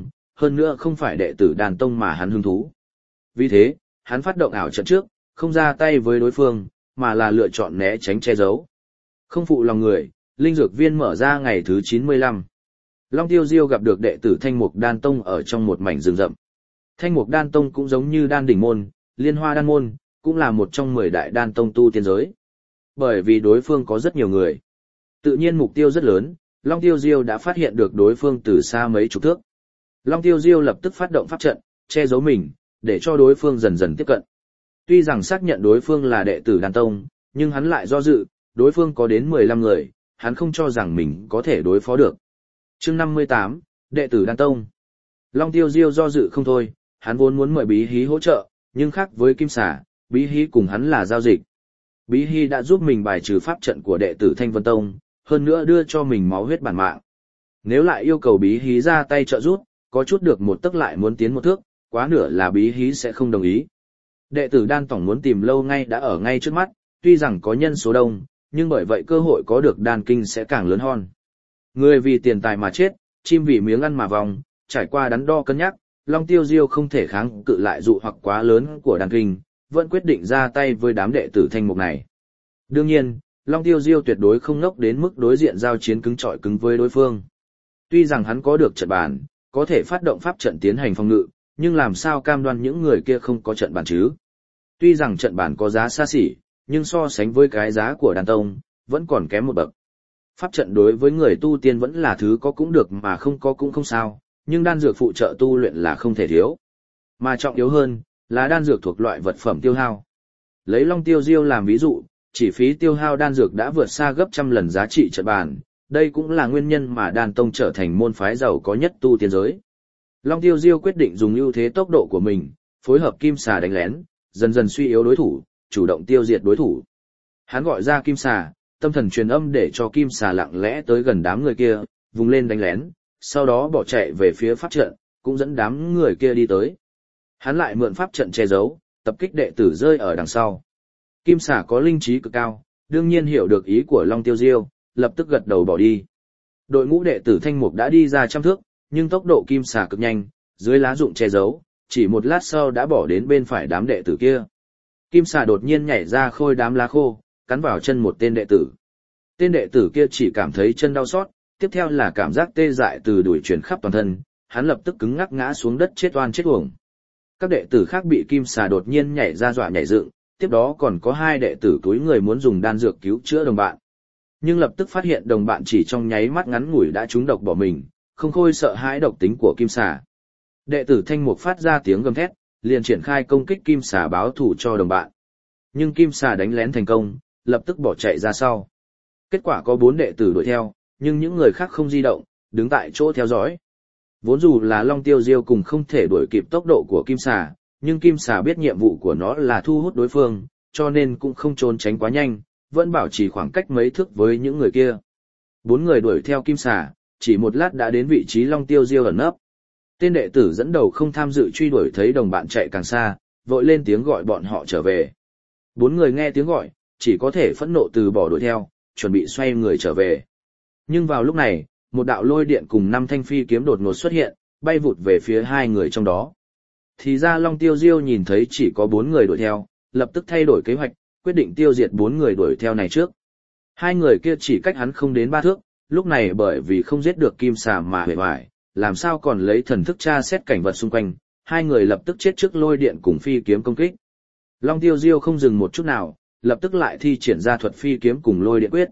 hơn nữa không phải đệ tử đàn tông mà hắn hứng thú. Vì thế, hắn phát động ảo trận trước, không ra tay với đối phương, mà là lựa chọn né tránh che giấu. Không phụ lòng người, linh dược viên mở ra ngày thứ 95. Long Tiêu Diêu gặp được đệ tử Thanh Mục Đan Tông ở trong một mảnh rừng rậm. Thanh Mục Đan Tông cũng giống như Đan Đỉnh Môn, Liên Hoa Đan Môn, cũng là một trong 10 đại đan tông tu tiên giới. Bởi vì đối phương có rất nhiều người. Tự nhiên mục tiêu rất lớn, Long Tiêu Diêu đã phát hiện được đối phương từ xa mấy chục thước. Long Tiêu Diêu lập tức phát động pháp trận, che giấu mình, để cho đối phương dần dần tiếp cận. Tuy rằng xác nhận đối phương là đệ tử đan tông, nhưng hắn lại do dự, đối phương có đến 15 người, hắn không cho rằng mình có thể đối phó được. Chương 58, đệ tử đan tông. Long Tiêu Diêu do dự không thôi, hắn vốn muốn mời Bí Hí hỗ trợ, nhưng khác với Kim Xà, Bí Hí cùng hắn là giao dịch. Bí Hí đã giúp mình bài trừ pháp trận của đệ tử Thanh Vân Tông, hơn nữa đưa cho mình máu huyết bản mạng. Nếu lại yêu cầu Bí Hí ra tay trợ giúp, có chút được một tấc lại muốn tiến một thước, quá nửa là Bí Hí sẽ không đồng ý. Đệ tử đan tổng muốn tìm lâu ngay đã ở ngay trước mắt, tuy rằng có nhân số đông, nhưng bởi vậy cơ hội có được đan kinh sẽ càng lớn hơn. Người vì tiền tài mà chết, chim vì miếng ăn mà vòng, trải qua đắn đo cân nhắc, Long Tiêu Diêu không thể kháng cự lại dụ hoặc quá lớn của đan kinh, vẫn quyết định ra tay với đám đệ tử Thanh Mục này. Đương nhiên, Long Tiêu Diêu tuyệt đối không ngốc đến mức đối diện giao chiến cứng trọi cứng với đối phương. Tuy rằng hắn có được trận bàn, có thể phát động pháp trận tiến hành phòng ngự, nhưng làm sao cam đoan những người kia không có trận bàn chứ? Tuy rằng trận bàn có giá xa xỉ, nhưng so sánh với cái giá của đan tông, vẫn còn kém một bậc. Pháp trận đối với người tu tiên vẫn là thứ có cũng được mà không có cũng không sao, nhưng đan dược phụ trợ tu luyện là không thể thiếu. Mà trọng yếu hơn, là đan dược thuộc loại vật phẩm tiêu hao. Lấy Long Tiêu Diêu làm ví dụ, chỉ phí tiêu hao đan dược đã vượt xa gấp trăm lần giá trị trận bàn, đây cũng là nguyên nhân mà đan tông trở thành môn phái giàu có nhất tu tiên giới. Long Tiêu Diêu quyết định dùng ưu thế tốc độ của mình, phối hợp Kim Xà đánh lén, dần dần suy yếu đối thủ, chủ động tiêu diệt đối thủ. Hắn gọi ra Kim Xà, tâm thần truyền âm để cho Kim Xà lặng lẽ tới gần đám người kia, vùng lên đánh lén, sau đó bỏ chạy về phía pháp trận, cũng dẫn đám người kia đi tới. Hắn lại mượn pháp trận che giấu, tập kích đệ tử rơi ở đằng sau. Kim Xà có linh trí cực cao, đương nhiên hiểu được ý của Long Tiêu Diêu, lập tức gật đầu bỏ đi. Đội ngũ đệ tử Thanh Mục đã đi ra trăm thước, nhưng tốc độ Kim Xà cực nhanh, dưới lá rụng che giấu, chỉ một lát sau đã bỏ đến bên phải đám đệ tử kia. Kim Xà đột nhiên nhảy ra khôi đám lá khô, cắn vào chân một tên đệ tử. Tên đệ tử kia chỉ cảm thấy chân đau xót, tiếp theo là cảm giác tê dại từ đùi truyền khắp toàn thân, hắn lập tức cứng ngắc ngã xuống đất chết oan chết uổng. Các đệ tử khác bị Kim Xà đột nhiên nhảy ra dọa nhảy dựng, tiếp đó còn có 2 đệ tử túi người muốn dùng đan dược cứu chữa đồng bạn. Nhưng lập tức phát hiện đồng bạn chỉ trong nháy mắt ngắn ngủi đã trúng độc bỏ mình, không khôi sợ hãi độc tính của Kim Xà. Đệ tử Thanh Mục phát ra tiếng gầm thét, liền triển khai công kích Kim Xà báo thù cho đồng bạn. Nhưng Kim Xà đánh lén thành công, lập tức bỏ chạy ra sau. Kết quả có 4 đệ tử đuổi theo, nhưng những người khác không di động, đứng tại chỗ theo dõi. Vốn dù là Long Tiêu Diêu cùng không thể đuổi kịp tốc độ của Kim Xà, nhưng Kim Xà biết nhiệm vụ của nó là thu hút đối phương, cho nên cũng không trốn tránh quá nhanh, vẫn bảo trì khoảng cách mấy thước với những người kia. 4 người đuổi theo Kim Xà, chỉ một lát đã đến vị trí Long Tiêu Diêu ẩn nấp. Tên đệ tử dẫn đầu không tham dự truy đuổi thấy đồng bạn chạy càng xa, vội lên tiếng gọi bọn họ trở về. 4 người nghe tiếng gọi, chỉ có thể phẫn nộ từ bỏ đuổi theo, chuẩn bị xoay người trở về. Nhưng vào lúc này, một đạo lôi điện cùng 5 thanh phi kiếm đột ngột xuất hiện, bay vụt về phía 2 người trong đó. Thì ra Long Tiêu Diêu nhìn thấy chỉ có 4 người đuổi theo, lập tức thay đổi kế hoạch, quyết định tiêu diệt 4 người đuổi theo này trước. 2 người kia chỉ cách hắn không đến 3 thước, lúc này bởi vì không giết được Kim Xà mà hề hoài, làm sao còn lấy thần thức tra xét cảnh vật xung quanh, 2 người lập tức chết trước lôi điện cùng phi kiếm công kích. Long Tiêu Diêu không dừng một chút nào, lập tức lại thi triển ra thuật phi kiếm cùng lôi điện quyết.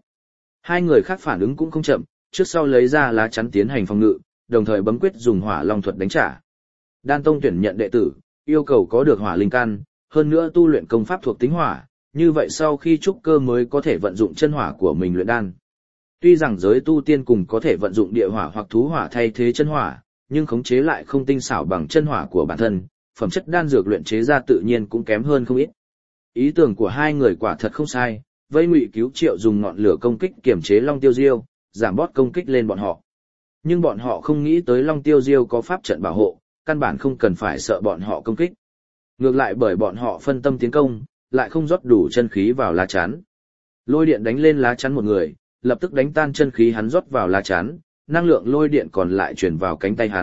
2 người khác phản ứng cũng không chậm, trước sau lấy ra lá chắn tiến hành phòng ngự, đồng thời bấm quyết dùng hỏa long thuật đánh trả. Đan tông tuyển nhận đệ tử, yêu cầu có được hỏa linh căn, hơn nữa tu luyện công pháp thuộc tính hỏa, như vậy sau khi trúc cơ mới có thể vận dụng chân hỏa của mình luyện đan. Tuy rằng giới tu tiên cùng có thể vận dụng địa hỏa hoặc thú hỏa thay thế chân hỏa, nhưng khống chế lại không tinh xảo bằng chân hỏa của bản thân, phẩm chất đan dược luyện chế ra tự nhiên cũng kém hơn không ít. Ý tưởng của 2 người quả thật không sai, vây Ngụy Cứu Triệu dùng ngọn lửa công kích kiểm chế Long Tiêu Diêu, giảm bớt công kích lên bọn họ. Nhưng bọn họ không nghĩ tới Long Tiêu Diêu có pháp trận bảo hộ, căn bản không cần phải sợ bọn họ công kích. Ngược lại bởi bọn họ phân tâm tiến công, lại không rót đủ chân khí vào lá chắn. Lôi điện đánh lên lá chắn một người, lập tức đánh tan chân khí hắn rót vào lá chắn, năng lượng lôi điện còn lại truyền vào cánh tay hắn,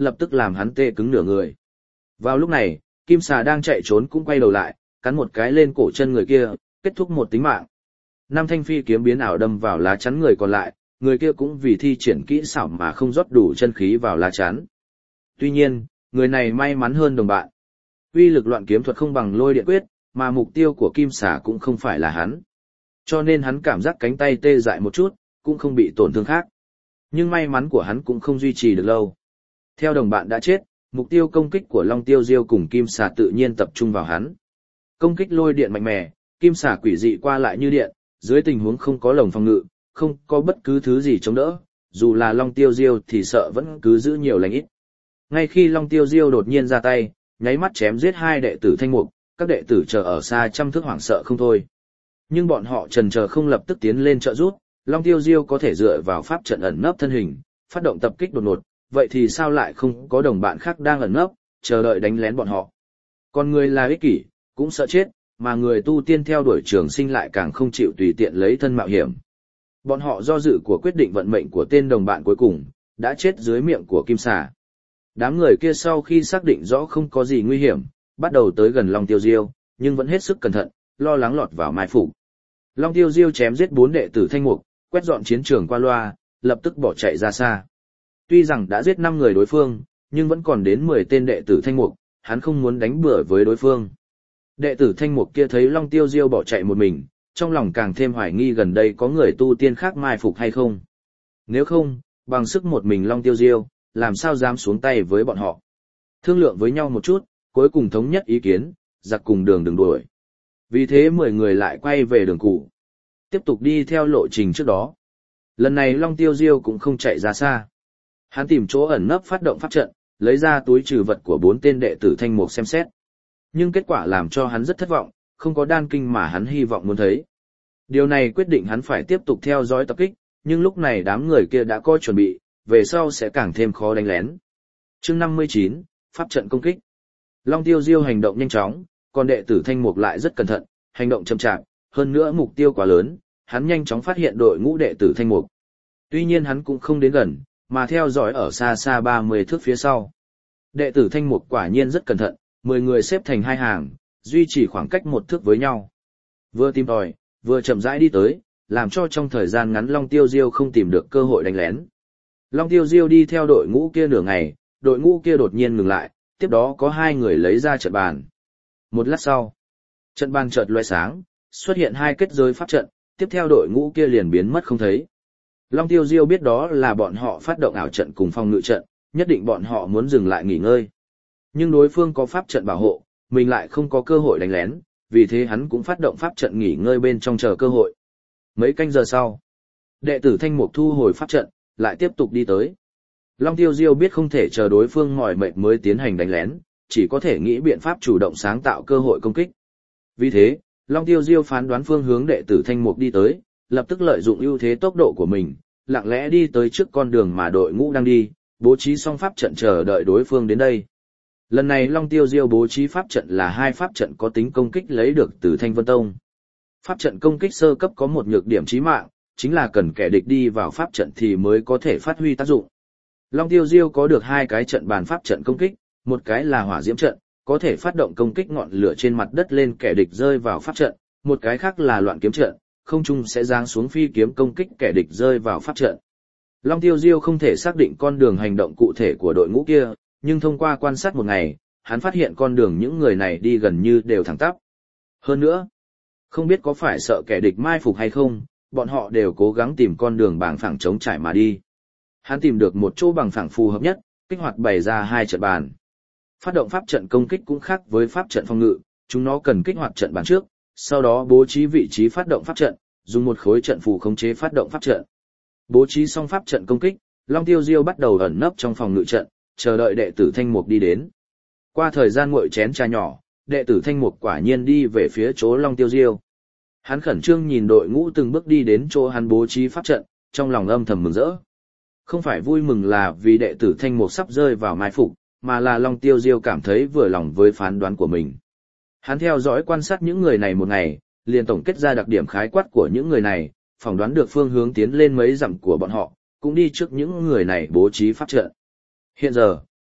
lập tức làm hắn tê cứng nửa người. Vào lúc này, kim xà đang chạy trốn cũng quay đầu lại, cắn một cái lên cổ chân người kia, kết thúc một tính mạng. Năm thanh phi kiếm biến ảo đâm vào lá chắn người còn lại, người kia cũng vì thi triển kỹ xảo mà không rót đủ chân khí vào lá chắn. Tuy nhiên, người này may mắn hơn đồng bạn. Uy lực loạn kiếm thuật không bằng lôi điện quyết, mà mục tiêu của kim xà cũng không phải là hắn. Cho nên hắn cảm giác cánh tay tê dại một chút, cũng không bị tổn thương khác. Nhưng may mắn của hắn cũng không duy trì được lâu. Theo đồng bạn đã chết, mục tiêu công kích của Long Tiêu Diêu cùng kim xà tự nhiên tập trung vào hắn. Công kích lôi điện mạnh mẽ, kim xà quỷ dị qua lại như điện, dưới tình huống không có lồng phòng ngự, không có bất cứ thứ gì chống đỡ, dù là Long Tiêu Diêu thì sợ vẫn cứ giữ nhiều lành ít. Ngay khi Long Tiêu Diêu đột nhiên ra tay, nháy mắt chém giết hai đệ tử Thanh Mục, các đệ tử chờ ở xa trăm thước hoảng sợ không thôi. Nhưng bọn họ chần chờ không lập tức tiến lên trợ giúp, Long Tiêu Diêu có thể dựa vào pháp trận ẩn nấp thân hình, phát động tập kích đột ngột, vậy thì sao lại không có đồng bạn khác đang ẩn nấp, chờ đợi đánh lén bọn họ. Còn người là ích kỷ, cũng sợ chết, mà người tu tiên theo đuổi trường sinh lại càng không chịu tùy tiện lấy thân mạo hiểm. Bọn họ do dự của quyết định vận mệnh của tên đồng bạn cuối cùng, đã chết dưới miệng của kim xà. Đám người kia sau khi xác định rõ không có gì nguy hiểm, bắt đầu tới gần Long Tiêu Diêu, nhưng vẫn hết sức cẩn thận, lo lắng lọt vào mai phục. Long Tiêu Diêu chém giết 4 đệ tử Thanh Mục, quét dọn chiến trường qua loa, lập tức bỏ chạy ra xa. Tuy rằng đã giết 5 người đối phương, nhưng vẫn còn đến 10 tên đệ tử Thanh Mục, hắn không muốn đánh bừa với đối phương. Đệ tử Thanh Mục kia thấy Long Tiêu Diêu bỏ chạy một mình, trong lòng càng thêm hoài nghi gần đây có người tu tiên khác mai phục hay không. Nếu không, bằng sức một mình Long Tiêu Diêu, làm sao dám xuống tay với bọn họ. Thương lượng với nhau một chút, cuối cùng thống nhất ý kiến, giặc cùng đường đừng đuổi. Vì thế 10 người lại quay về đường cũ, tiếp tục đi theo lộ trình trước đó. Lần này Long Tiêu Diêu cũng không chạy ra xa. Hắn tìm chỗ ẩn nấp phát động pháp trận, lấy ra túi trừ vật của 4 tên đệ tử Thanh Mục xem xét. Nhưng kết quả làm cho hắn rất thất vọng, không có đan kinh mà hắn hy vọng muốn thấy. Điều này quyết định hắn phải tiếp tục theo dõi tập kích, nhưng lúc này đám người kia đã có chuẩn bị, về sau sẽ càng thêm khó đánh lén. Chương 59, pháp trận công kích. Long Tiêu Diêu hành động nhanh chóng, còn đệ tử Thanh Mục lại rất cẩn thận, hành động chậm chạp, hơn nữa mục tiêu quá lớn, hắn nhanh chóng phát hiện đội ngũ đệ tử Thanh Mục. Tuy nhiên hắn cũng không đến gần, mà theo dõi ở xa xa 30 thước phía sau. Đệ tử Thanh Mục quả nhiên rất cẩn thận, 10 người xếp thành 2 hàng, duy trì khoảng cách 1 thước với nhau. Vừa tìm tòi, vừa chậm rãi đi tới, làm cho trong thời gian ngắn Long Tiêu Diêu không tìm được cơ hội đánh lén. Long Tiêu Diêu đi theo đội ngũ kia nửa ngày, đội ngũ kia đột nhiên ngừng lại, tiếp đó có 2 người lấy ra trận bàn. Một lát sau, trận bàn chợt lóe sáng, xuất hiện 2 kết giới pháp trận, tiếp theo đội ngũ kia liền biến mất không thấy. Long Tiêu Diêu biết đó là bọn họ phát động ảo trận cùng phòng ngự trận, nhất định bọn họ muốn dừng lại nghỉ ngơi. Nhưng đối phương có pháp trận bảo hộ, mình lại không có cơ hội đánh lén, vì thế hắn cũng phát động pháp trận nghỉ ngơi bên trong chờ cơ hội. Mấy canh giờ sau, đệ tử Thanh Mục thu hồi pháp trận, lại tiếp tục đi tới. Long Tiêu Diêu biết không thể chờ đối phương mỏi mệt mới tiến hành đánh lén, chỉ có thể nghĩ biện pháp chủ động sáng tạo cơ hội công kích. Vì thế, Long Tiêu Diêu phán đoán phương hướng đệ tử Thanh Mục đi tới, lập tức lợi dụng ưu thế tốc độ của mình, lặng lẽ đi tới trước con đường mà đội ngũ đang đi, bố trí xong pháp trận chờ đợi đối phương đến đây. Lần này Long Tiêu Diêu bố trí pháp trận là 2 pháp trận có tính công kích lấy được từ Thanh Vân Tông. Pháp trận công kích sơ cấp có một nhược điểm chí mạng, chính là cần kẻ địch đi vào pháp trận thì mới có thể phát huy tác dụng. Long Tiêu Diêu có được 2 cái trận bàn pháp trận công kích, một cái là hỏa diễm trận, có thể phát động công kích ngọn lửa trên mặt đất lên kẻ địch rơi vào pháp trận, một cái khác là loạn kiếm trận, không trung sẽ giáng xuống phi kiếm công kích kẻ địch rơi vào pháp trận. Long Tiêu Diêu không thể xác định con đường hành động cụ thể của đội ngũ kia, nhưng thông qua quan sát một ngày, hắn phát hiện con đường những người này đi gần như đều thẳng tắp. Hơn nữa, không biết có phải sợ kẻ địch mai phục hay không, bọn họ đều cố gắng tìm con đường bằng phẳng trống trải mà đi. Hắn tìm được một chỗ bằng phẳng phù hợp nhất, kích hoạt bày ra 2 trận bàn. Phát động pháp trận công kích cũng khác với pháp trận phòng ngự, chúng nó cần kích hoạt trận bàn trước, sau đó bố trí vị trí phát động pháp trận, dùng một khối trận phù khống chế phát động pháp trận. Bố trí xong pháp trận công kích, Long Tiêu Diêu bắt đầu ẩn nấp trong phòng ngự trận, chờ đợi đệ tử Thanh Mục đi đến. Qua thời gian nguội chén trà nhỏ, đệ tử Thanh Mục quả nhiên đi về phía chỗ Long Tiêu Diêu. Hắn khẩn trương nhìn đội ngũ từng bước đi đến chỗ hắn bố trí pháp trận, trong lòng âm thầm mừng rỡ. Không phải vui mừng là vì đệ tử Thanh Mục sắp rơi vào mai phục, mà là Long Tiêu Diêu cảm thấy vừa lòng với phán đoán của mình. Hắn theo dõi quan sát những người này một ngày, liền tổng kết ra đặc điểm khái quát của những người này, phỏng đoán được phương hướng tiến lên mấy dặm của bọn họ, cũng đi trước những người này bố trí pháp trận. Hiện giờ,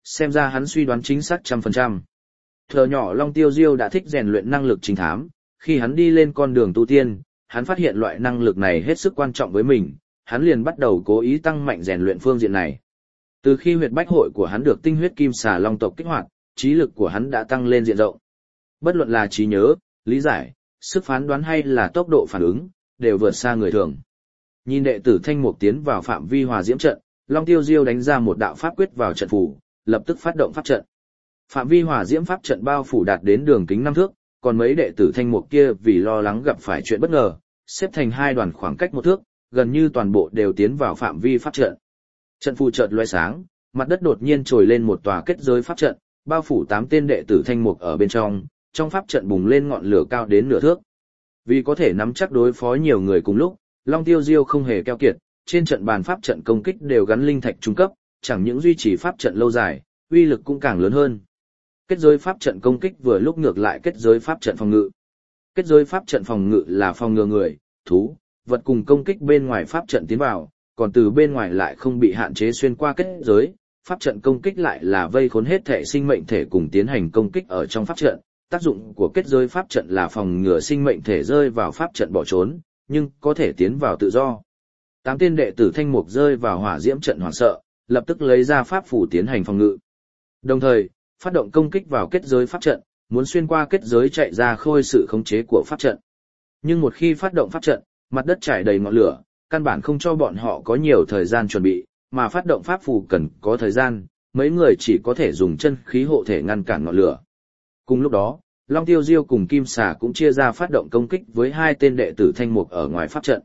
xem ra hắn suy đoán chính xác 100%. Thở nhỏ Long Tiêu Diêu đã thích rèn luyện năng lực trinh thám, khi hắn đi lên con đường tu tiên, hắn phát hiện loại năng lực này hết sức quan trọng với mình, hắn liền bắt đầu cố ý tăng mạnh rèn luyện phương diện này. Từ khi huyệt bách hội của hắn được tinh huyết kim xà long tộc kích hoạt, trí lực của hắn đã tăng lên diện rộng. Bất luận là trí nhớ, lý giải, sức phán đoán hay là tốc độ phản ứng, đều vượt xa người thường. Nhìn đệ tử Thanh Mục tiến vào phạm vi hòa diễm trận, Long Tiêu Diêu đánh ra một đạo pháp quyết vào trận phủ, lập tức phát động pháp trận. Phạm vi hỏa diễm pháp trận bao phủ đạt đến đường kính 5 thước, còn mấy đệ tử Thanh Mục kia vì lo lắng gặp phải chuyện bất ngờ, xếp thành hai đoàn khoảng cách 1 thước, gần như toàn bộ đều tiến vào phạm vi pháp trận. Trận phù chợt lóe sáng, mặt đất đột nhiên trồi lên một tòa kết giới pháp trận, bao phủ 8 tên đệ tử Thanh Mục ở bên trong pháp trận bùng lên ngọn lửa cao đến nửa thước. Vì có thể nắm chắc đối phó nhiều người cùng lúc, Long Tiêu Diêu không hề keo kiệt, trên trận bàn pháp trận công kích đều gắn linh thạch trung cấp, chẳng những duy trì pháp trận lâu dài, uy lực cũng càng lớn hơn. Kết giới pháp trận công kích vừa lúc ngược lại kết giới pháp trận phòng ngự. Kết giới pháp trận phòng ngự là phòng ngừa người, thú, vật cùng công kích bên ngoài pháp trận tiến vào, còn từ bên ngoài lại không bị hạn chế xuyên qua kết giới. Pháp trận công kích lại là vây khốn hết thể sinh mệnh thể cùng tiến hành công kích ở trong pháp trận. Tác dụng của kết giới pháp trận là phòng ngừa sinh mệnh thể rơi vào pháp trận bỏ trốn, nhưng có thể tiến vào tự do. 8 tên đệ tử Thanh Mục rơi vào hỏa diễm trận hoảng sợ, lập tức lấy ra pháp phù tiến hành phòng ngự. Đồng thời, phát động công kích vào kết giới pháp trận, muốn xuyên qua kết giới chạy ra khôi sự khống chế của pháp trận. Nhưng một khi phát động pháp trận, mặt đất trải đầy ngọn lửa, căn bản không cho bọn họ có nhiều thời gian chuẩn bị, mà phát động pháp phù cần có thời gian, mấy người chỉ có thể dùng chân khí hộ thể ngăn cản ngọn lửa. Cùng lúc đó, Long Tiêu Diêu cùng Kim Xà cũng chia ra phát động công kích với 2 tên đệ tử Thanh Mục ở ngoài pháp trận.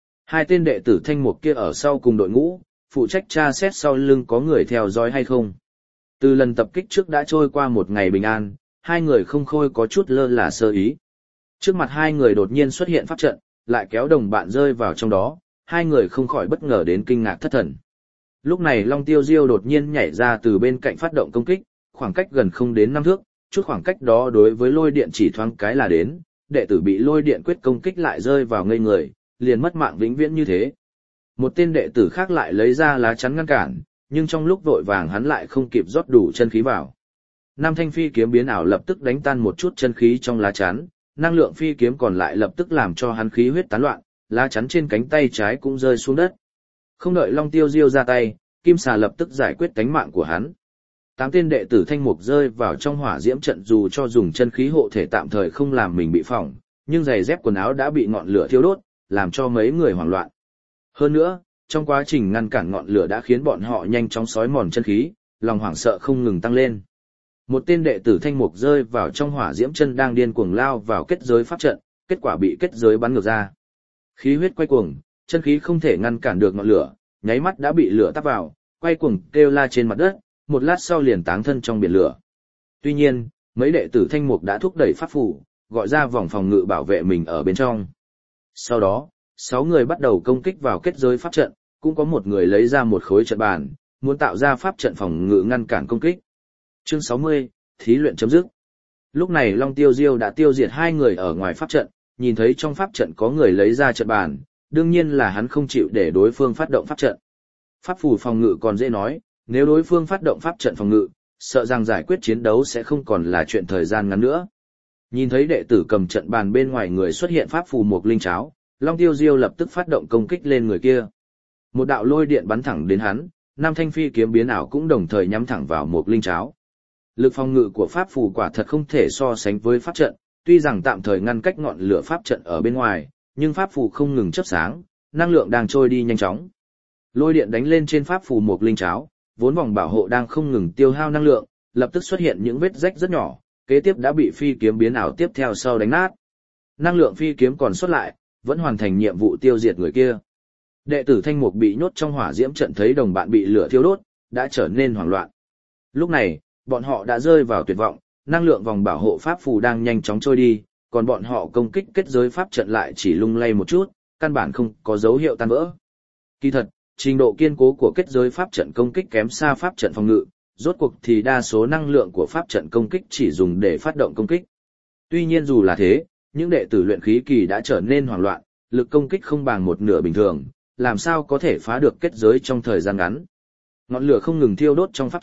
2 tên đệ tử Thanh Mục kia ở sau cùng đội ngũ, phụ trách tra xét sau lưng có người theo dõi hay không. Từ lần tập kích trước đã trôi qua 1 ngày bình an, 2 người không khôi có chút lơ là sơ ý. Trước mặt 2 người đột nhiên xuất hiện pháp trận, lại kéo đồng bạn rơi vào trong đó, 2 người không khỏi bất ngờ đến kinh ngạc thất thần. Lúc này Long Tiêu Diêu đột nhiên nhảy ra từ bên cạnh phát động công kích, khoảng cách gần không đến 5 thước, chút khoảng cách đó đối với lôi điện chỉ thoáng cái là đến, đệ tử bị lôi điện quyết công kích lại rơi vào ngây người, liền mất mạng vĩnh viễn như thế. Một tên đệ tử khác lại lấy ra lá chắn ngăn cản, nhưng trong lúc vội vàng hắn lại không kịp rót đủ chân khí vào. Nam thanh phi kiếm biến ảo lập tức đánh tan một chút chân khí trong lá chắn, năng lượng phi kiếm còn lại lập tức làm cho hắn khí huyết tán loạn, lá chắn trên cánh tay trái cũng rơi xuống đất. Không đợi Long Tiêu Diêu ra tay, Kim Xà lập tức giải quyết tánh mạng của hắn. 8 tên đệ tử Thanh Mục rơi vào trong hỏa diễm trận dù cho dùng chân khí hộ thể tạm thời không làm mình bị phỏng, nhưng giày dép quần áo đã bị ngọn lửa thiêu đốt, làm cho mấy người hoảng loạn. Hơn nữa, trong quá trình ngăn cản ngọn lửa đã khiến bọn họ nhanh chóng xói mòn chân khí, lòng hoảng sợ không ngừng tăng lên. Một tên đệ tử Thanh Mục rơi vào trong hỏa diễm chân đang điên cuồng lao vào kết giới pháp trận, kết quả bị kết giới bắn ngược ra. Khí huyết quay cuồng, chân khí không thể ngăn cản được ngọn lửa, nháy mắt đã bị lửa táp vào, quay cuồng kêu la trên mặt đất, một lát sau liền táng thân trong biển lửa. Tuy nhiên, mấy đệ tử Thanh Mục đã thúc đẩy pháp phù, gọi ra vòng phòng ngự bảo vệ mình ở bên trong. Sau đó, 6 người bắt đầu công kích vào kết giới pháp trận, cũng có một người lấy ra một khối trận bàn, muốn tạo ra pháp trận phòng ngự ngăn cản công kích. Chương 60, thí luyện chấm dứt. Lúc này Long Tiêu Diêu đã tiêu diệt 2 người ở ngoài pháp trận, nhìn thấy trong pháp trận có người lấy ra trận bàn, đương nhiên là hắn không chịu để đối phương phát động pháp trận. Pháp phù phòng ngự còn dễ nói, nếu đối phương phát động pháp trận phòng ngự, sợ rằng giải quyết chiến đấu sẽ không còn là chuyện thời gian ngắn nữa. Nhìn thấy đệ tử cầm trận bàn bên ngoài người xuất hiện pháp phù một linh cháo, Long Tiêu Diêu lập tức phát động công kích lên người kia. Một đạo lôi điện bắn thẳng đến hắn, Nam thanh phi kiếm biến ảo cũng đồng thời nhắm thẳng vào một linh cháo. Lực phòng ngự của pháp phù quả thật không thể so sánh với pháp trận, tuy rằng tạm thời ngăn cách ngọn lửa pháp trận ở bên ngoài, nhưng pháp phù không ngừng chớp sáng, năng lượng đang trôi đi nhanh chóng. Lôi điện đánh lên trên pháp phù một linh cháo, vốn vòng bảo hộ đang không ngừng tiêu hao năng lượng, lập tức xuất hiện những vết rách rất nhỏ, kế tiếp đã bị phi kiếm biến ảo tiếp theo sau đánh nát. Năng lượng phi kiếm còn sót lại, vẫn hoàn thành nhiệm vụ tiêu diệt người kia. Đệ tử Thanh Mục bị nhốt trong hỏa diễm trận thấy đồng bạn bị lửa thiêu đốt, đã trở nên hoảng loạn. Lúc này, bọn họ đã rơi vào tuyệt vọng, năng lượng vòng bảo hộ pháp phù đang nhanh chóng trôi đi, còn bọn họ công kích kết giới pháp trận lại chỉ lung lay một chút, căn bản không có dấu hiệu tan vỡ. Kỳ thật, trình độ kiên cố của kết giới pháp trận công kích kém xa pháp trận phòng ngự, rốt cuộc thì đa số năng lượng của pháp trận công kích chỉ dùng để phát động công kích. Tuy nhiên dù là thế, những đệ tử luyện khí kỳ đã trở nên hoảng loạn, lực công kích không bằng một nửa bình thường, làm sao có thể phá được kết giới trong thời gian ngắn. Ngọn lửa không ngừng thiêu đốt trong pháp trận,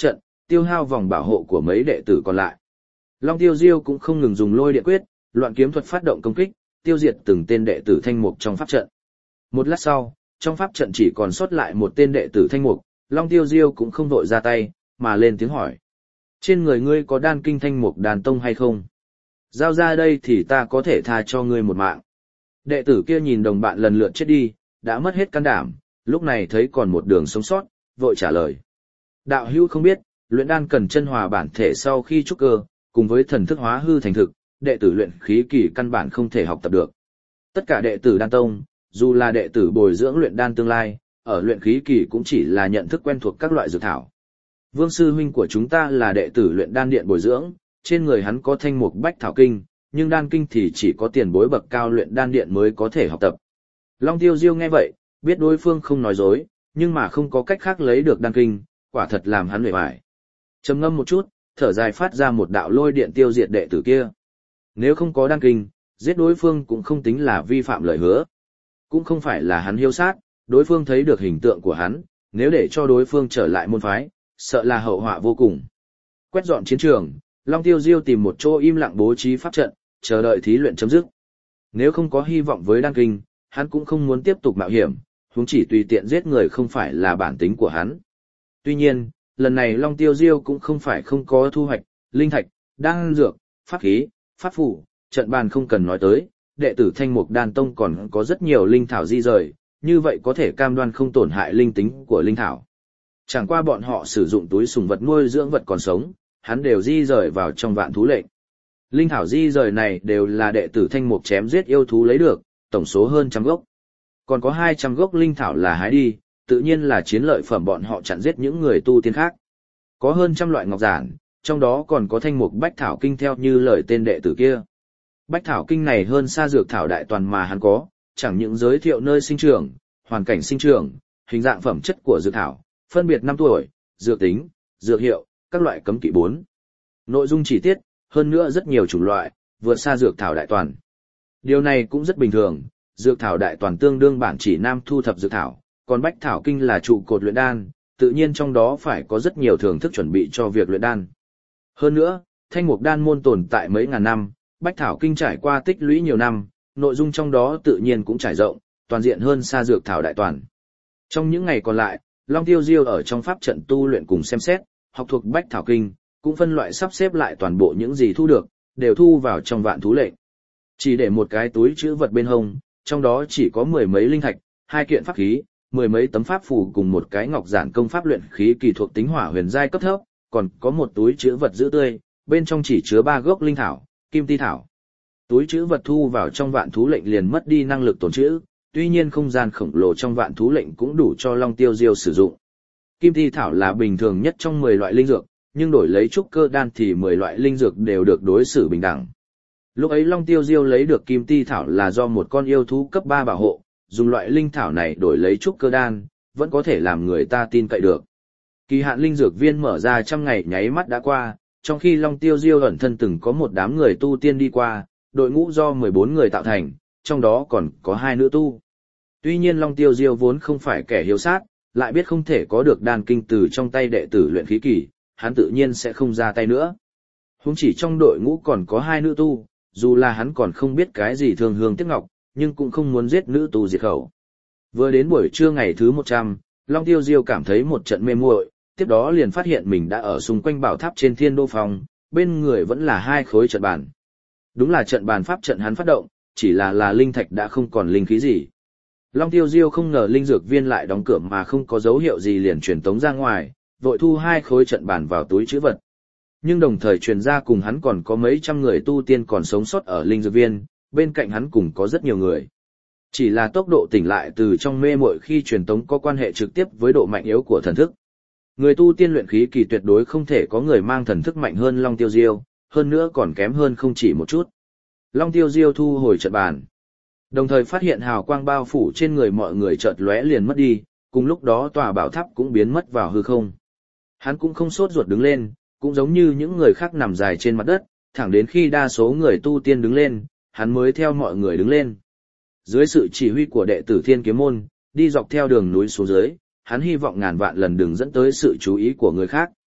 tiêu hao vòng bảo hộ của mấy đệ tử còn lại. Long Tiêu Diêu cũng không ngừng dùng lôi điện quyết, loạn kiếm thuật phát động công kích, tiêu diệt từng tên đệ tử thanh mục trong pháp trận. Một lát sau, trong pháp trận chỉ còn sót lại một tên đệ tử thanh mục, Long Tiêu Diêu cũng không vội ra tay, mà lên tiếng hỏi. Trên người ngươi có đan kinh thanh mục đàn tông hay không? Giao ra đây thì ta có thể tha cho ngươi một mạng. Đệ tử kia nhìn đồng bạn lần lượt chết đi, đã mất hết can đảm, lúc này thấy còn một đường sống sót, vội trả lời. Đạo hữu không biết, luyện đan cần chân hòa bản thể sau khi trúc cơ, cùng với thần thức hóa hư thành thực, đệ tử luyện khí kỳ căn bản không thể học tập được. Tất cả đệ tử đan tông, dù là đệ tử bồi dưỡng luyện đan tương lai, ở luyện khí kỳ cũng chỉ là nhận thức quen thuộc các loại dược thảo. Vương sư huynh của chúng ta là đệ tử luyện đan điện bồi dưỡng, trên người hắn có thanh mục bách thảo kinh, nhưng đan kinh thì chỉ có tiền bối bậc cao luyện đan điện mới có thể học tập. Long Tiêu Diêu nghe vậy, biết đối phương không nói dối, nhưng mà không có cách khác lấy được đan kinh, quả thật làm hắn uể oải. Trầm ngâm một chút, thở dài phát ra một đạo lôi điện tiêu diệt đệ tử kia. Nếu không có đan kinh, giết đối phương cũng không tính là vi phạm lời hứa. Cũng không phải là hắn hiếu sát, đối phương thấy được hình tượng của hắn, nếu để cho đối phương trở lại môn phái, sợ là hậu họa vô cùng. Quét dọn chiến trường, Long Tiêu Diêu tìm một chỗ im lặng bố trí pháp trận, chờ đợi thí luyện chấm dứt. Nếu không có hy vọng với đan kinh, hắn cũng không muốn tiếp tục mạo hiểm, huống chỉ tùy tiện giết người không phải là bản tính của hắn. Tuy nhiên, lần này Long Tiêu Diêu cũng không phải không có thu hoạch, linh thạch, đan dược, pháp khí, pháp phù, trận bàn không cần nói tới, đệ tử Thanh Mục Đan Tông còn có rất nhiều linh thảo di rời, như vậy có thể cam đoan không tổn hại linh tính của linh thảo. Chẳng qua bọn họ sử dụng túi sùng vật nuôi dưỡng vật còn sống, hắn đều di rời vào trong vạn thú lệnh. Linh thảo di rời này đều là đệ tử Thanh Mục chém giết yêu thú lấy được, tổng số hơn trăm gốc. Còn có 200 gốc linh thảo là hái đi, tự nhiên là chiến lợi phẩm bọn họ chặn giết những người tu tiên khác. Có hơn trăm loại ngọc giản, trong đó còn có thanh mục bách thảo kinh theo như lời tên đệ tử kia. Bách thảo kinh này hơn xa dược thảo đại toàn mà hắn có, chẳng những giới thiệu nơi sinh trưởng, hoàn cảnh sinh trưởng, hình dạng phẩm chất của dược thảo, phân biệt năm tuổi, dược tính, dược hiệu, các loại cấm kỵ 4. Nội dung chi tiết, hơn nữa rất nhiều chủng loại, vượt xa dược thảo đại toàn. Điều này cũng rất bình thường, dược thảo đại toàn tương đương bản chỉ nam thu thập dược thảo, còn bách thảo kinh là trụ cột luyện đan, tự nhiên trong đó phải có rất nhiều thưởng thức chuẩn bị cho việc luyện đan. Hơn nữa, thanh mục đan môn tồn tại mấy ngàn năm, bách thảo kinh trải qua tích lũy nhiều năm, nội dung trong đó tự nhiên cũng trải rộng, toàn diện hơn xa dược thảo đại toàn. Trong những ngày còn lại, Long Tiêu Diêu ở trong pháp trận tu luyện cùng xem xét, học thuộc bách thảo kinh, cũng phân loại sắp xếp lại toàn bộ những gì thu được, đều thu vào trong vạn thú lệnh. Chỉ để một cái túi trữ vật bên hông, trong đó chỉ có 10 mấy linh thạch, 2 kiện pháp khí, 10 mấy tấm pháp phù cùng một cái ngọc giản công pháp luyện khí kỳ thuộc tính hỏa huyền giai cấp thấp, còn có một túi trữ vật giữ tươi, bên trong chỉ chứa 3 gốc linh thảo, kim ti thảo. Túi trữ vật thu vào trong vạn thú lệnh liền mất đi năng lực tồn trữ, tuy nhiên không gian khổng lồ trong vạn thú lệnh cũng đủ cho Long Tiêu Diêu sử dụng. Kim ti thảo là bình thường nhất trong 10 loại linh dược, nhưng đổi lấy trúc cơ đan thì 10 loại linh dược đều được đối xử bình đẳng. Lúc ấy Long Tiêu Diêu lấy được kim ti thảo là do một con yêu thú cấp 3 bảo hộ, dùng loại linh thảo này đổi lấy trúc cơ đan, vẫn có thể làm người ta tin cậy được. Kỳ hạn linh dược viên mở ra 100 ngày nháy mắt đã qua, trong khi Long Tiêu Diêu ẩn thân từng có một đám người tu tiên đi qua, đội ngũ do 14 người tạo thành, trong đó còn có 2 nữ tu. Tuy nhiên Long Tiêu Diêu vốn không phải kẻ hiếu sát, lại biết không thể có được đan kinh từ trong tay đệ tử luyện khí kỳ, hắn tự nhiên sẽ không ra tay nữa. Huống chỉ trong đội ngũ còn có 2 nữ tu, dù là hắn còn không biết cái gì thương hương tiếc ngọc, nhưng cũng không muốn giết nữ tu diệt khẩu. Vừa đến buổi trưa ngày thứ 100, Long Tiêu Diêu cảm thấy một trận mê muội, tiếp đó liền phát hiện mình đã ở xung quanh bảo tháp trên Thiên Đô Phòng, bên người vẫn là 2 khối trận bàn. Đúng là trận bàn pháp trận hắn phát động, chỉ là linh thạch đã không còn linh khí gì. Long Tiêu Diêu không ngờ linh dược viên lại đóng cửa mà không có dấu hiệu gì liền truyền tống ra ngoài, vội thu 2 khối trận bàn vào túi trữ vật. Nhưng đồng thời truyền ra cùng hắn còn có mấy trăm người tu tiên còn sống sót ở linh dược viên, bên cạnh hắn cùng có rất nhiều người. Chỉ là tốc độ tỉnh lại từ trong mê muội khi truyền tống có quan hệ trực tiếp với độ mạnh yếu của thần thức. Người tu tiên luyện khí kỳ tuyệt đối không thể có người mang thần thức mạnh hơn Long Tiêu Diêu, hơn nữa còn kém hơn không chỉ một chút. Long Tiêu Diêu thu hồi trận bàn. Đồng thời phát hiện hào quang bao phủ trên người mọi người chợt lóe liền mất đi, cùng lúc đó tòa bảo tháp cũng biến mất vào hư không. Hắn cũng không sốt ruột đứng lên, cũng giống như những người khác nằm dài trên mặt đất, thẳng đến khi đa số người tu tiên đứng lên, hắn mới theo mọi người đứng lên. Dưới sự chỉ huy của đệ tử Thiên Kiếm Môn, đi dọc theo đường núi xuống dưới, hắn hy vọng ngàn vạn lần đừng dẫn tới sự chú ý của người khác.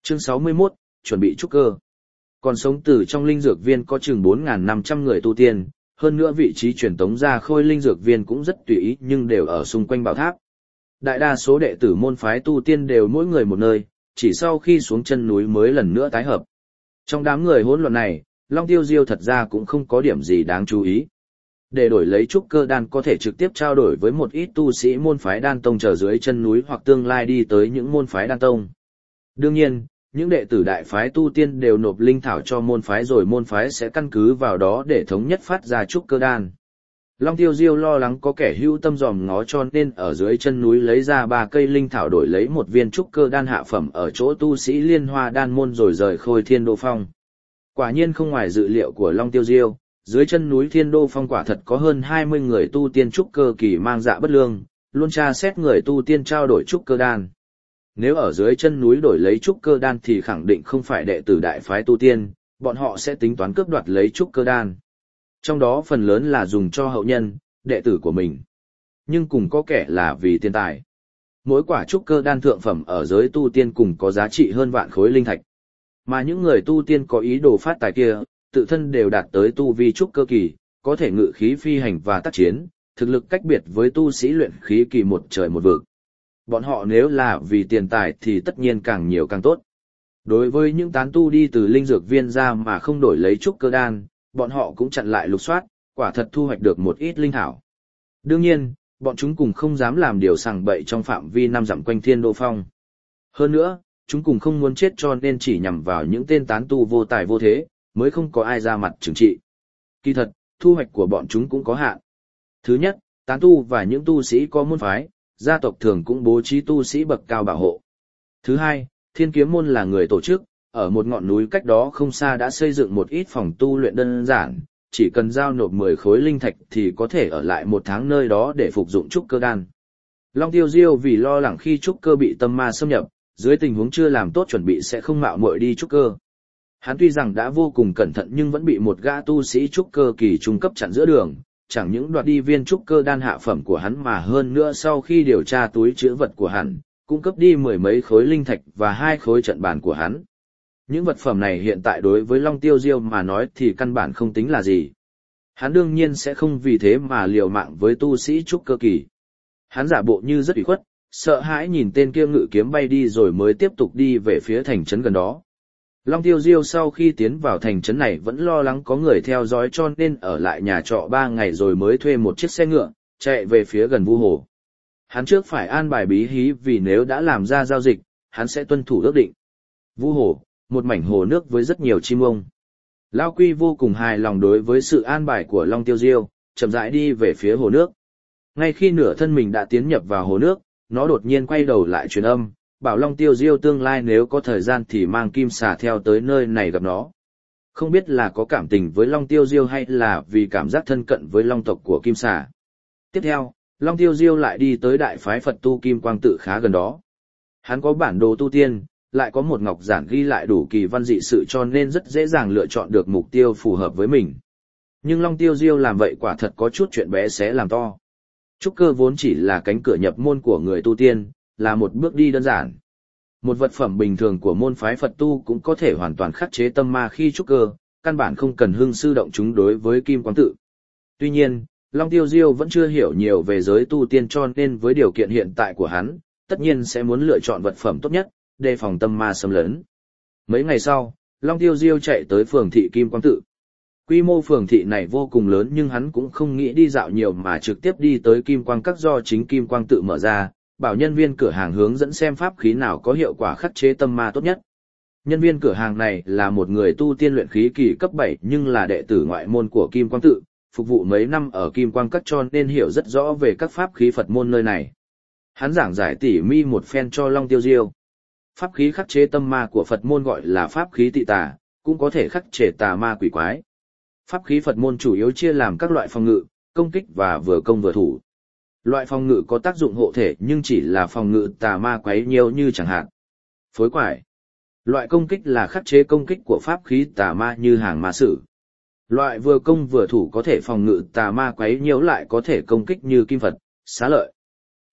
Chương 61, chuẩn bị trúc cơ. Còn sống từ trong linh dược viên có chừng 4.500 người tu tiên, hơn nữa vị trí truyền tống ra khôi linh dược viên cũng rất tùy ý nhưng đều ở xung quanh bảo tháp. Đại đa số đệ tử môn phái tu tiên đều mỗi người một nơi, chỉ sau khi xuống chân núi mới lần nữa tái hợp. Trong đám người hỗn loạn này, Long Tiêu Diêu thật ra cũng không có điểm gì đáng chú ý. Để đổi lấy trúc cơ đan có thể trực tiếp trao đổi với một ít tu sĩ môn phái đan tông chờ dưới chân núi hoặc tương lai đi tới những môn phái đan tông. Đương nhiên, những đệ tử đại phái tu tiên đều nộp linh thảo cho môn phái rồi môn phái sẽ căn cứ vào đó để thống nhất phát ra trúc cơ đan. Long Tiêu Diêu lo lắng có kẻ hữu tâm dòm ngó cho nên ở dưới chân núi lấy ra 3 cây linh thảo đổi lấy một viên trúc cơ đan hạ phẩm ở chỗ tu sĩ Liên Hoa đan môn rồi rời Khôi Thiên Đô Phong. Quả nhiên không ngoài dự liệu của Long Tiêu Diêu, dưới chân núi Thiên Đô Phong quả thật có hơn 20 người tu tiên trúc cơ kỳ mang dạ bất lương, luôn tra xét người tu tiên trao đổi trúc cơ đan. Nếu ở dưới chân núi đổi lấy trúc cơ đan thì khẳng định không phải đệ tử đại phái tu tiên, bọn họ sẽ tính toán cướp đoạt lấy trúc cơ đan. Trong đó phần lớn là dùng cho hậu nhân, đệ tử của mình. Nhưng cùng có kẻ là vì tiền tài. Mỗi quả trúc cơ đan thượng phẩm ở giới tu tiên cùng có giá trị hơn vạn khối linh thạch. Mà những người tu tiên có ý đồ phát tài kia, tự thân đều đạt tới tu vi trúc cơ kỳ, có thể ngự khí phi hành và tác chiến, thực lực cách biệt với tu sĩ luyện khí kỳ một trời một vực. Bọn họ nếu là vì tiền tài thì tất nhiên càng nhiều càng tốt. Đối với những tán tu đi từ linh dược viên ra mà không đổi lấy trúc cơ đan, bọn họ cũng chặn lại lục soát, quả thật thu hoạch được một ít linh thảo. Đương nhiên, bọn chúng cùng không dám làm điều sằng bậy trong phạm vi 5 dặm quanh Thiên Đô Phong. Hơn nữa, chúng cùng không muốn chết cho nên chỉ nhằm vào những tên tán tu vô tài vô thế, mới không có ai ra mặt trừng trị. Kỳ thật, thu hoạch của bọn chúng cũng có hạn. Thứ nhất, tán tu và những tu sĩ có môn phái, gia tộc thường cũng bố trí tu sĩ bậc cao bảo hộ. Thứ hai, Thiên Kiếm môn là người tổ chức, ở một ngọn núi cách đó không xa đã xây dựng một ít phòng tu luyện đơn giản, chỉ cần giao nộp 10 khối linh thạch thì có thể ở lại 1 tháng nơi đó để phục dụng trúc cơ đan. Long Tiêu Diêu vì lo lắng khi trúc cơ bị tâm ma xâm nhập, dưới tình huống chưa làm tốt chuẩn bị sẽ không mạo muội đi trúc cơ. Hắn tuy rằng đã vô cùng cẩn thận nhưng vẫn bị một gã tu sĩ trúc cơ kỳ trung cấp chặn giữa đường, chẳng những đoạt đi viên trúc cơ đan hạ phẩm của hắn mà hơn nữa sau khi điều tra túi trữ vật của hắn, cung cấp đi 10 mấy khối linh thạch và 2 khối trận bàn của hắn. Những vật phẩm này hiện tại đối với Long Tiêu Diêu mà nói thì căn bản không tính là gì. Hắn đương nhiên sẽ không vì thế mà liều mạng với tu sĩ trúc cơ kỳ. Hắn giả bộ như rất ủy khuất, sợ hãi nhìn tên kia ngự kiếm bay đi rồi mới tiếp tục đi về phía thành trấn gần đó. Long Tiêu Diêu sau khi tiến vào thành trấn này vẫn lo lắng có người theo dõi cho nên ở lại nhà trọ 3 ngày rồi mới thuê một chiếc xe ngựa, chạy về phía gần Vu Hồ. Hắn trước phải an bài bí hí vì nếu đã làm ra giao dịch, hắn sẽ tuân thủ ước định. Vu Hồ, một mảnh hồ nước với rất nhiều chim ông. Lão Quy vô cùng hài lòng đối với sự an bài của Long Tiêu Diêu, chậm rãi đi về phía hồ nước. Ngay khi nửa thân mình đã tiến nhập vào hồ nước, nó đột nhiên quay đầu lại truyền âm, bảo Long Tiêu Diêu tương lai nếu có thời gian thì mang kim xà theo tới nơi này gặp nó. Không biết là có cảm tình với Long Tiêu Diêu hay là vì cảm giác thân cận với Long tộc của kim xà. Tiếp theo, Long Tiêu Diêu lại đi tới đại phái Phật tu Kim Quang Tự khá gần đó. Hắn có bản đồ tu tiên, lại có một ngọc giản ghi lại đủ kỳ văn dị sự cho nên rất dễ dàng lựa chọn được mục tiêu phù hợp với mình. Nhưng Long Tiêu Diêu làm vậy quả thật có chút chuyện bé xé làm to. Trúc cơ vốn chỉ là cánh cửa nhập môn của người tu tiên, là một bước đi đơn giản. Một vật phẩm bình thường của môn phái Phật tu cũng có thể hoàn toàn khắc chế tâm ma khi trúc cơ, căn bản không cần hưng sư động chúng đối với Kim Quang Tự. Tuy nhiên, Long Tiêu Diêu vẫn chưa hiểu nhiều về giới tu tiên cho nên với điều kiện hiện tại của hắn, tất nhiên sẽ muốn lựa chọn vật phẩm tốt nhất, đề phòng tâm ma xâm lấn. Mấy ngày sau, Long Tiêu Diêu chạy tới phường thị Kim Quang Tự. Quy mô phường thị này vô cùng lớn nhưng hắn cũng không nghĩ đi dạo nhiều mà trực tiếp đi tới Kim Quang Các do chính Kim Quang Tự mở ra, bảo nhân viên cửa hàng hướng dẫn xem pháp khí nào có hiệu quả khắc chế tâm ma tốt nhất. Nhân viên cửa hàng này là một người tu tiên luyện khí kỳ cấp 7 nhưng là đệ tử ngoại môn của Kim Quang Tự, phục vụ mấy năm ở Kim Quang Các cho nên hiểu rất rõ về các pháp khí Phật môn nơi này. Hắn giảng giải tỉ mi một phen cho Long Tiêu Diêu. Pháp khí khắc chế tâm ma của Phật môn gọi là pháp khí tị tà, cũng có thể khắc chế tà ma quỷ quái. Pháp khí Phật môn chủ yếu chia làm các loại phòng ngự, công kích và vừa công vừa thủ. Loại phòng ngự có tác dụng hộ thể nhưng chỉ là phòng ngự tà ma quấy nhiễu như chẳng hạn phối quải. Loại công kích là khắc chế công kích của pháp khí tà ma như hàng ma sử. Loại vừa công vừa thủ có thể phòng ngự tà ma quấy nhiễu lại có thể công kích như kim Phật, xá lợi.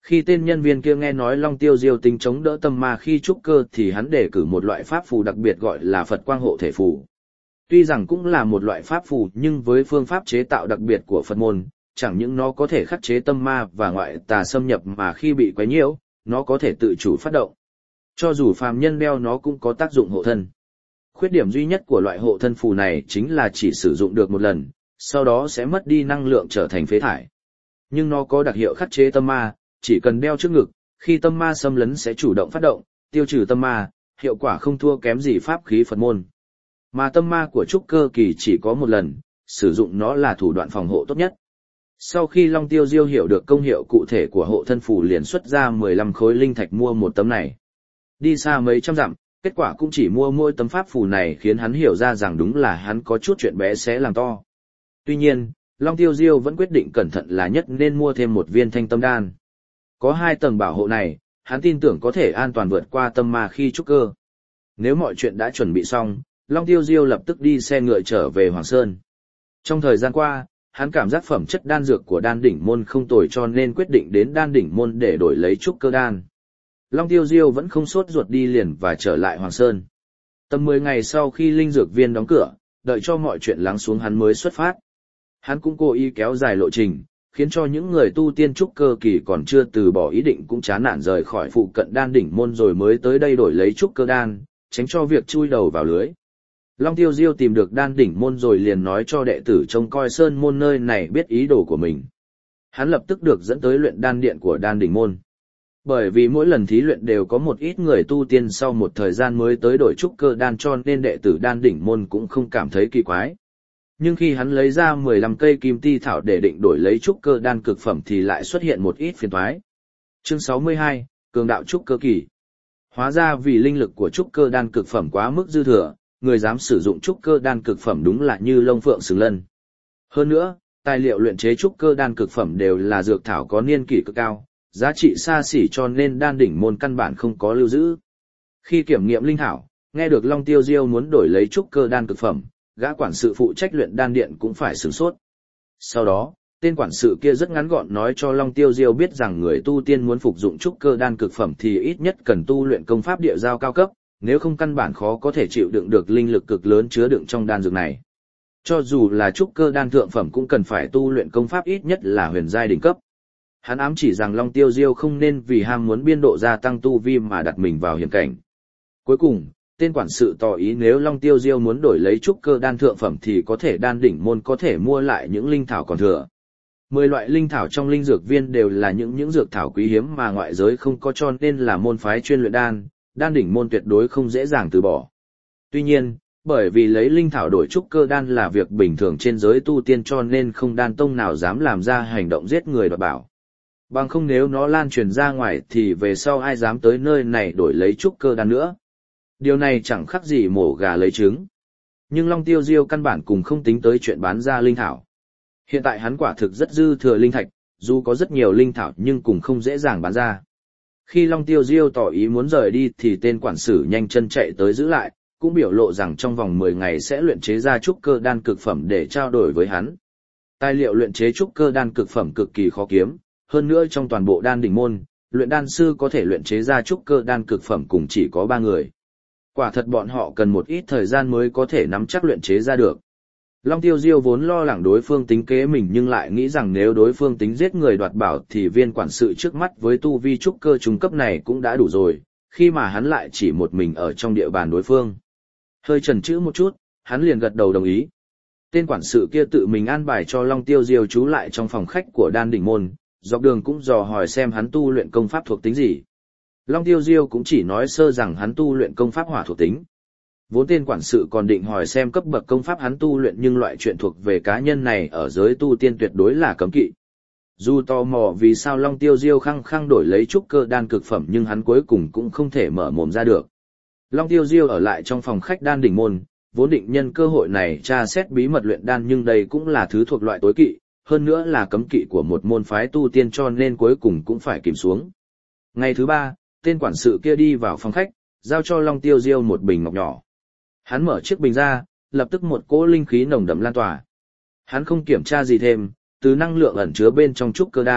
Khi tên nhân viên kia nghe nói Long Tiêu Diêu tính chống đỡ tâm ma khi trúc cơ thì hắn đề cử một loại pháp phù đặc biệt gọi là Phật Quang Hộ Thể Phù. Tuy rằng cũng là một loại pháp phù nhưng với phương pháp chế tạo đặc biệt của Phật môn, chẳng những nó có thể khắc chế tâm ma và ngoại tà xâm nhập mà khi bị quấy nhiễu, nó có thể tự chủ phát động. Cho dù phàm nhân đeo nó cũng có tác dụng hộ thân. Khuyết điểm duy nhất của loại hộ thân phù này chính là chỉ sử dụng được một lần, sau đó sẽ mất đi năng lượng trở thành phế thải. Nhưng nó có đặc hiệu khắc chế tâm ma, chỉ cần đeo trước ngực, khi tâm ma xâm lấn sẽ chủ động phát động, tiêu trừ tâm ma, hiệu quả không thua kém gì pháp khí Phật môn. Mà tâm ma của trúc cơ kỳ chỉ có một lần, sử dụng nó là thủ đoạn phòng hộ tốt nhất. Sau khi Long Tiêu Diêu hiểu được công hiệu cụ thể của hộ thân phù liền xuất ra 15 khối linh thạch mua một tấm này. Đi xa mấy trăm dặm, kết quả cũng chỉ mua mỗi tấm pháp phù này khiến hắn hiểu ra rằng đúng là hắn có chút chuyện bé xé làm to. Tuy nhiên, Long Tiêu Diêu vẫn quyết định cẩn thận là nhất nên mua thêm một viên thanh tâm đan. Có 2 tầng bảo hộ này, hắn tin tưởng có thể an toàn vượt qua tâm ma khi trúc cơ. Nếu mọi chuyện đã chuẩn bị xong, Long Tiêu Diêu lập tức đi xe ngựa trở về Hoàng Sơn. Trong thời gian qua, hắn cảm giác phẩm chất đan dược của đan đỉnh môn không tồi cho nên quyết định đến đan đỉnh môn để đổi lấy trúc cơ đan. Long Tiêu Diêu vẫn không sốt ruột đi liền và trở lại Hoàng Sơn. Tầm 10 ngày sau khi linh dược viên đóng cửa, đợi cho mọi chuyện lắng xuống hắn mới xuất phát. Hắn cũng cố ý kéo dài lộ trình, khiến cho những người tu tiên trúc cơ kỳ còn chưa từ bỏ ý định cũng chán nản rời khỏi phụ cận đan đỉnh môn rồi mới tới đây đổi lấy trúc cơ đan, tránh cho việc chui đầu vào lưới. Long Tiêu Diêu tìm được đan đỉnh môn rồi liền nói cho đệ tử trông coi sơn môn nơi này biết ý đồ của mình. Hắn lập tức được dẫn tới luyện đan điện của đan đỉnh môn. Bởi vì mỗi lần thí luyện đều có một ít người tu tiên sau một thời gian mới tới đổi trúc cơ đan cho nên đệ tử đan đỉnh môn cũng không cảm thấy kỳ quái. Nhưng khi hắn lấy ra 15 cây kim ti thảo để định đổi lấy trúc cơ đan cực phẩm thì lại xuất hiện một ít phiền toái. Chương 62, Cường đạo trúc cơ kỳ. Hóa ra vì linh lực của trúc cơ đan cực phẩm quá mức dư thừa, người dám sử dụng trúc cơ đan cực phẩm đúng là như lông phượng xứng lân. Hơn nữa, tài liệu luyện chế trúc cơ đan cực phẩm đều là dược thảo có niên kỷ cực cao, giá trị xa xỉ cho nên đan đỉnh môn căn bản không có lưu giữ. Khi kiểm nghiệm linh thảo, nghe được Long Tiêu Diêu muốn đổi lấy trúc cơ đan cực phẩm, gã quản sự phụ trách luyện đan điện cũng phải sửng sốt. Sau đó, tên quản sự kia rất ngắn gọn nói cho Long Tiêu Diêu biết rằng người tu tiên muốn phục dụng trúc cơ đan cực phẩm thì ít nhất cần tu luyện công pháp địa giao cao cấp, nếu không căn bản khó có thể chịu đựng được linh lực cực lớn chứa đựng trong đan dược này. Cho dù là trúc cơ đan thượng phẩm cũng cần phải tu luyện công pháp ít nhất là huyền giai đỉnh cấp. Hắn ám chỉ rằng Long Tiêu Diêu không nên vì ham muốn biên độ gia tăng tu vi mà đặt mình vào hiểm cảnh. Cuối cùng, tên quản sự tỏ ý nếu Long Tiêu Diêu muốn đổi lấy trúc cơ đan thượng phẩm thì có thể đan đỉnh môn có thể mua lại những linh thảo còn thừa. 10 loại linh thảo trong linh dược viên đều là những dược thảo quý hiếm mà ngoại giới không có cho nên là môn phái chuyên luyện đan, đan đỉnh môn tuyệt đối không dễ dàng từ bỏ. Tuy nhiên, bởi vì lấy linh thảo đổi trúc cơ đan là việc bình thường trên giới tu tiên cho nên không đan tông nào dám làm ra hành động giết người đoạt bảo. Bằng không nếu nó lan truyền ra ngoài thì về sau ai dám tới nơi này đổi lấy trúc cơ đan nữa. Điều này chẳng khác gì mổ gà lấy trứng. Nhưng Long Tiêu Diêu căn bản cùng không tính tới chuyện bán ra linh thảo. Hiện tại hắn quả thực rất dư thừa linh thạch, dù có rất nhiều linh thảo nhưng cũng không dễ dàng bán ra. Khi Long Tiêu Diêu tỏ ý muốn rời đi thì tên quản sự nhanh chân chạy tới giữ lại, cũng biểu lộ rằng trong vòng 10 ngày sẽ luyện chế ra trúc cơ đan cực phẩm để trao đổi với hắn. Tài liệu luyện chế trúc cơ đan cực phẩm cực kỳ khó kiếm, hơn nữa trong toàn bộ đan đỉnh môn, luyện đan sư có thể luyện chế ra trúc cơ đan cực phẩm cùng chỉ có 3 người. Quả thật bọn họ cần một ít thời gian mới có thể nắm chắc luyện chế ra được. Long Tiêu Diêu vốn lo lắng đối phương tính kế mình nhưng lại nghĩ rằng nếu đối phương tính giết người đoạt bảo thì viên quản sự trước mắt với tu vi trúc cơ trung cấp này cũng đã đủ rồi, khi mà hắn lại chỉ một mình ở trong địa bàn đối phương. Hơi chần chừ một chút, hắn liền gật đầu đồng ý. Tên quản sự kia tự mình an bài cho Long Tiêu Diêu trú lại trong phòng khách của đan đỉnh môn, dọc đường cũng dò hỏi xem hắn tu luyện công pháp thuộc tính gì. Long Tiêu Diêu cũng chỉ nói sơ rằng hắn tu luyện công pháp hỏa thuộc tính. Vốn tên quản sự còn định hỏi xem cấp bậc công pháp hắn tu luyện nhưng loại chuyện thuộc về cá nhân này ở giới tu tiên tuyệt đối là cấm kỵ. Dù tò mò vì sao Long Tiêu Diêu khăng khăng đổi lấy trúc cơ đan cực phẩm nhưng hắn cuối cùng cũng không thể mở mồm ra được. Long Tiêu Diêu ở lại trong phòng khách đan đỉnh môn, vốn định nhân cơ hội này tra xét bí mật luyện đan nhưng đây cũng là thứ thuộc loại tối kỵ, hơn nữa là cấm kỵ của một môn phái tu tiên cho nên cuối cùng cũng phải kìm xuống. Ngày thứ 3, tên quản sự kia đi vào phòng khách, giao cho Long Tiêu Diêu một bình ngọc nhỏ. Hắn mở chiếc bình ra, lập tức một cỗ linh khí nồng đậm lan tỏa. Hắn không kiểm tra gì thêm, từ năng lượng ẩn chứa bên trong trúc cơ đan,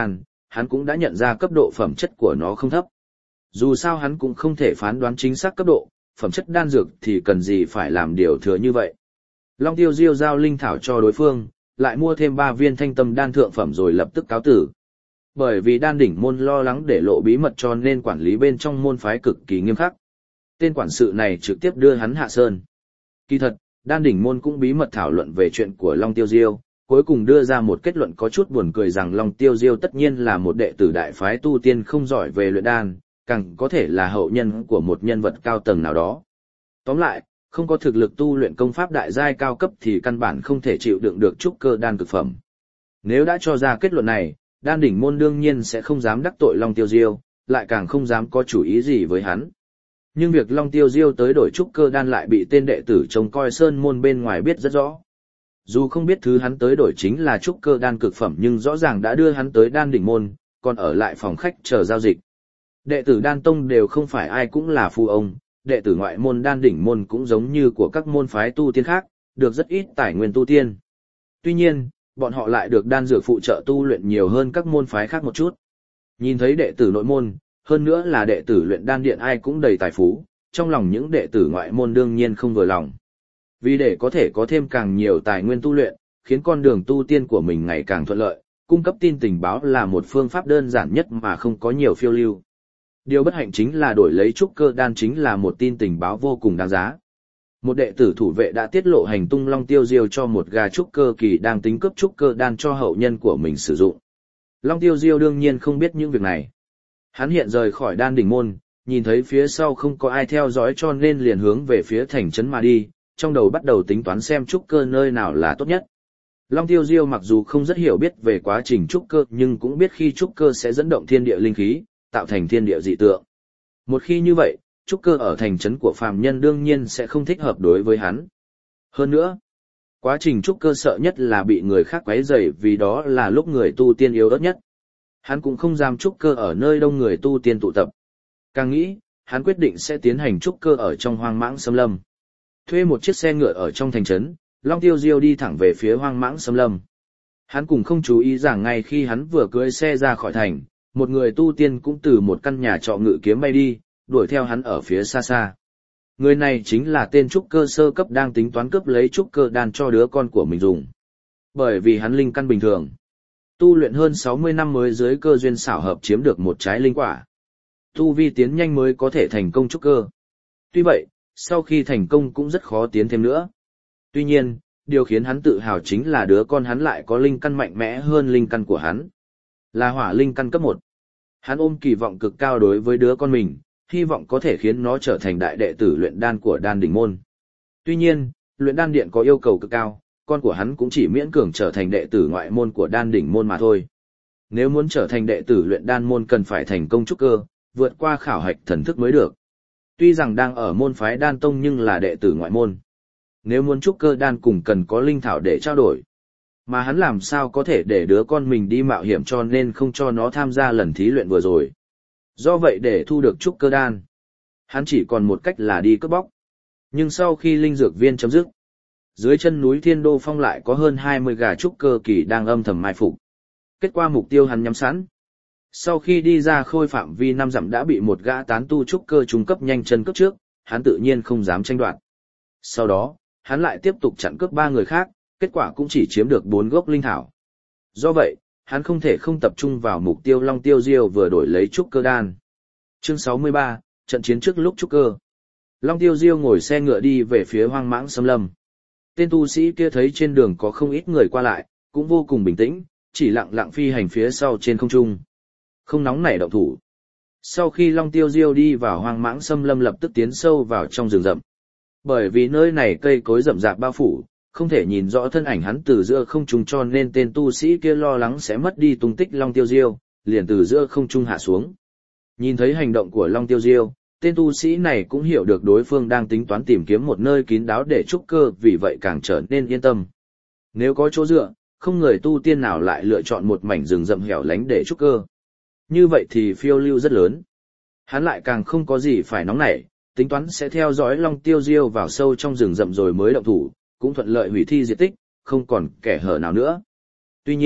hắn cũng đã nhận ra cấp độ phẩm chất của nó không thấp. Dù sao hắn cũng không thể phán đoán chính xác cấp độ, phẩm chất đan dược thì cần gì phải làm điều thừa như vậy. Long Tiêu Diêu giao linh thảo cho đối phương, lại mua thêm 3 viên thanh tâm đan thượng phẩm rồi lập tức cáo tử. Bởi vì đan đỉnh môn lo lắng để lộ bí mật cho nên quản lý bên trong môn phái cực kỳ nghiêm khắc. Tên quản sự này trực tiếp đưa hắn hạ sơn. Kỳ thật, đan đỉnh môn cũng bí mật thảo luận về chuyện của Long Tiêu Diêu, cuối cùng đưa ra một kết luận có chút buồn cười rằng Long Tiêu Diêu tất nhiên là một đệ tử đại phái tu tiên không giỏi về luyện đan, càng có thể là hậu nhân của một nhân vật cao tầng nào đó. Tóm lại, không có thực lực tu luyện công pháp đại giai cao cấp thì căn bản không thể chịu đựng được trúc cơ đan cực phẩm. Nếu đã cho ra kết luận này, đan đỉnh môn đương nhiên sẽ không dám đắc tội Long Tiêu Diêu, lại càng không dám có chủ ý gì với hắn. Nhưng việc Long Tiêu Diêu tới đổi trúc cơ đan lại bị tên đệ tử trông coi sơn môn bên ngoài biết rất rõ. Dù không biết thứ hắn tới đổi chính là trúc cơ đan cực phẩm nhưng rõ ràng đã đưa hắn tới đan đỉnh môn, còn ở lại phòng khách chờ giao dịch. Đệ tử đan tông đều không phải ai cũng là phu ông, đệ tử ngoại môn đan đỉnh môn cũng giống như của các môn phái tu tiên khác, được rất ít tài nguyên tu tiên. Tuy nhiên, bọn họ lại được đan dược phụ trợ tu luyện nhiều hơn các môn phái khác một chút. Nhìn thấy đệ tử nội môn, hơn nữa là đệ tử luyện đan điện ai cũng đầy tài phú, trong lòng những đệ tử ngoại môn đương nhiên không vừa lòng. Vì để có thể có thêm càng nhiều tài nguyên tu luyện, khiến con đường tu tiên của mình ngày càng thuận lợi, cung cấp tin tình báo là một phương pháp đơn giản nhất mà không có nhiều phiêu lưu. Điều bất hạnh chính là đổi lấy trúc cơ đan chính là một tin tình báo vô cùng đáng giá. Một đệ tử thủ vệ đã tiết lộ hành tung Long Tiêu Diêu cho một gà trúc cơ kỳ đang tính cướp trúc cơ đan cho hậu nhân của mình sử dụng. Long Tiêu Diêu đương nhiên không biết những việc này. Hắn hiện rời khỏi đan đỉnh môn, nhìn thấy phía sau không có ai theo dõi cho nên liền hướng về phía thành trấn mà đi, trong đầu bắt đầu tính toán xem trúc cơ nơi nào là tốt nhất. Long Tiêu Diêu mặc dù không rất hiểu biết về quá trình trúc cơ nhưng cũng biết khi trúc cơ sẽ dẫn động thiên địa linh khí, tạo thành thiên địa dị tượng. Một khi như vậy, trúc cơ ở thành trấn của phàm nhân đương nhiên sẽ không thích hợp đối với hắn. Hơn nữa, quá trình trúc cơ sợ nhất là bị người khác quấy rầy vì đó là lúc người tu tiên yếu ớt nhất. Hắn cũng không dám trúc cơ ở nơi đông người tu tiên tụ tập. Càng nghĩ, hắn quyết định sẽ tiến hành trúc cơ ở trong hoang mãng xâm lâm. Thuê một chiếc xe ngựa ở trong thành trấn, Long Tiêu Diêu đi thẳng về phía hoang mãng xâm lâm. Hắn cũng không chú ý rằng ngay khi hắn vừa cưỡi xe ra khỏi thành, một người tu tiên cũng từ một căn nhà trọ ngự kiếm bay đi, đuổi theo hắn ở phía xa xa. Người này chính là tên trúc cơ sơ cấp đang tính toán cướp lấy trúc cơ đan cho đứa con của mình dùng. Bởi vì hắn linh căn bình thường, tu luyện hơn 60 năm mới dưới cơ duyên xảo hợp chiếm được một trái linh quả. Tu vi tiến nhanh mới có thể thành công trúc cơ. Tuy vậy, sau khi thành công cũng rất khó tiến thêm nữa. Tuy nhiên, điều khiến hắn tự hào chính là đứa con hắn lại có linh căn mạnh mẽ hơn linh căn của hắn. Là hỏa linh căn cấp 1. Hắn ôm kỳ vọng cực cao đối với đứa con mình, hy vọng có thể khiến nó trở thành đại đệ tử luyện đan của đan đỉnh môn. Tuy nhiên, luyện đan điện có yêu cầu cực cao, con của hắn cũng chỉ miễn cường trở thành đệ tử ngoại môn của đan đỉnh môn mà thôi. Nếu muốn trở thành đệ tử luyện đan môn cần phải thành công trúc cơ, vượt qua khảo hạch thần thức mới được. Tuy rằng đang ở môn phái đan tông nhưng là đệ tử ngoại môn. Nếu muốn trúc cơ đan cùng cần có linh thảo để trao đổi. Mà hắn làm sao có thể để đứa con mình đi mạo hiểm cho nên không cho nó tham gia lần thí luyện vừa rồi. Do vậy để thu được trúc cơ đan, hắn chỉ còn một cách là đi cướp bóc. Nhưng sau khi linh dược viên chấm dứt, dưới chân núi Thiên Đô Phong lại có hơn 20 gà trúc cơ kỳ đang âm thầm mai phục. Kết quả mục tiêu hắn nhắm sẵn. Sau khi đi ra khôi phạm vi 5 dặm đã bị một gã tán tu trúc cơ trung cấp nhanh chân cướp trước, hắn tự nhiên không dám tranh đoạt. Sau đó, hắn lại tiếp tục chặn cướp 3 người khác, kết quả cũng chỉ chiếm được 4 gốc linh thảo. Do vậy, hắn không thể không tập trung vào mục tiêu Long Tiêu Diêu vừa đổi lấy trúc cơ đan. Chương 63, trận chiến trước lúc trúc cơ. Long Tiêu Diêu ngồi xe ngựa đi về phía hoang mãng xâm lâm. Tên tu sĩ kia thấy trên đường có không ít người qua lại, cũng vô cùng bình tĩnh, chỉ lặng lặng phi hành phía sau trên không trung. Không nóng nảy động thủ. Sau khi Long Tiêu Diêu đi vào hoang mãng xâm lâm lập tức tiến sâu vào trong rừng rậm. Bởi vì nơi này cây cối rậm rạp bao phủ, không thể nhìn rõ thân ảnh hắn từ giữa không trung cho nên tên tu sĩ kia lo lắng sẽ mất đi tung tích Long Tiêu Diêu, liền từ giữa không trung hạ xuống. Nhìn thấy hành động của Long Tiêu Diêu, tên tu sĩ này cũng hiểu được đối phương đang tính toán tìm kiếm một nơi kín đáo để trúc cơ vì vậy càng trở nên yên tâm. Nếu có chỗ dựa, không người tu tiên nào lại lựa chọn một mảnh rừng rậm hẻo lánh để trúc cơ. Như vậy thì phiêu lưu rất lớn. Hắn lại càng không có gì phải nóng nảy, tính toán sẽ theo dõi Long Tiêu Diêu vào sâu trong rừng rậm rồi mới động thủ, cũng thuận lợi hủy thi diệt tích, không còn kẻ hở nào nữa. Tuy nhiên,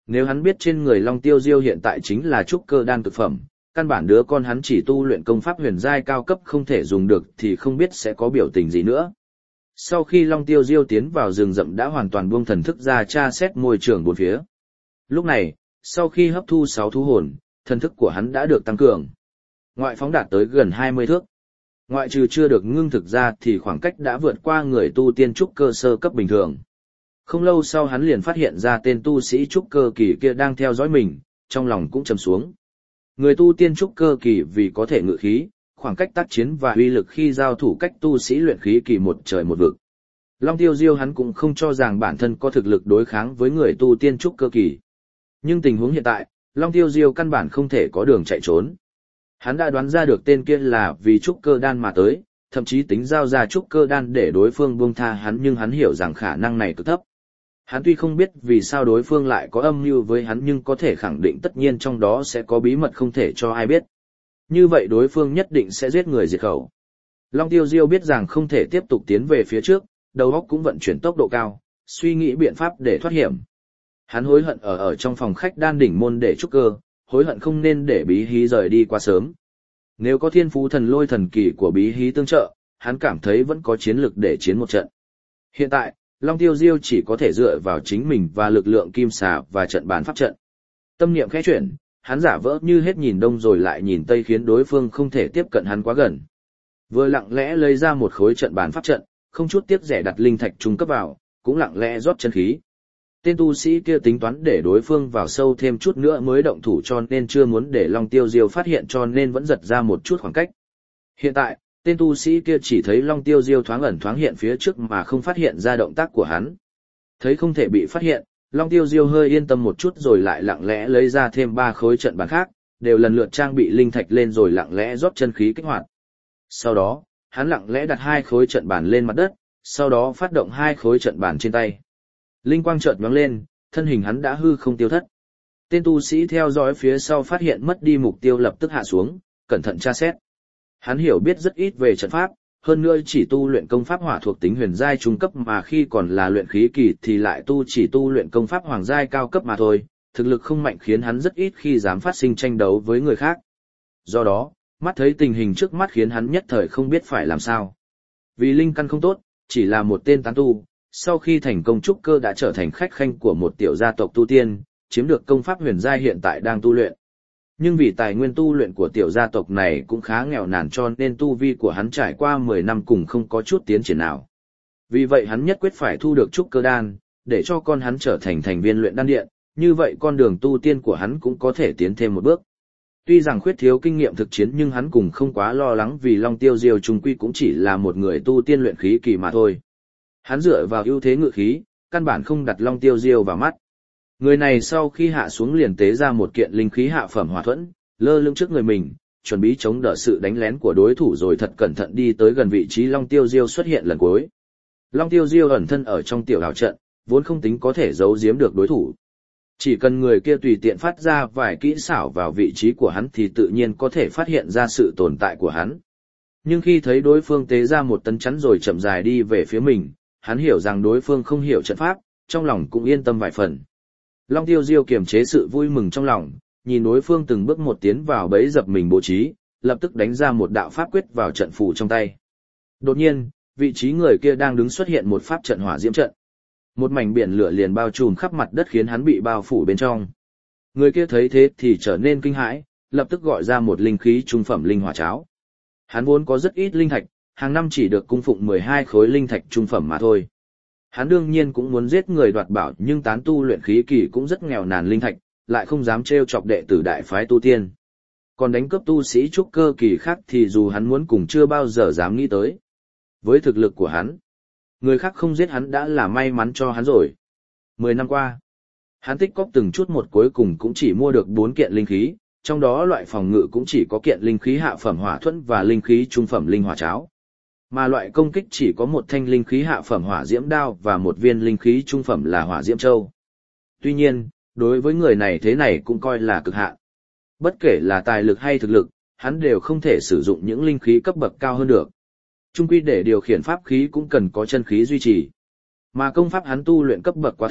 Nếu hắn biết trên người Long Tiêu Diêu hiện tại chính là trúc cơ đan cực phẩm, căn bản đứa con hắn chỉ tu luyện công pháp huyền giai cao cấp không thể dùng được thì không biết sẽ có biểu tình gì nữa. Sau khi Long Tiêu Diêu tiến vào rừng rậm đã hoàn toàn buông thần thức ra tra xét môi trường bốn phía. Lúc này, sau khi hấp thu 6 thú hồn, thần thức của hắn đã được tăng cường. Ngoại phóng đạt tới gần 20 thước. Ngoại trừ chưa được ngưng thực ra thì khoảng cách đã vượt qua người tu tiên trúc cơ sơ cấp bình thường. Không lâu sau hắn liền phát hiện ra tên tu sĩ trúc cơ kỳ kia đang theo dõi mình, trong lòng cũng trầm xuống. Người tu tiên trúc cơ kỳ vì có thể ngự khí, khoảng cách tác chiến và uy lực khi giao thủ cách tu sĩ luyện khí kỳ một trời một vực. Long Tiêu Diêu hắn cũng không cho rằng bản thân có thực lực đối kháng với người tu tiên trúc cơ kỳ. Nhưng tình huống hiện tại, Long Tiêu Diêu căn bản không thể có đường chạy trốn. Hắn đã đoán ra được tên kia là vì trúc cơ đan mà tới, thậm chí tính giao ra trúc cơ đan để đối phương buông tha hắn, nhưng hắn hiểu rằng khả năng này cực thấp. Hắn tuy không biết vì sao đối phương lại có âm mưu với hắn nhưng có thể khẳng định tất nhiên trong đó sẽ có bí mật không thể cho ai biết. Như vậy đối phương nhất định sẽ giết người diệt khẩu. Long Tiêu Diêu biết rằng không thể tiếp tục tiến về phía trước, đầu óc cũng vận chuyển tốc độ cao, suy nghĩ biện pháp để thoát hiểm. Hắn hối hận ở trong phòng khách đan đỉnh môn để trúc cơ, hối hận không nên để Bí Hí rời đi quá sớm. Nếu có thiên phú thần lôi thần kỳ của Bí Hí tương trợ, hắn cảm thấy vẫn có chiến lực để chiến một trận. Hiện tại, Long Tiêu Diêu chỉ có thể dựa vào chính mình và lực lượng kim xà và trận bàn pháp trận. Tâm niệm khẽ chuyển, hắn giả vỡ như hết nhìn đông rồi lại nhìn tây khiến đối phương không thể tiếp cận hắn quá gần. Vừa lặng lẽ lấy ra một khối trận bàn pháp trận, không chút tiếc rẻ đặt linh thạch trung cấp vào, cũng lặng lẽ rót chân khí. Tên tu sĩ kia tính toán để đối phương vào sâu thêm chút nữa mới động thủ cho nên chưa muốn để Long Tiêu Diêu phát hiện cho nên vẫn giật ra một chút khoảng cách. Hiện tại, tên tu sĩ kia chỉ thấy Long Tiêu Diêu thoáng ẩn thoáng hiện phía trước mà không phát hiện ra động tác của hắn. Thấy không thể bị phát hiện, Long Tiêu Diêu hơi yên tâm một chút rồi lại lặng lẽ lấy ra thêm 3 khối trận bàn khác, đều lần lượt trang bị linh thạch lên rồi lặng lẽ rót chân khí kích hoạt. Sau đó, hắn lặng lẽ đặt 2 khối trận bàn lên mặt đất, sau đó phát động 2 khối trận bàn trên tay. Linh quang chợt nhoáng lên, thân hình hắn đã hư không tiêu thất. Tên tu sĩ theo dõi phía sau phát hiện mất đi mục tiêu lập tức hạ xuống, cẩn thận tra xét. Hắn hiểu biết rất ít về trận pháp, hơn nữa chỉ tu luyện công pháp hỏa thuộc tính huyền giai trung cấp mà khi còn là luyện khí kỳ thì lại chỉ tu luyện công pháp hoàng giai cao cấp mà thôi, thực lực không mạnh khiến hắn rất ít khi dám phát sinh tranh đấu với người khác. Do đó, mắt thấy tình hình trước mắt khiến hắn nhất thời không biết phải làm sao. Vì linh căn không tốt, chỉ là một tên tán tu, sau khi thành công trúc cơ đã trở thành khách khanh của một tiểu gia tộc tu tiên, chiếm được công pháp huyền giai hiện tại đang tu luyện. Nhưng vì tài nguyên tu luyện của tiểu gia tộc này cũng khá nghèo nàn cho nên tu vi của hắn trải qua 10 năm cùng không có chút tiến triển nào. Vì vậy hắn nhất quyết phải thu được trúc cơ đan, để cho con hắn trở thành thành viên luyện đan điện, như vậy con đường tu tiên của hắn cũng có thể tiến thêm một bước. Tuy rằng khuyết thiếu kinh nghiệm thực chiến nhưng hắn cũng không quá lo lắng vì Long Tiêu Diêu trung quy cũng chỉ là một người tu tiên luyện khí kỳ mà thôi. Hắn dựa vào ưu thế ngự khí, căn bản không đặt Long Tiêu Diêu vào mắt. Người này sau khi hạ xuống liền tế ra một kiện linh khí hạ phẩm hỏa thuẫn, lơ lửng trước người mình, chuẩn bị chống đỡ sự đánh lén của đối thủ rồi thật cẩn thận đi tới gần vị trí Long Tiêu Diêu xuất hiện lần cuối. Long Tiêu Diêu ẩn thân ở trong tiểu ảo trận, vốn không tính có thể giấu giếm được đối thủ. Chỉ cần người kia tùy tiện phát ra vài kỹ xảo vào vị trí của hắn thì tự nhiên có thể phát hiện ra sự tồn tại của hắn. Nhưng khi thấy đối phương tế ra một tấm chắn rồi chậm dài đi về phía mình, hắn hiểu rằng đối phương không hiểu trận pháp, trong lòng cũng yên tâm vài phần. Long Tiêu Diêu kiềm chế sự vui mừng trong lòng, nhìn đối phương từng bước một tiến vào bẫy dập mình bố trí, lập tức đánh ra một đạo pháp quyết vào trận phù trong tay. Đột nhiên, vị trí người kia đang đứng xuất hiện một pháp trận hỏa diễm trận. Một mảnh biển lửa liền bao trùm khắp mặt đất khiến hắn bị bao phủ bên trong. Người kia thấy thế thì trở nên kinh hãi, lập tức gọi ra một linh khí trung phẩm linh hỏa cháo. Hắn vốn có rất ít linh thạch, hàng năm chỉ được cung phụng 12 khối linh thạch trung phẩm mà thôi. Hắn đương nhiên cũng muốn giết người đoạt bảo nhưng tán tu luyện khí kỳ cũng rất nghèo nàn linh thạch, lại không dám trêu chọc đệ tử đại phái tu tiên. Còn đánh cướp tu sĩ trúc cơ kỳ khác thì dù hắn muốn cùng chưa bao giờ dám nghĩ tới. Với thực lực của hắn, người khác không giết hắn đã là may mắn cho hắn rồi. 10 năm qua, hắn tích cóp từng chút một cuối cùng cũng chỉ mua được 4 kiện linh khí, trong đó loại phòng ngự cũng chỉ có kiện linh khí hạ phẩm hỏa thuẫn và linh khí trung phẩm linh hỏa cháo. Mà loại công kích chỉ có một thanh linh khí hạ phẩm hỏa diễm đao và một viên linh khí trung phẩm là hỏa diễm châu. Tuy nhiên, đối với người này thế này cũng coi là cực hạn. Bất kể là tài lực hay thực lực, hắn đều không thể sử dụng những linh khí cấp bậc cao hơn được. Chung quy để điều khiển pháp khí cũng cần có chân khí duy trì. Mà công pháp hắn tu luyện cấp bậc quá thấp,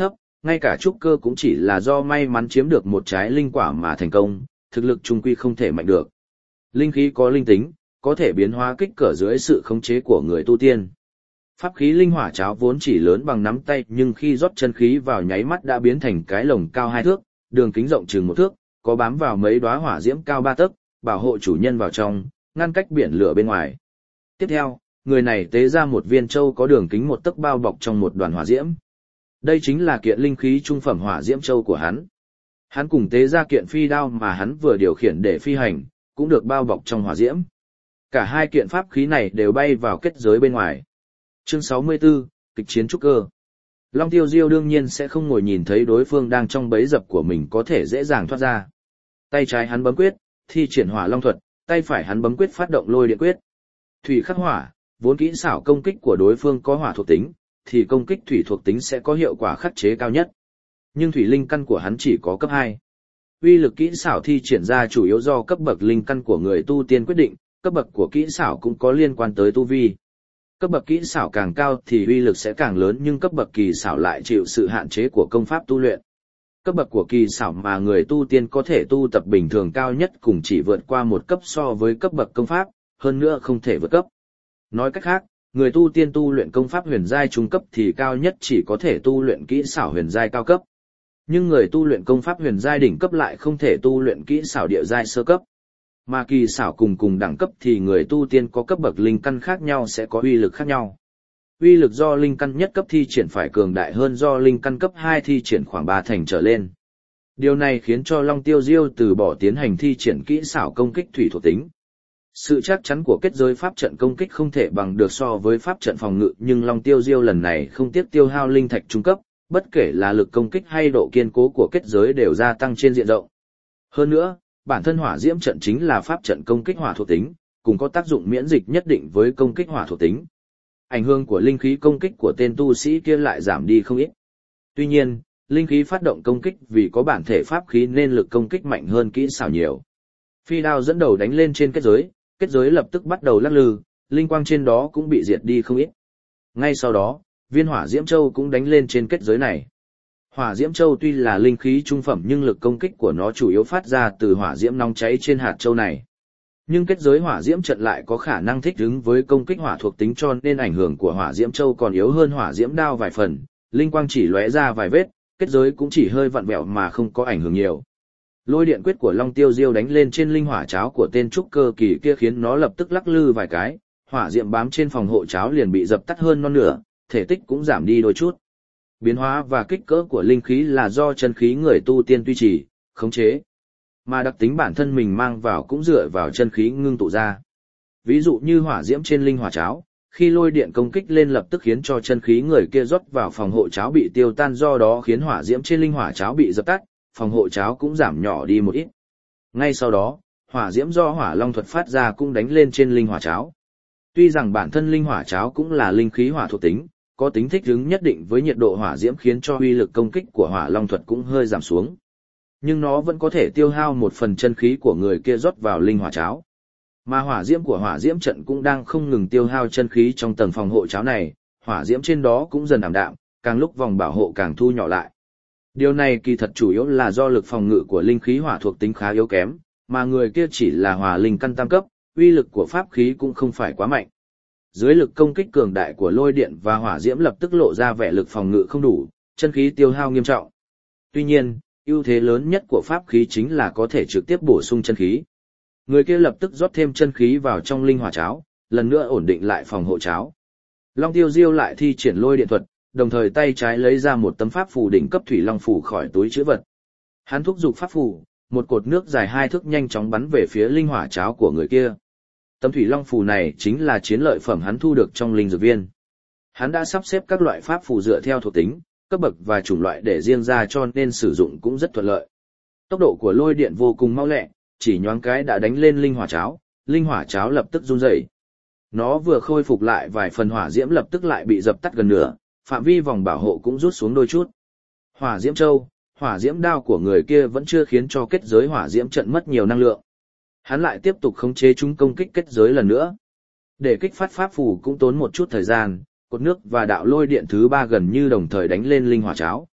ngay cả trúc cơ cũng chỉ là do may mắn chiếm được một trái linh quả mà thành công, thực lực trung quy không thể mạnh được. Linh khí có linh tính, có thể biến hóa kích cỡ dưới sự khống chế của người tu tiên. Pháp khí linh hỏa cháo vốn chỉ lớn bằng nắm tay nhưng khi rót chân khí vào nháy mắt đã biến thành cái lồng cao 2 thước, đường kính rộng chừng 1 thước, có bám vào mấy đóa hỏa diễm cao 3 tấc, bảo hộ chủ nhân vào trong, ngăn cách biển lửa bên ngoài. Tiếp theo, người này tế ra một viên châu có đường kính 1 tấc bao bọc trong một đoàn hỏa diễm. Đây chính là kiện linh khí trung phẩm hỏa diễm châu của hắn. Hắn cùng tế ra kiện phi đao mà hắn vừa điều khiển để phi hành, cũng được bao bọc trong hỏa diễm. Cả hai kiện pháp khí này đều bay vào kết giới bên ngoài. Chương 64, kịch chiến trúc cơ. Long Tiêu Diêu đương nhiên sẽ không ngồi nhìn thấy đối phương đang trong bẫy dập của mình có thể dễ dàng thoát ra. Tay trái hắn bấm quyết, thi triển hỏa long thuật, tay phải hắn bấm quyết phát động lôi điện quyết. Thủy khắc hỏa, vốn kỹ xảo công kích của đối phương có hỏa thuộc tính, thì công kích thủy thuộc tính sẽ có hiệu quả khắc chế cao nhất. Nhưng thủy linh căn của hắn chỉ có cấp 2. Uy lực kỹ xảo thi triển ra chủ yếu do cấp bậc linh căn của người tu tiên quyết định, cấp bậc của kỹ xảo cũng có liên quan tới tu vi. Cấp bậc kỹ xảo càng cao thì uy lực sẽ càng lớn nhưng cấp bậc kỳ xảo lại chịu sự hạn chế của công pháp tu luyện. Cấp bậc của kỳ xảo mà người tu tiên có thể tu tập bình thường cao nhất cũng chỉ vượt qua 1 cấp so với cấp bậc công pháp, hơn nữa không thể vượt cấp. Nói cách khác, người tu tiên tu luyện công pháp huyền giai trung cấp thì cao nhất chỉ có thể tu luyện kỹ xảo huyền giai cao cấp. Nhưng người tu luyện công pháp huyền giai đỉnh cấp lại không thể tu luyện kỹ xảo địa giai sơ cấp. Mà kỳ xảo cùng đẳng cấp thì người tu tiên có cấp bậc linh căn khác nhau sẽ có uy lực khác nhau. Uy lực do linh căn nhất cấp thi triển phải cường đại hơn do linh căn cấp 2 thi triển khoảng 3 thành trở lên. Điều này khiến cho Long Tiêu Diêu từ bỏ tiến hành thi triển kỹ xảo công kích thủy thuộc tính. Sự chắc chắn của kết giới pháp trận công kích không thể bằng được so với pháp trận phòng ngự, nhưng Long Tiêu Diêu lần này không tiếc tiêu hao linh thạch trung cấp, bất kể là lực công kích hay độ kiên cố của kết giới đều gia tăng trên diện rộng. Hơn nữa, bản thân hỏa diễm trận chính là pháp trận công kích hỏa thuộc tính, cùng có tác dụng miễn dịch nhất định với công kích hỏa thuộc tính. Ảnh hưởng của linh khí công kích của tên tu sĩ kia lại giảm đi không ít. Tuy nhiên, linh khí phát động công kích vì có bản thể pháp khí nên lực công kích mạnh hơn kỹ xảo nhiều. Phi đao dẫn đầu đánh lên trên kết giới lập tức bắt đầu lắc lư, linh quang trên đó cũng bị diệt đi không ít. Ngay sau đó, viên hỏa diễm châu cũng đánh lên trên kết giới này. Hỏa diễm châu tuy là linh khí trung phẩm nhưng lực công kích của nó chủ yếu phát ra từ hỏa diễm nóng cháy trên hạt châu này. Nhưng kết giới hỏa diễm trận lại có khả năng thích ứng với công kích hỏa thuộc tính cho nên ảnh hưởng của hỏa diễm châu còn yếu hơn hỏa diễm đao vài phần, linh quang chỉ lóe ra vài vết, kết giới cũng chỉ hơi vặn vẹo mà không có ảnh hưởng nhiều. Lôi điện quyết của Long Tiêu Diêu đánh lên trên linh hỏa cháo của tên trúc cơ kỳ kia khiến nó lập tức lắc lư vài cái, hỏa diễm bám trên phòng hộ cháo liền bị dập tắt hơn non nửa, thể tích cũng giảm đi đôi chút. Biến hóa và kích cỡ của linh khí là do chân khí người tu tiên duy trì, khống chế. Mà đặc tính bản thân mình mang vào cũng dựa vào chân khí ngưng tụ ra. Ví dụ như hỏa diễm trên linh hỏa cháo, khi lôi điện công kích lên lập tức khiến cho chân khí người kia rót vào phòng hộ cháo bị tiêu tan, do đó khiến hỏa diễm trên linh hỏa cháo bị dập tắt, phòng hộ cháo cũng giảm nhỏ đi một ít. Ngay sau đó, hỏa diễm do hỏa long thuật phát ra cũng đánh lên trên linh hỏa cháo. Tuy rằng bản thân linh hỏa cháo cũng là linh khí hỏa thuộc tính, có tính thích ứng nhất định với nhiệt độ hỏa diễm khiến cho uy lực công kích của hỏa long thuật cũng hơi giảm xuống. Nhưng nó vẫn có thể tiêu hao một phần chân khí của người kia rót vào linh hỏa cháo. Mà hỏa diễm của hỏa diễm trận cũng đang không ngừng tiêu hao chân khí trong tầng phòng hộ cháo này, hỏa diễm trên đó cũng dần ảm đạm, càng lúc vòng bảo hộ càng thu nhỏ lại. Điều này kỳ thật chủ yếu là do lực phòng ngự của linh khí hỏa thuộc tính khá yếu kém, mà người kia chỉ là hỏa linh căn tam cấp, uy lực của pháp khí cũng không phải quá mạnh. Dưới lực công kích cường đại của lôi điện và hỏa diễm lập tức lộ ra vẻ lực phòng ngự không đủ, chân khí tiêu hao nghiêm trọng. Tuy nhiên, ưu thế lớn nhất của pháp khí chính là có thể trực tiếp bổ sung chân khí. Người kia lập tức rót thêm chân khí vào trong linh hỏa cháo, lần nữa ổn định lại phòng hộ cháo. Long Tiêu Diêu lại thi triển lôi điện thuật, đồng thời tay trái lấy ra một tấm pháp phù đỉnh cấp thủy long phù khỏi túi trữ vật. Hắn thúc giục pháp phù, một cột nước dài 2 thước nhanh chóng bắn về phía linh hỏa cháo của người kia. Tấm thủy long phù này chính là chiến lợi phẩm hắn thu được trong linh dược viên. Hắn đã sắp xếp các loại pháp phù dựa theo thuộc tính, cấp bậc và chủng loại để riêng ra cho nên sử dụng cũng rất thuận lợi. Tốc độ của lôi điện vô cùng mau lẹ, chỉ nhoáng cái đã đánh lên linh hỏa cháo lập tức run rẩy. Nó vừa khôi phục lại vài phần hỏa diễm lập tức lại bị dập tắt gần nửa, phạm vi vòng bảo hộ cũng rút xuống đôi chút. Hỏa diễm châu, hỏa diễm đao của người kia vẫn chưa khiến cho kết giới hỏa diễm trận mất nhiều năng lượng. Hắn lại tiếp tục khống chế chúng công kích kết giới lần nữa. Để kích phát pháp phù cũng tốn một chút thời gian, cột nước và đạo lôi điện thứ 3 gần như đồng thời đánh lên linh hỏa cháo.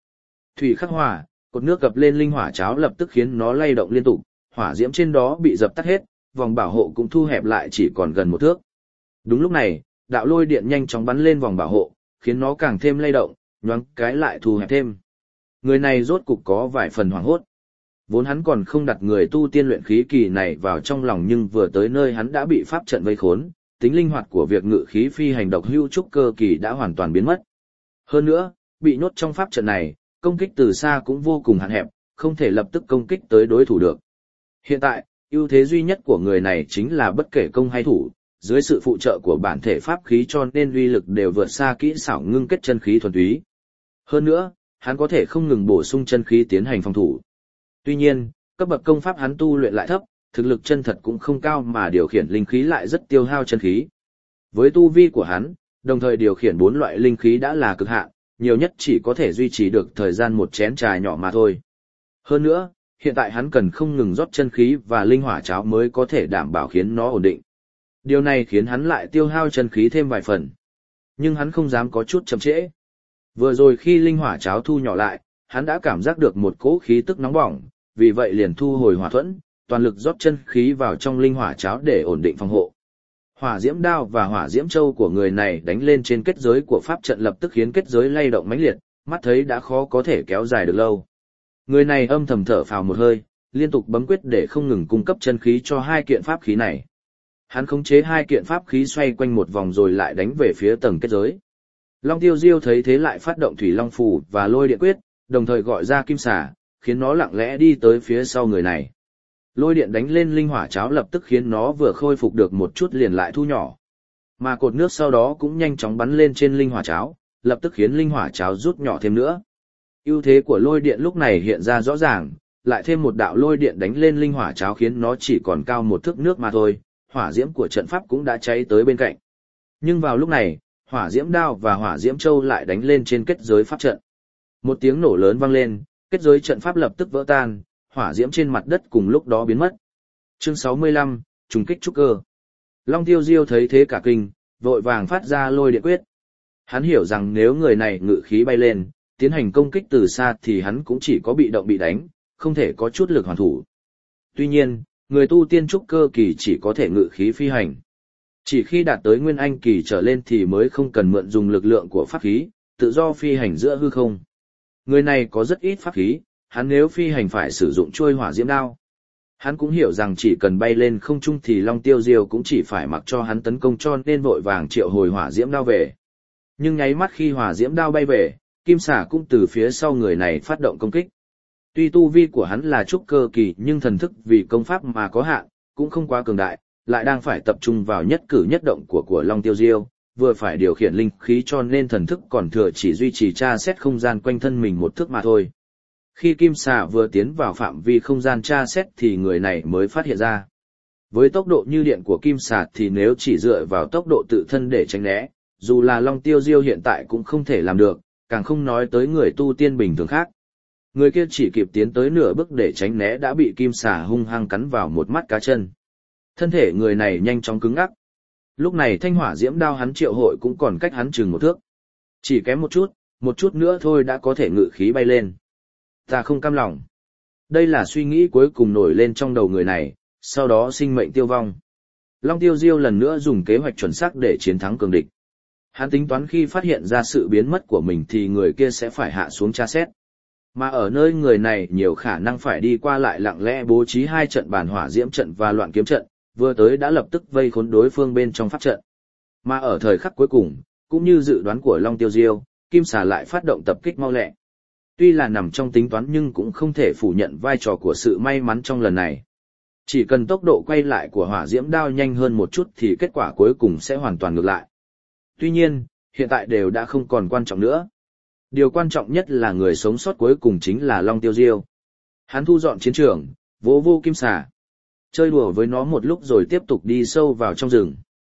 Thủy khắc hỏa, cột nước gập lên linh hỏa cháo lập tức khiến nó lay động liên tục, hỏa diễm trên đó bị dập tắt hết, vòng bảo hộ cũng thu hẹp lại chỉ còn gần 1 thước. Đúng lúc này, đạo lôi điện nhanh chóng bắn lên vòng bảo hộ, khiến nó càng thêm lay động, nhoáng cái lại thu hẹp thêm. Người này rốt cục có vài phần hoảng hốt. Vốn hắn còn không đặt người tu tiên luyện khí kỳ này vào trong lòng, nhưng vừa tới nơi hắn đã bị pháp trận vây khốn, tính linh hoạt của việc ngự khí phi hành độc hưu trúc cơ kỳ đã hoàn toàn biến mất. Hơn nữa, bị nhốt trong pháp trận này, công kích từ xa cũng vô cùng hạn hẹp, không thể lập tức công kích tới đối thủ được. Hiện tại, ưu thế duy nhất của người này chính là bất kể công hay thủ, dưới sự phụ trợ của bản thể pháp khí cho nên uy lực đều vượt xa kỹ xảo ngưng kết chân khí thuần túy. Hơn nữa, hắn có thể không ngừng bổ sung chân khí tiến hành phòng thủ. Tuy nhiên, cấp bậc công pháp hắn tu luyện lại thấp, thực lực chân thật cũng không cao mà điều khiển linh khí lại rất tiêu hao chân khí. Với tu vi của hắn, đồng thời điều khiển 4 loại linh khí đã là cực hạn, nhiều nhất chỉ có thể duy trì được thời gian một chén trà nhỏ mà thôi. Hơn nữa, hiện tại hắn cần không ngừng rót chân khí và linh hỏa cháo mới có thể đảm bảo khiến nó ổn định. Điều này khiến hắn lại tiêu hao chân khí thêm vài phần. Nhưng hắn không dám có chút chậm trễ. Vừa rồi khi linh hỏa cháo thu nhỏ lại, hắn đã cảm giác được một cỗ khí tức nóng bỏng, vì vậy liền thu hồi hỏa thuẫn, toàn lực rót chân khí vào trong linh hỏa cháo để ổn định phòng hộ. Hỏa diễm đao và hỏa diễm châu của người này đánh lên trên kết giới của pháp trận lập tức khiến kết giới lay động mãnh liệt, mắt thấy đã khó có thể kéo dài được lâu. Người này âm thầm thở phào một hơi, liên tục bấm quyết để không ngừng cung cấp chân khí cho 2 kiện pháp khí này. Hắn khống chế 2 kiện pháp khí xoay quanh một vòng rồi lại đánh về phía tầng kết giới. Long Tiêu Diêu thấy thế lại phát động Thủy Long Phù và Lôi Điện Quyết, đồng thời gọi ra Kim Xà, khiến nó lặng lẽ đi tới phía sau người này. Lôi điện đánh lên linh hỏa cháo lập tức khiến nó vừa khôi phục được một chút liền lại thu nhỏ. Mà cột nước sau đó cũng nhanh chóng bắn lên trên linh hỏa cháo, lập tức khiến linh hỏa cháo rút nhỏ thêm nữa. Ưu thế của lôi điện lúc này hiện ra rõ ràng, lại thêm một đạo lôi điện đánh lên linh hỏa cháo khiến nó chỉ còn cao 1 thước nước mà thôi, hỏa diễm của trận pháp cũng đã cháy tới bên cạnh. Nhưng vào lúc này, hỏa diễm đao và hỏa diễm châu lại đánh lên trên kết giới pháp trận. Một tiếng nổ lớn vang lên, kết giới trận pháp lập tức vỡ tan, hỏa diễm trên mặt đất cùng lúc đó biến mất. Chương 65, trùng kích trúc cơ. Long Tiêu Diêu thấy thế cả kinh, vội vàng phát ra lôi điện quyết. Hắn hiểu rằng nếu người này ngự khí bay lên, tiến hành công kích từ xa thì hắn cũng chỉ có bị động bị đánh, không thể có chút lực hoàn thủ. Tuy nhiên, người tu tiên trúc cơ kỳ chỉ có thể ngự khí phi hành. Chỉ khi đạt tới nguyên anh kỳ trở lên thì mới không cần mượn dùng lực lượng của pháp khí, tự do phi hành giữa hư không. Người này có rất ít pháp khí, hắn nếu phi hành phải sử dụng chuôi hỏa diễm đao. Hắn cũng hiểu rằng chỉ cần bay lên không trung thì Long Tiêu Diêu cũng chỉ phải mặc cho hắn tấn công cho nên vội vàng triệu hồi hỏa diễm đao về. Nhưng nháy mắt khi hỏa diễm đao bay về, Kim Xà cũng từ phía sau người này phát động công kích. Tuy tu vi của hắn là trúc cơ kỳ nhưng thần thức vì công pháp mà có hạn, cũng không quá cường đại, lại đang phải tập trung vào nhất cử nhất động của Long Tiêu Diêu, vừa phải điều khiển linh khí cho nên thần thức còn thừa chỉ duy trì tra xét không gian quanh thân mình 1 thước mà thôi. Khi Kim Xà vừa tiến vào phạm vi không gian tra xét thì người này mới phát hiện ra. Với tốc độ như điện của Kim Xà thì nếu chỉ dựa vào tốc độ tự thân để tránh né, dù là Long Tiêu Diêu hiện tại cũng không thể làm được, càng không nói tới người tu tiên bình thường khác. Người kia chỉ kịp tiến tới nửa bước để tránh né đã bị Kim Xà hung hăng cắn vào một mắt cá chân. Thân thể người này nhanh chóng cứng ngắc. Lúc này thanh hỏa diễm đao hắn triệu hội cũng còn cách hắn chừng 1 thước. Chỉ kém một chút nữa thôi đã có thể ngự khí bay lên. Ta không cam lòng. Đây là suy nghĩ cuối cùng nổi lên trong đầu người này, sau đó sinh mệnh tiêu vong. Long Tiêu Diêu lần nữa dùng kế hoạch chuẩn xác để chiến thắng cường địch. Hắn tính toán khi phát hiện ra sự biến mất của mình thì người kia sẽ phải hạ xuống tra xét. Mà ở nơi người này nhiều khả năng phải đi qua lại lặng lẽ bố trí 2 trận bản hỏa diễm trận và loạn kiếm trận, vừa tới đã lập tức vây khốn đối phương bên trong pháp trận. Mà ở thời khắc cuối cùng, cũng như dự đoán của Long Tiêu Diêu, Kim Xà lại phát động tập kích mau lẹ. Tuy là nằm trong tính toán nhưng cũng không thể phủ nhận vai trò của sự may mắn trong lần này. Chỉ cần tốc độ quay lại của hỏa diễm đao nhanh hơn một chút thì kết quả cuối cùng sẽ hoàn toàn ngược lại. Tuy nhiên, hiện tại đều đã không còn quan trọng nữa. Điều quan trọng nhất là người sống sót cuối cùng chính là Long Tiêu Diêu. Hắn thu dọn chiến trường, vỗ vô Kim Xà, chơi đùa với nó một lúc rồi tiếp tục đi sâu vào trong rừng.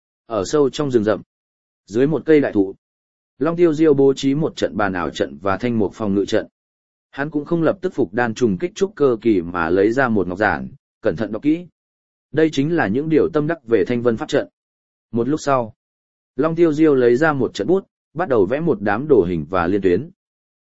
Ở sâu trong rừng rậm, dưới một cây đại thụ, Long Tiêu Diêu bố trí một trận bàn ảo trận và thanh mục phòng ngự trận. Hắn cũng không lập tức phục đan trùng kích trúc cơ kỳ mà lấy ra một ngọc giản, cẩn thận đọc kỹ. Đây chính là những điều tâm đắc về thanh vân pháp trận. Một lúc sau, Long Tiêu Diêu lấy ra một trận bút, bắt đầu vẽ một đám đồ hình và liên tuyến.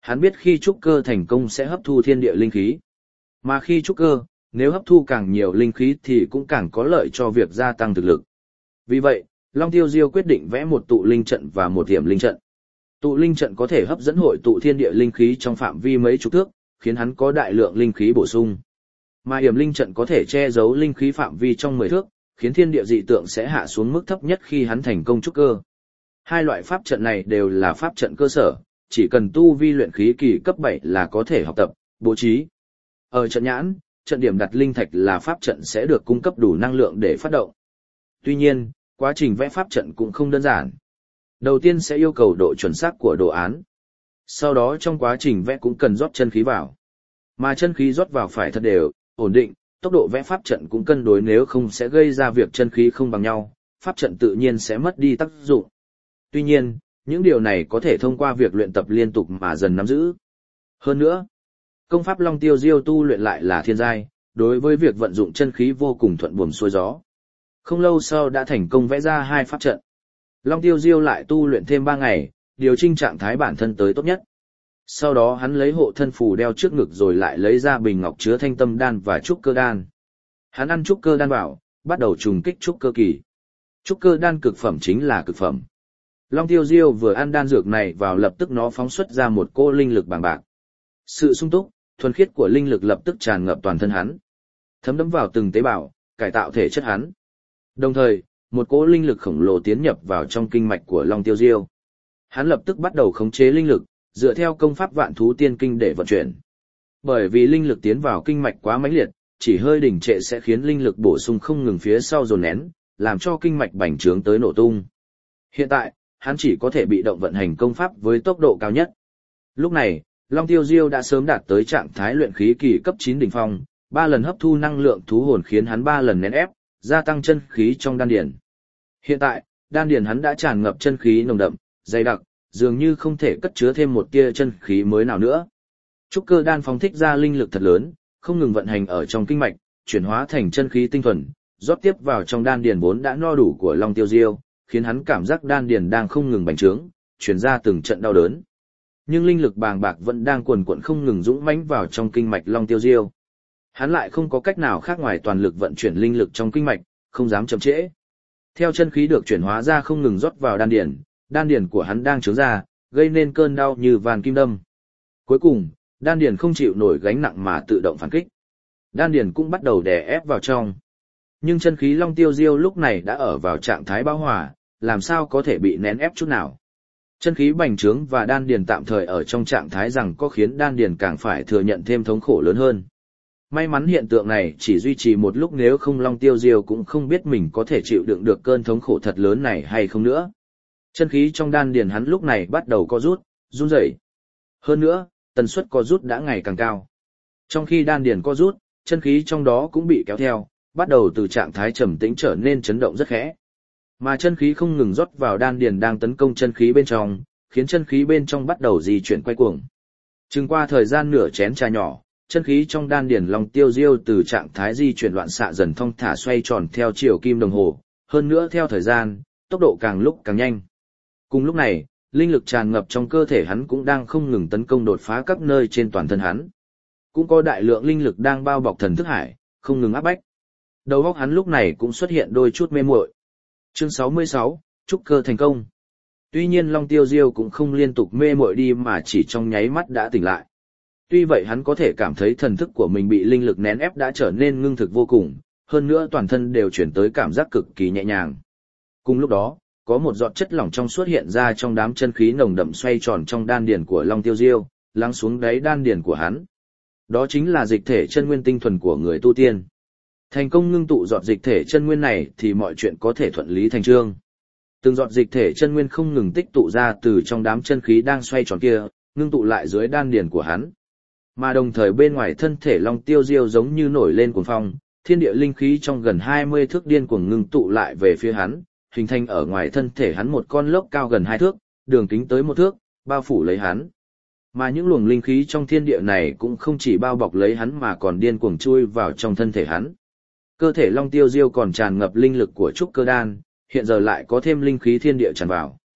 Hắn biết khi trúc cơ thành công sẽ hấp thu thiên địa linh khí. Mà khi trúc cơ, nếu hấp thu càng nhiều linh khí thì cũng càng có lợi cho việc gia tăng thực lực. Vì vậy, Long Tiêu Diêu quyết định vẽ một tụ linh trận và một hiểm linh trận. Tụ linh trận có thể hấp dẫn hội tụ thiên địa linh khí trong phạm vi mấy chục thước, khiến hắn có đại lượng linh khí bổ sung. Mà hiểm linh trận có thể che giấu linh khí phạm vi trong 10 thước, khiến thiên địa dị tượng sẽ hạ xuống mức thấp nhất khi hắn thành công trúc cơ. Hai loại pháp trận này đều là pháp trận cơ sở, chỉ cần tu vi luyện khí kỳ cấp 7 là có thể học tập, bố trí. Ở trận nhãn, trận điểm đặt linh thạch là pháp trận sẽ được cung cấp đủ năng lượng để phát động. Tuy nhiên, quá trình vẽ pháp trận cũng không đơn giản. Đầu tiên sẽ yêu cầu độ chuẩn xác của đồ án. Sau đó trong quá trình vẽ cũng cần rót chân khí vào. Mà chân khí rót vào phải thật đều, ổn định, tốc độ vẽ pháp trận cũng cân đối, nếu không sẽ gây ra việc chân khí không bằng nhau, pháp trận tự nhiên sẽ mất đi tác dụng. Tuy nhiên, những điều này có thể thông qua việc luyện tập liên tục mà dần nắm giữ. Hơn nữa, công pháp Long Tiêu Diêu tu luyện lại là thiên giai, đối với việc vận dụng chân khí vô cùng thuận buồm xuôi gió. Không lâu sau đã thành công vẽ ra 2 pháp trận. Long Tiêu Diêu lại tu luyện thêm 3 ngày, điều chỉnh trạng thái bản thân tới tốt nhất. Sau đó hắn lấy hộ thân phù đeo trước ngực rồi lại lấy ra bình ngọc chứa thanh tâm đan và trúc cơ đan. Hắn ăn trúc cơ đan vào, bắt đầu trùng kích trúc cơ kỳ. Trúc cơ đan cực phẩm chính là cực phẩm. Long Tiêu Diêu vừa ăn đan dược này vào lập tức nó phóng xuất ra một cỗ linh lực bàng bạc. Sự sung túc, thuần khiết của linh lực lập tức tràn ngập toàn thân hắn, thấm đẫm vào từng tế bào, cải tạo thể chất hắn. Đồng thời, một cỗ linh lực khổng lồ tiến nhập vào trong kinh mạch của Long Tiêu Diêu. Hắn lập tức bắt đầu khống chế linh lực, dựa theo công pháp Vạn Thú Tiên Kinh để vận chuyển. Bởi vì linh lực tiến vào kinh mạch quá mãnh liệt, chỉ hơi đình trệ sẽ khiến linh lực bổ sung không ngừng phía sau dồn nén, làm cho kinh mạch bành trướng tới nổ tung. Hiện tại, hắn chỉ có thể bị động vận hành công pháp với tốc độ cao nhất. Lúc này, Long Tiêu Diêu đã sớm đạt tới trạng thái luyện khí kỳ cấp 9 đỉnh phong, 3 lần hấp thu năng lượng thú hồn khiến hắn 3 lần nén ép, gia tăng chân khí trong đan điền. Hiện tại, đan điền hắn đã tràn ngập chân khí nồng đậm, dày đặc, dường như không thể cất chứa thêm một tia chân khí mới nào nữa. Trúc cơ đan phóng thích ra linh lực thật lớn, không ngừng vận hành ở trong kinh mạch, chuyển hóa thành chân khí tinh thuần, rót tiếp vào trong đan điền vốn đã no đủ của Long Tiêu Diêu, khiến hắn cảm giác đan điền đang không ngừng bành trướng, truyền ra từng trận đau đớn. Nhưng linh lực bàng bạc vẫn đang cuồn cuộn không ngừng dũng mãnh vào trong kinh mạch Long Tiêu Diêu. Hắn lại không có cách nào khác ngoài toàn lực vận chuyển linh lực trong kinh mạch, không dám chậm trễ. Theo chân khí được chuyển hóa ra không ngừng rót vào đan điền của hắn đang trướng ra, gây nên cơn đau như vàn kim đâm. Cuối cùng, đan điền không chịu nổi gánh nặng mà tự động phản kích. Đan điền cũng bắt đầu đè ép vào trong. Nhưng chân khí Long Tiêu Diêu lúc này đã ở vào trạng thái bão hòa, làm sao có thể bị nén ép chút nào. Chân khí bành trướng và đan điền tạm thời ở trong trạng thái rằng có khiến đan điền càng phải thừa nhận thêm thống khổ lớn hơn. May mắn hiện tượng này chỉ duy trì một lúc, nếu không Long Tiêu Diêu cũng không biết mình có thể chịu đựng được cơn thống khổ thật lớn này hay không nữa. Chân khí trong đan điền hắn lúc này bắt đầu co rút, run rẩy. Hơn nữa, tần suất co rút đã ngày càng cao. Trong khi đan điền co rút, chân khí trong đó cũng bị kéo theo, bắt đầu từ trạng thái trầm tĩnh trở nên chấn động rất khẽ. Mà chân khí không ngừng rót vào đan điền đang tấn công chân khí bên trong, khiến chân khí bên trong bắt đầu di chuyển quay cuồng. Chừng qua thời gian nửa chén trà nhỏ, chân khí trong đan điền Long Tiêu Diêu từ trạng thái di chuyển loạn xạ dần thong thả xoay tròn theo chiều kim đồng hồ, hơn nữa theo thời gian, tốc độ càng lúc càng nhanh. Cùng lúc này, linh lực tràn ngập trong cơ thể hắn cũng đang không ngừng tấn công đột phá các nơi trên toàn thân hắn. Cũng có đại lượng linh lực đang bao bọc thần thức hải, không ngừng áp bách. Đầu óc hắn lúc này cũng xuất hiện đôi chút mê muội. Chương 66, trúc cơ thành công. Tuy nhiên Long Tiêu Diêu cũng không liên tục mê muội đi mà chỉ trong nháy mắt đã tỉnh lại. Tuy vậy hắn có thể cảm thấy thần thức của mình bị linh lực nén ép đã trở nên ngưng thực vô cùng, hơn nữa toàn thân đều chuyển tới cảm giác cực kỳ nhẹ nhàng. Cùng lúc đó, có một giọt chất lỏng trong suốt hiện ra trong đám chân khí nồng đậm xoay tròn trong đan điền của Long Tiêu Diêu, lắng xuống đáy đan điền của hắn. Đó chính là dịch thể chân nguyên tinh thuần của người tu tiên. Thành công ngưng tụ giọt dịch thể chân nguyên này thì mọi chuyện có thể thuận lý thành chương. Từng giọt dịch thể chân nguyên không ngừng tích tụ ra từ trong đám chân khí đang xoay tròn kia, ngưng tụ lại dưới đan điền của hắn. Mà đồng thời bên ngoài thân thể Long Tiêu Diêu giống như nổi lên cuồng phong, thiên địa linh khí trong gần 20 thước điên cuồng ngưng tụ lại về phía hắn, hình thành ở ngoài thân thể hắn một con lốc cao gần 2 thước, đường kính tới 1 thước, bao phủ lấy hắn. Mà những luồng linh khí trong thiên địa này cũng không chỉ bao bọc lấy hắn mà còn điên cuồng chui vào trong thân thể hắn. Cơ thể Long Tiêu Diêu còn tràn ngập linh lực của trúc cơ đan, hiện giờ lại có thêm linh khí thiên địa tràn vào.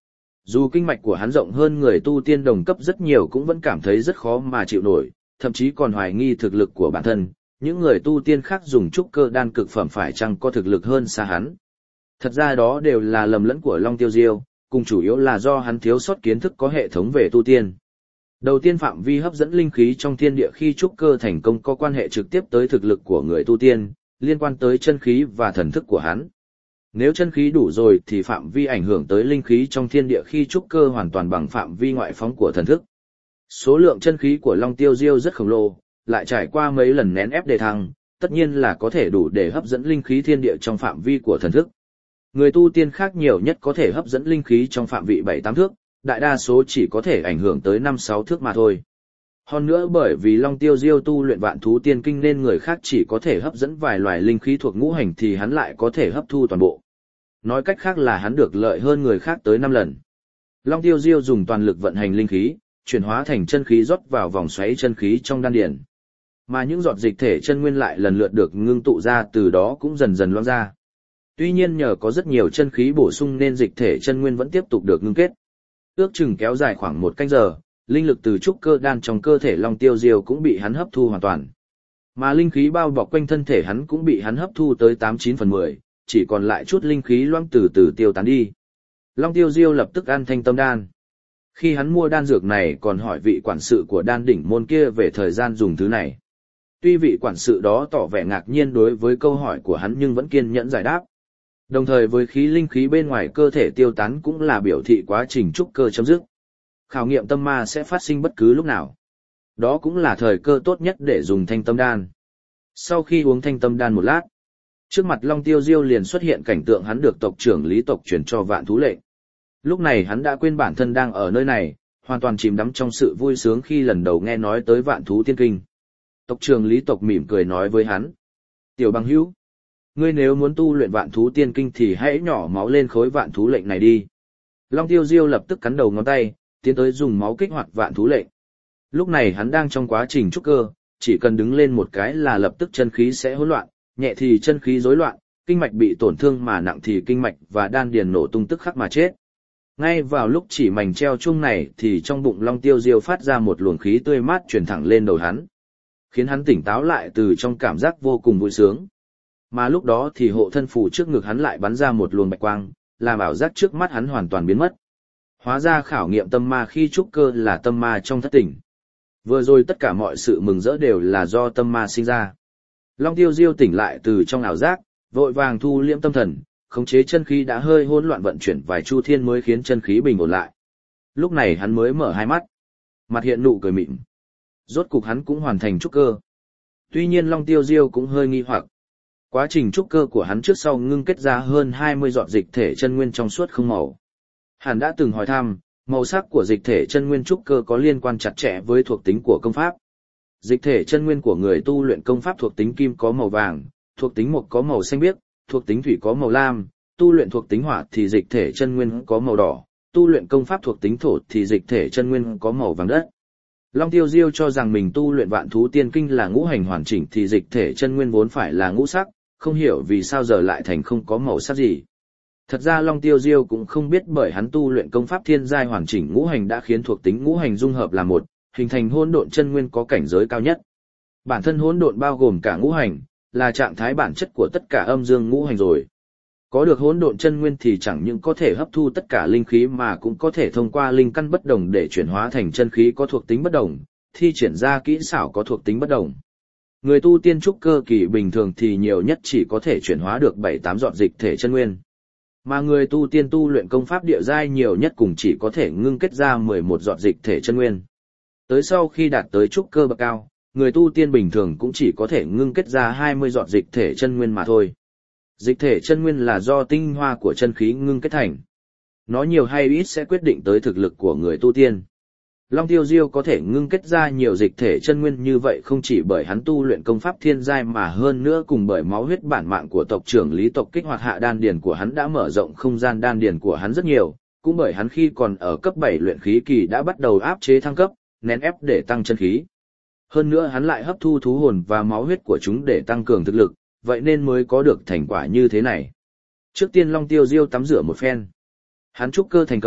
Dù kinh mạch của hắn rộng hơn người tu tiên đồng cấp rất nhiều cũng vẫn cảm thấy rất khó mà chịu nổi, thậm chí còn hoài nghi thực lực của bản thân, những người tu tiên khác dùng trúc cơ đan cực phẩm phải chăng có thực lực hơn xa hắn. Thật ra đó đều là lầm lẫn của Long Tiêu Diêu, cùng chủ yếu là do hắn thiếu sót kiến thức có hệ thống về tu tiên. Đầu tiên phạm vi hấp dẫn linh khí trong thiên địa khi trúc cơ thành công có quan hệ trực tiếp tới thực lực của người tu tiên, liên quan tới chân khí và thần thức của hắn. Nếu chân khí đủ rồi thì phạm vi ảnh hưởng tới linh khí trong thiên địa khi trúc cơ hoàn toàn bằng phạm vi ngoại phóng của thần thức. Số lượng chân khí của Long Tiêu Diêu rất khổng lồ, lại trải qua mấy lần nén ép đề thăng, tất nhiên là có thể đủ để hấp dẫn linh khí thiên địa trong phạm vi của thần thức. Người tu tiên khác nhiều nhất có thể hấp dẫn linh khí trong phạm vị 7-8 thước, đại đa số chỉ có thể ảnh hưởng tới 5-6 thước mà thôi. Hơn nữa bởi vì Long Tiêu Diêu tu luyện Vạn Thú Tiên Kinh nên người khác chỉ có thể hấp dẫn vài loài linh khí thuộc ngũ hành thì hắn lại có thể hấp thu toàn bộ. Nói cách khác là hắn được lợi hơn người khác tới 5 lần. Long Tiêu Diêu dùng toàn lực vận hành linh khí, chuyển hóa thành chân khí rót vào vòng xoáy chân khí trong đan điền. Mà những giọt dịch thể chân nguyên lại lần lượt được ngưng tụ ra từ đó cũng dần dần loãng ra. Tuy nhiên nhờ có rất nhiều chân khí bổ sung nên dịch thể chân nguyên vẫn tiếp tục được ngưng kết. Ước chừng kéo dài khoảng 1 canh giờ, linh lực từ trúc cơ đan trong cơ thể Long Tiêu Diêu cũng bị hắn hấp thu hoàn toàn. Mà linh khí bao bọc quanh thân thể hắn cũng bị hắn hấp thu tới 89/10, chỉ còn lại chút linh khí loãng từ từ tiêu tán đi. Long Tiêu Diêu lập tức ăn thanh tâm đan. Khi hắn mua đan dược này còn hỏi vị quản sự của đan đỉnh môn kia về thời gian dùng thứ này. Tuy vị quản sự đó tỏ vẻ ngạc nhiên đối với câu hỏi của hắn nhưng vẫn kiên nhẫn giải đáp. Đồng thời với khí linh khí bên ngoài cơ thể tiêu tán cũng là biểu thị quá trình trúc cơ chấm dứt. Khảo nghiệm tâm ma sẽ phát sinh bất cứ lúc nào. Đó cũng là thời cơ tốt nhất để dùng thanh tâm đan. Sau khi uống thanh tâm đan một lát, trước mặt Long Tiêu Diêu liền xuất hiện cảnh tượng hắn được tộc trưởng Lý tộc truyền cho Vạn Thú lệnh. Lúc này hắn đã quên bản thân đang ở nơi này, hoàn toàn chìm đắm trong sự vui sướng khi lần đầu nghe nói tới Vạn Thú Tiên Kinh. Tộc trưởng Lý tộc mỉm cười nói với hắn: "Tiểu bằng hữu, ngươi nếu muốn tu luyện Vạn Thú Tiên Kinh thì hãy nhỏ máu lên khối Vạn Thú lệnh này đi." Long Tiêu Diêu lập tức cắn đầu ngón tay, tiến tới dùng máu kích hoạt Vạn Thú lệnh. Lúc này hắn đang trong quá trình trúc cơ, chỉ cần đứng lên một cái là lập tức chân khí sẽ hỗn loạn, nhẹ thì chân khí rối loạn, kinh mạch bị tổn thương mà nặng thì kinh mạch và đan điền nổ tung tức khắc mà chết. Ngay vào lúc chỉ mảnh treo chung này thì trong bụng Long Tiêu Diêu phát ra một luồng khí tươi mát truyền thẳng lên đầu hắn, khiến hắn tỉnh táo lại từ trong cảm giác vô cùng vui sướng. Mà lúc đó thì hộ thân phù trước ngực hắn lại bắn ra một luồng bạch quang, làm ảo giác trước mắt hắn hoàn toàn biến mất. Hóa ra khảo nghiệm tâm ma khi trúc cơ là tâm ma trong thất tỉnh. Vừa rồi tất cả mọi sự mừng rỡ đều là do tâm ma sinh ra. Long Tiêu Diêu tỉnh lại từ trong ảo giác, vội vàng thu liễm tâm thần, khống chế chân khí đã hơi hỗn loạn vận chuyển vài chu thiên mới khiến chân khí bình ổn lại. Lúc này hắn mới mở hai mắt, mặt hiện nụ cười mịn. Rốt cục hắn cũng hoàn thành trúc cơ. Tuy nhiên Long Tiêu Diêu cũng hơi nghi hoặc. Quá trình trúc cơ của hắn trước sau ngưng kết ra hơn 20 giọt dịch thể chân nguyên trong suốt không màu. Hắn đã từng hỏi thăm, màu sắc của dịch thể chân nguyên trúc cơ có liên quan chặt chẽ với thuộc tính của công pháp. Dịch thể chân nguyên của người tu luyện công pháp thuộc tính kim có màu vàng, thuộc tính mộc có màu xanh biếc, thuộc tính thủy có màu lam, tu luyện thuộc tính hỏa thì dịch thể chân nguyên có màu đỏ, tu luyện công pháp thuộc tính thổ thì dịch thể chân nguyên có màu vàng đất. Long Tiêu Diêu cho rằng mình tu luyện Vạn Thú Tiên Kinh là ngũ hành hoàn chỉnh thì dịch thể chân nguyên vốn phải là ngũ sắc, không hiểu vì sao giờ lại thành không có màu sắc gì. Thật ra Long Tiêu Diêu cũng không biết bởi hắn tu luyện công pháp thiên giai hoàn chỉnh ngũ hành đã khiến thuộc tính ngũ hành dung hợp là một, hình thành hỗn độn chân nguyên có cảnh giới cao nhất. Bản thân hỗn độn bao gồm cả ngũ hành, là trạng thái bản chất của tất cả âm dương ngũ hành rồi. Có được hỗn độn chân nguyên thì chẳng những có thể hấp thu tất cả linh khí mà cũng có thể thông qua linh căn bất đồng để chuyển hóa thành chân khí có thuộc tính bất đồng, thi triển ra kỹ xảo có thuộc tính bất đồng. Người tu tiên trúc cơ kỳ bình thường thì nhiều nhất chỉ có thể chuyển hóa được 7-8 giọt dịch thể chân nguyên. Mà người tu tiên tu luyện công pháp địa giai nhiều nhất cũng chỉ có thể ngưng kết ra 11 giọt dịch thể chân nguyên. Tới sau khi đạt tới trúc cơ bậc cao, người tu tiên bình thường cũng chỉ có thể ngưng kết ra 20 giọt dịch thể chân nguyên mà thôi. Dịch thể chân nguyên là do tinh hoa của chân khí ngưng kết thành. Nó nhiều hay ít sẽ quyết định tới thực lực của người tu tiên. Long Tiêu Diêu có thể ngưng kết ra nhiều dịch thể chân nguyên như vậy không chỉ bởi hắn tu luyện công pháp thiên giai mà hơn nữa cùng bởi máu huyết bản mạng của tộc trưởng Lý tộc kích hoạt hạ đan điền của hắn đã mở rộng không gian đan điền của hắn rất nhiều, cũng bởi hắn khi còn ở cấp 7 luyện khí kỳ đã bắt đầu áp chế thăng cấp, nén ép để tăng chân khí. Hơn nữa hắn lại hấp thu thú hồn và máu huyết của chúng để tăng cường thực lực, vậy nên mới có được thành quả như thế này. Trước tiên Long Tiêu Diêu tắm rửa một phen. Hắn trúc cơ thành công,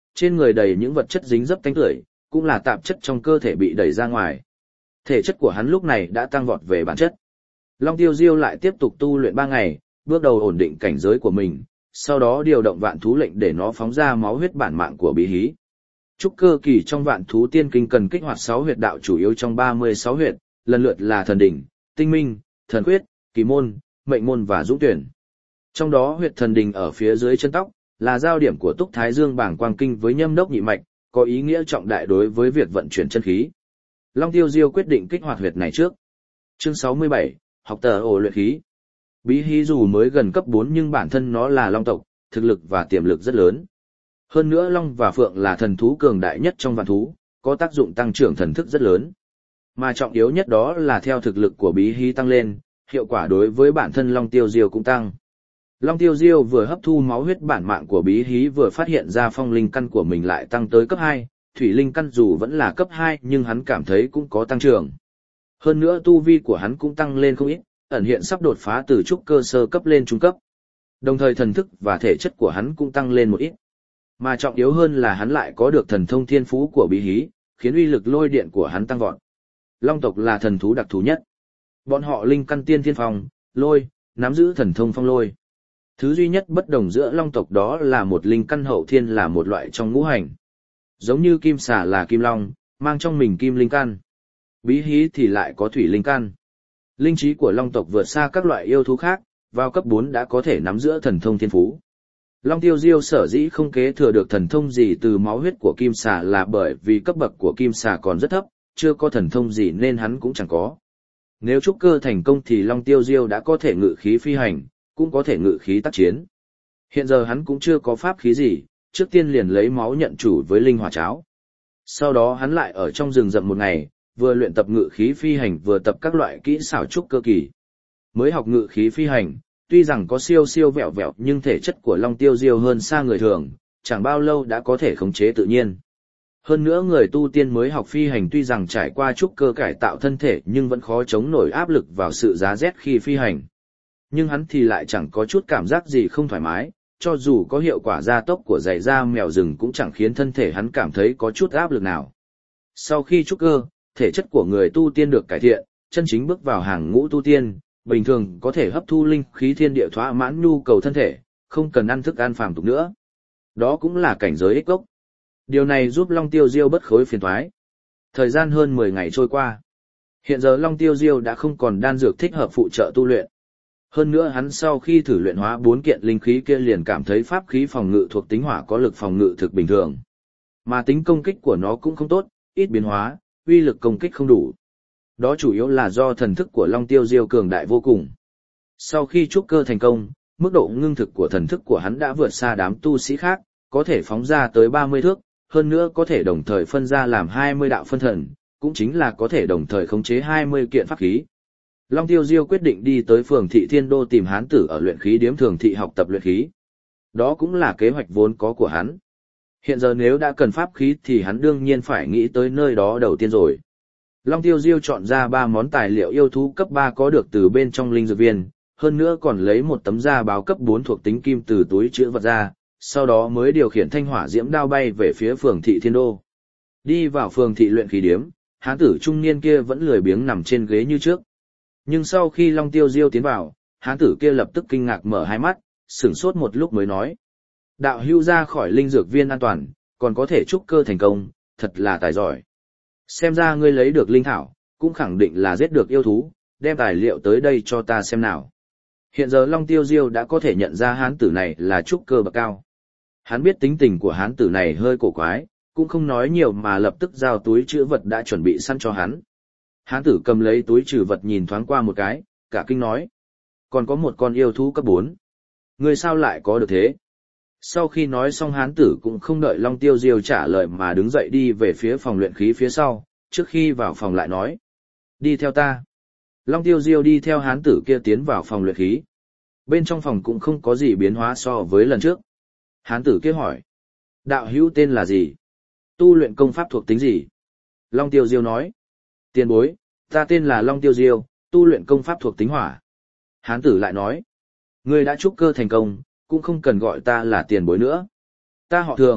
trên người đầy những vật chất dính dấp tanh tưởi, cũng là tạp chất trong cơ thể bị đẩy ra ngoài. Thể chất của hắn lúc này đã tăng vọt về bản chất. Long Tiêu Diêu lại tiếp tục tu luyện 3 ngày, bước đầu ổn định cảnh giới của mình, sau đó điều động vạn thú lệnh để nó phóng ra máu huyết bản mạng của bí hí. Trúc cơ kỳ trong vạn thú tiên kinh cần kích hoạt 6 huyệt đạo chủ yếu trong 36 huyệt, lần lượt là thần đỉnh, tinh minh, thần quyết, kỳ môn, mệnh môn và dũng tuyển. Trong đó huyệt thần đỉnh ở phía dưới chân tóc, là giao điểm của Túc Thái Dương bảng quang kinh với nhâm đốc nhị mạch, có ý nghĩa trọng đại đối với việc vận chuyển chân khí. Long Tiêu Diêu quyết định kích hoạt huyệt này trước. Chương 67, học tờ ổ luyện khí. Bí hí dù mới gần cấp 4 nhưng bản thân nó là long tộc, thực lực và tiềm lực rất lớn. Hơn nữa long và phượng là thần thú cường đại nhất trong vạn thú, có tác dụng tăng trưởng thần thức rất lớn. Mà trọng yếu nhất đó là theo thực lực của bí hí tăng lên, hiệu quả đối với bản thân Long Tiêu Diêu cũng tăng. Long Tiêu Diêu vừa hấp thu máu huyết bản mạng của bí hí vừa phát hiện ra phong linh căn của mình lại tăng tới cấp 2, thủy linh căn dù vẫn là cấp 2 nhưng hắn cảm thấy cũng có tăng trưởng. Hơn nữa tu vi của hắn cũng tăng lên không ít, ẩn hiện sắp đột phá từ trúc cơ sơ cấp lên trung cấp. Đồng thời thần thức và thể chất của hắn cũng tăng lên một ít. Mà trọng yếu hơn là hắn lại có được thần thông thiên phú của bí hí, khiến uy lực lôi điện của hắn tăng vọt. Long tộc là thần thú đặc thù nhất. Bọn họ linh căn tiên thiên phong, lôi, nắm giữ thần thông phong lôi. Thứ duy nhất bất đồng giữa long tộc đó là một linh căn hậu thiên là một loại trong ngũ hành. Giống như kim xà là kim long, mang trong mình kim linh căn. Bí hí thì lại có thủy linh căn. Linh trí của long tộc vượt xa các loại yêu thú khác, vào cấp 4 đã có thể nắm giữ thần thông thiên phú. Long Tiêu Diêu sở dĩ không kế thừa được thần thông gì từ máu huyết của kim xà là bởi vì cấp bậc của kim xà còn rất thấp, chưa có thần thông gì nên hắn cũng chẳng có. Nếu trúc cơ thành công thì Long Tiêu Diêu đã có thể ngự khí phi hành, cũng có thể ngự khí tác chiến. Hiện giờ hắn cũng chưa có pháp khí gì, trước tiên liền lấy máu nhận chủ với linh hỏa cháo. Sau đó hắn lại ở trong rừng rậm một ngày, vừa luyện tập ngự khí phi hành vừa tập các loại kỹ xảo trúc cơ kỳ. Mới học ngự khí phi hành, tuy rằng có siêu siêu vẹo vẹo nhưng thể chất của Long Tiêu Diêu hơn xa người thường, chẳng bao lâu đã có thể khống chế tự nhiên. Hơn nữa người tu tiên mới học phi hành tuy rằng trải qua trúc cơ cải tạo thân thể nhưng vẫn khó chống nổi áp lực vào sự giá rét khi phi hành. Nhưng hắn thì lại chẳng có chút cảm giác gì không thoải mái, cho dù có hiệu quả gia tốc của giày da mèo rừng cũng chẳng khiến thân thể hắn cảm thấy có chút áp lực nào. Sau khi trúc cơ, thể chất của người tu tiên được cải thiện, chân chính bước vào hàng ngũ tu tiên, bình thường có thể hấp thu linh khí thiên địa thỏa mãn nhu cầu thân thể, không cần ăn thức ăn phàm tục nữa. Đó cũng là cảnh giới ích gốc. Điều này giúp Long Tiêu Diêu bất khối phiền toái. Thời gian hơn 10 ngày trôi qua. Hiện giờ Long Tiêu Diêu đã không còn đan dược thích hợp phụ trợ tu luyện. Hơn nữa hắn sau khi thử luyện hóa 4 kiện linh khí kia liền cảm thấy pháp khí phòng ngự thuộc tính hỏa có lực phòng ngự thực bình thường. Mà tính công kích của nó cũng không tốt, ít biến hóa, uy lực công kích không đủ. Đó chủ yếu là do thần thức của Long Tiêu Diêu cường đại vô cùng. Sau khi trúc cơ thành công, mức độ ngưng thực của thần thức của hắn đã vượt xa đám tu sĩ khác, có thể phóng ra tới 30 thước, hơn nữa có thể đồng thời phân ra làm 20 đạo phân thần, cũng chính là có thể đồng thời khống chế 20 kiện pháp khí. Long Tiêu Diêu quyết định đi tới phường thị Thiên Đô tìm hán tử ở luyện khí điếm Thường Thị học tập luyện khí. Đó cũng là kế hoạch vốn có của hắn. Hiện giờ nếu đã cần pháp khí thì hắn đương nhiên phải nghĩ tới nơi đó đầu tiên rồi. Long Tiêu Diêu chọn ra 3 món tài liệu yêu thú cấp 3 có được từ bên trong linh dược viên, hơn nữa còn lấy một tấm da báo cấp 4 thuộc tính kim từ túi trữ vật ra, sau đó mới điều khiển thanh hỏa diễm đao bay về phía phường thị Thiên Đô. Đi vào phường thị luyện khí điếm, hán tử trung niên kia vẫn lười biếng nằm trên ghế như trước. Nhưng sau khi Long Tiêu Diêu tiến vào, hán tử kia lập tức kinh ngạc mở hai mắt, sửng sốt một lúc mới nói: "Đạo hữu ra khỏi linh dược viên an toàn, còn có thể trúc cơ thành công, thật là tài giỏi. Xem ra ngươi lấy được linh thảo, cũng khẳng định là giết được yêu thú, đem tài liệu tới đây cho ta xem nào." Hiện giờ Long Tiêu Diêu đã có thể nhận ra hán tử này là trúc cơ bậc cao. Hắn biết tính tình của hán tử này hơi cổ quái, cũng không nói nhiều mà lập tức giao túi trữ vật đã chuẩn bị sẵn cho hắn. Hán tử cầm lấy túi trữ vật nhìn thoáng qua một cái, cả kinh nói: "Còn có một con yêu thú cấp 4. Ngươi sao lại có được thế?" Sau khi nói xong hán tử cũng không đợi Long Tiêu Diêu trả lời mà đứng dậy đi về phía phòng luyện khí phía sau, trước khi vào phòng lại nói: "Đi theo ta." Long Tiêu Diêu đi theo hán tử kia tiến vào phòng luyện khí. Bên trong phòng cũng không có gì biến hóa so với lần trước. Hán tử kia hỏi: "Đạo hữu tên là gì? Tu luyện công pháp thuộc tính gì?" Long Tiêu Diêu nói: "Tiền bối, ta tên là Long Tiêu Diêu, tu luyện công pháp thuộc tính hỏa." Hán tử lại nói: "Ngươi đã trúc cơ thành công, cũng không cần gọi ta là tiền bối nữa. Ta họ Thường,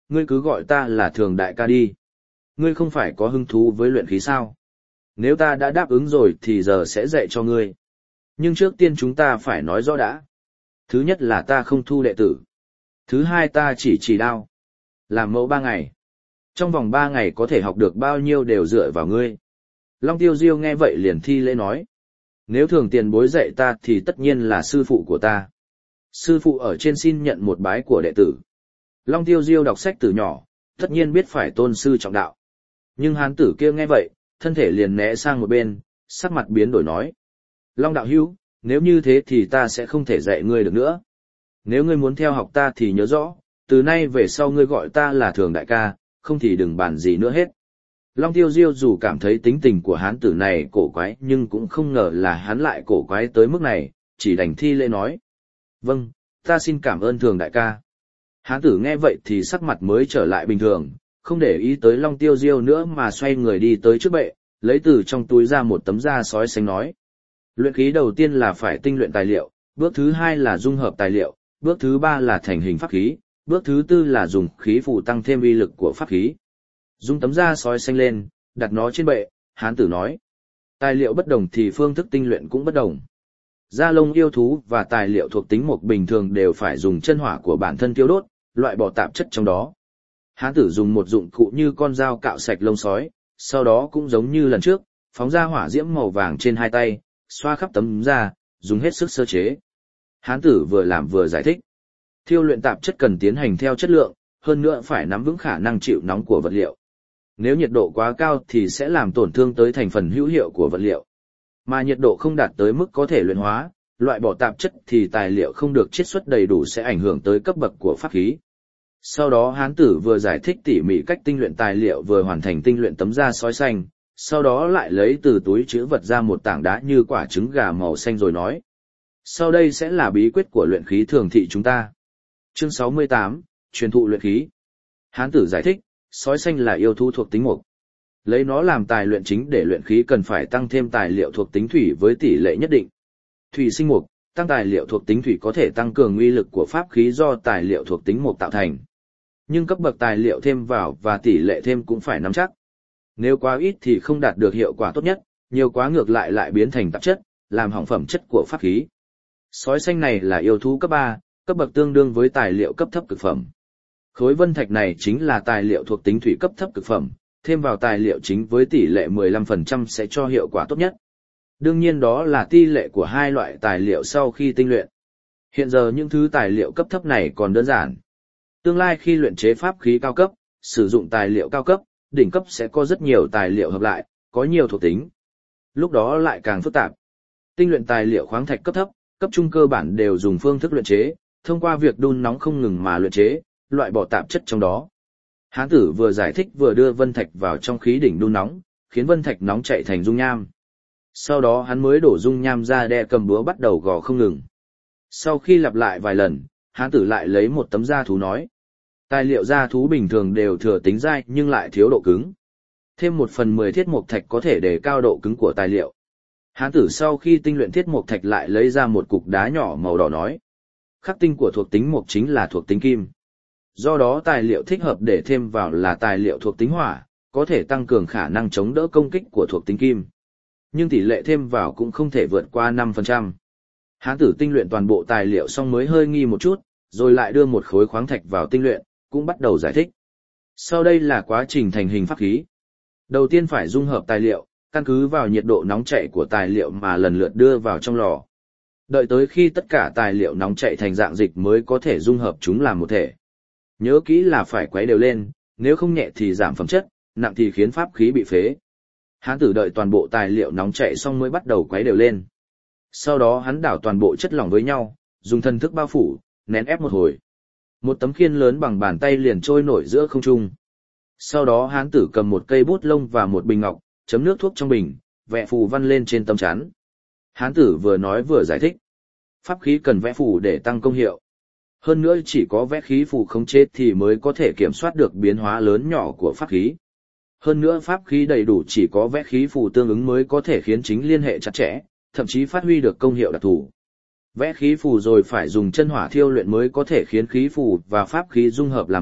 ngươi cứ gọi ta là Thường đại ca đi. Ngươi không phải có hứng thú với luyện khí sao? Nếu ta đã đáp ứng rồi thì giờ sẽ dạy cho ngươi. Nhưng trước tiên chúng ta phải nói rõ đã. Thứ nhất là ta không thu đệ tử. Thứ hai ta chỉ đao. Làm mẫu 3 ngày. Trong vòng 3 ngày có thể học được bao nhiêu đều dựa vào ngươi. Long Tiêu Diêu nghe vậy liền thi lễ nói. Nếu Thường tiền bối dạy ta thì tất nhiên là sư phụ của ta. Sư phụ ở trên xin nhận một bái của đệ tử. Long Tiêu Diêu đọc sách từ nhỏ, tất nhiên biết phải tôn sư trọng đạo. Nhưng hán tử kia nghe vậy, thân thể liền né sang một bên, sắc mặt biến đổi nói. Long đạo hữu, nếu như thế thì ta sẽ không thể dạy ngươi được nữa. Nếu ngươi muốn theo học ta thì nhớ rõ, từ nay về sau ngươi gọi ta là Thường đại ca, không thì đừng bàn gì nữa hết. Long Tiêu Diêu dù cảm thấy tính tình của hán tử này cổ quái nhưng cũng không ngờ là hắn lại cổ quái tới mức này, chỉ đành thi lễ nói. Vâng, ta xin cảm ơn Thường đại ca. Hán tử nghe vậy thì sắc mặt mới trở lại bình thường, không để ý tới Long Tiêu Diêu nữa mà xoay người đi tới trước bệ, lấy từ trong túi ra một tấm da sói xanh nói. Luyện khí đầu tiên là phải tinh luyện tài liệu, bước thứ hai là dung hợp tài liệu, bước thứ ba là thành hình pháp khí, bước thứ tư là dùng khí phù tăng thêm uy lực của pháp khí. Dùng tấm da sói xanh lên, đặt nó trên bệ, hán tử nói. Tài liệu bất đồng thì phương thức tinh luyện cũng bất đồng. Da lông yêu thú và tài liệu thuộc tính mộc bình thường đều phải dùng chân hỏa của bản thân tiêu đốt, loại bỏ tạp chất trong đó. Hán tử dùng một dụng cụ như con dao cạo sạch lông sói, sau đó cũng giống như lần trước, phóng ra hỏa diễm màu vàng trên hai tay, xoa khắp tấm da, dùng hết sức sơ chế. Hán tử vừa làm vừa giải thích. Thiêu luyện tạp chất cần tiến hành theo chất lượng, hơn nữa phải nắm vững khả năng chịu nóng của vật liệu. Nếu nhiệt độ quá cao thì sẽ làm tổn thương tới thành phần hữu hiệu của vật liệu. Mà nhiệt độ không đạt tới mức có thể luyện hóa, loại bỏ tạp chất thì tài liệu không được chiết xuất đầy đủ sẽ ảnh hưởng tới cấp bậc của pháp khí. Sau đó hán tử vừa giải thích tỉ mỉ cách tinh luyện tài liệu vừa hoàn thành tinh luyện tấm da sói xanh, sau đó lại lấy từ túi trữ vật ra một tảng đá như quả trứng gà màu xanh rồi nói. Sau đây sẽ là bí quyết của luyện khí thường thị chúng ta. Chương 68, truyền thụ luyện khí. Hán tử giải thích, sói xanh là yêu thú thuộc tính mộc. Lấy nó làm tài luyện chính để luyện khí cần phải tăng thêm tài liệu thuộc tính thủy với tỷ lệ nhất định. Thủy sinh mộc, tăng tài liệu thuộc tính thủy có thể tăng cường uy lực của pháp khí do tài liệu thuộc tính mộc tạo thành. Nhưng cấp bậc tài liệu thêm vào và tỷ lệ thêm cũng phải nắm chắc. Nếu quá ít thì không đạt được hiệu quả tốt nhất, nhiều quá ngược lại lại biến thành tạp chất, làm hỏng phẩm chất của pháp khí. Sói xanh này là yêu thú cấp 3, cấp bậc tương đương với tài liệu cấp thấp cực phẩm. Khối vân thạch này chính là tài liệu thuộc tính thủy cấp thấp cực phẩm, thêm vào tài liệu chính với tỷ lệ 15% sẽ cho hiệu quả tốt nhất. Đương nhiên đó là tỷ lệ của hai loại tài liệu sau khi tinh luyện. Hiện giờ những thứ tài liệu cấp thấp này còn đơn giản. Tương lai khi luyện chế pháp khí cao cấp, sử dụng tài liệu cao cấp, đỉnh cấp sẽ có rất nhiều tài liệu hợp lại, có nhiều thuộc tính. Lúc đó lại càng phức tạp. Tinh luyện tài liệu khoáng thạch cấp thấp, cấp trung cơ bản đều dùng phương thức luyện chế, thông qua việc đun nóng không ngừng mà luyện chế, loại bỏ tạp chất trong đó. Hán tử vừa giải thích vừa đưa vân thạch vào trong khí đỉnh đun nóng, khiến vân thạch nóng chạy thành dung nham. Sau đó hắn mới đổ dung nham ra đe cầm búa bắt đầu gò không ngừng. Sau khi lặp lại vài lần, hán tử lại lấy một tấm da thú nói. Tài liệu da thú bình thường đều thừa tính dai nhưng lại thiếu độ cứng. Thêm 1/10 thiết mộc thạch có thể đề cao độ cứng của tài liệu. Hán tử sau khi tinh luyện thiết mộc thạch lại lấy ra một cục đá nhỏ màu đỏ nói. Khắc tinh của thuộc tính mộc chính là thuộc tính kim. Do đó tài liệu thích hợp để thêm vào là tài liệu thuộc tính hỏa, có thể tăng cường khả năng chống đỡ công kích của thuộc tính kim. Nhưng tỷ lệ thêm vào cũng không thể vượt qua 5%. Hán tử tinh luyện toàn bộ tài liệu xong mới hơi nghi một chút, rồi lại đưa một khối khoáng thạch vào tinh luyện, cũng bắt đầu giải thích. Sau đây là quá trình thành hình pháp khí. Đầu tiên phải dung hợp tài liệu, căn cứ vào nhiệt độ nóng chảy của tài liệu mà lần lượt đưa vào trong lò. Đợi tới khi tất cả tài liệu nóng chảy thành dạng dịch mới có thể dung hợp chúng làm một thể. Nhớ kỹ là phải quấy đều lên, nếu không nhẹ thì giảm phẩm chất, nặng thì khiến pháp khí bị phế. Hán tử đợi toàn bộ tài liệu nóng chảy xong mới bắt đầu quấy đều lên. Sau đó hắn đảo toàn bộ chất lỏng với nhau, dùng thần thức bao phủ, nén ép một hồi. Một tấm khiên lớn bằng bàn tay liền trôi nổi giữa không trung. Sau đó hán tử cầm một cây bút lông và một bình ngọc, chấm nước thuốc trong bình, vẽ phù văn lên trên tấm chắn. Hán tử vừa nói vừa giải thích. Pháp khí cần vẽ phù để tăng công hiệu. Hơn nữa chỉ có vẽ khí phù khống chế thì mới có thể kiểm soát được biến hóa lớn nhỏ của pháp khí. Hơn nữa pháp khí đầy đủ chỉ có vẽ khí phù tương ứng mới có thể khiến chính liên hệ chặt chẽ, thậm chí phát huy được công hiệu đặc thù. Vẽ khí phù rồi phải dùng chân hỏa thiêu luyện mới có thể khiến khí phù và pháp khí dung hợp làm một,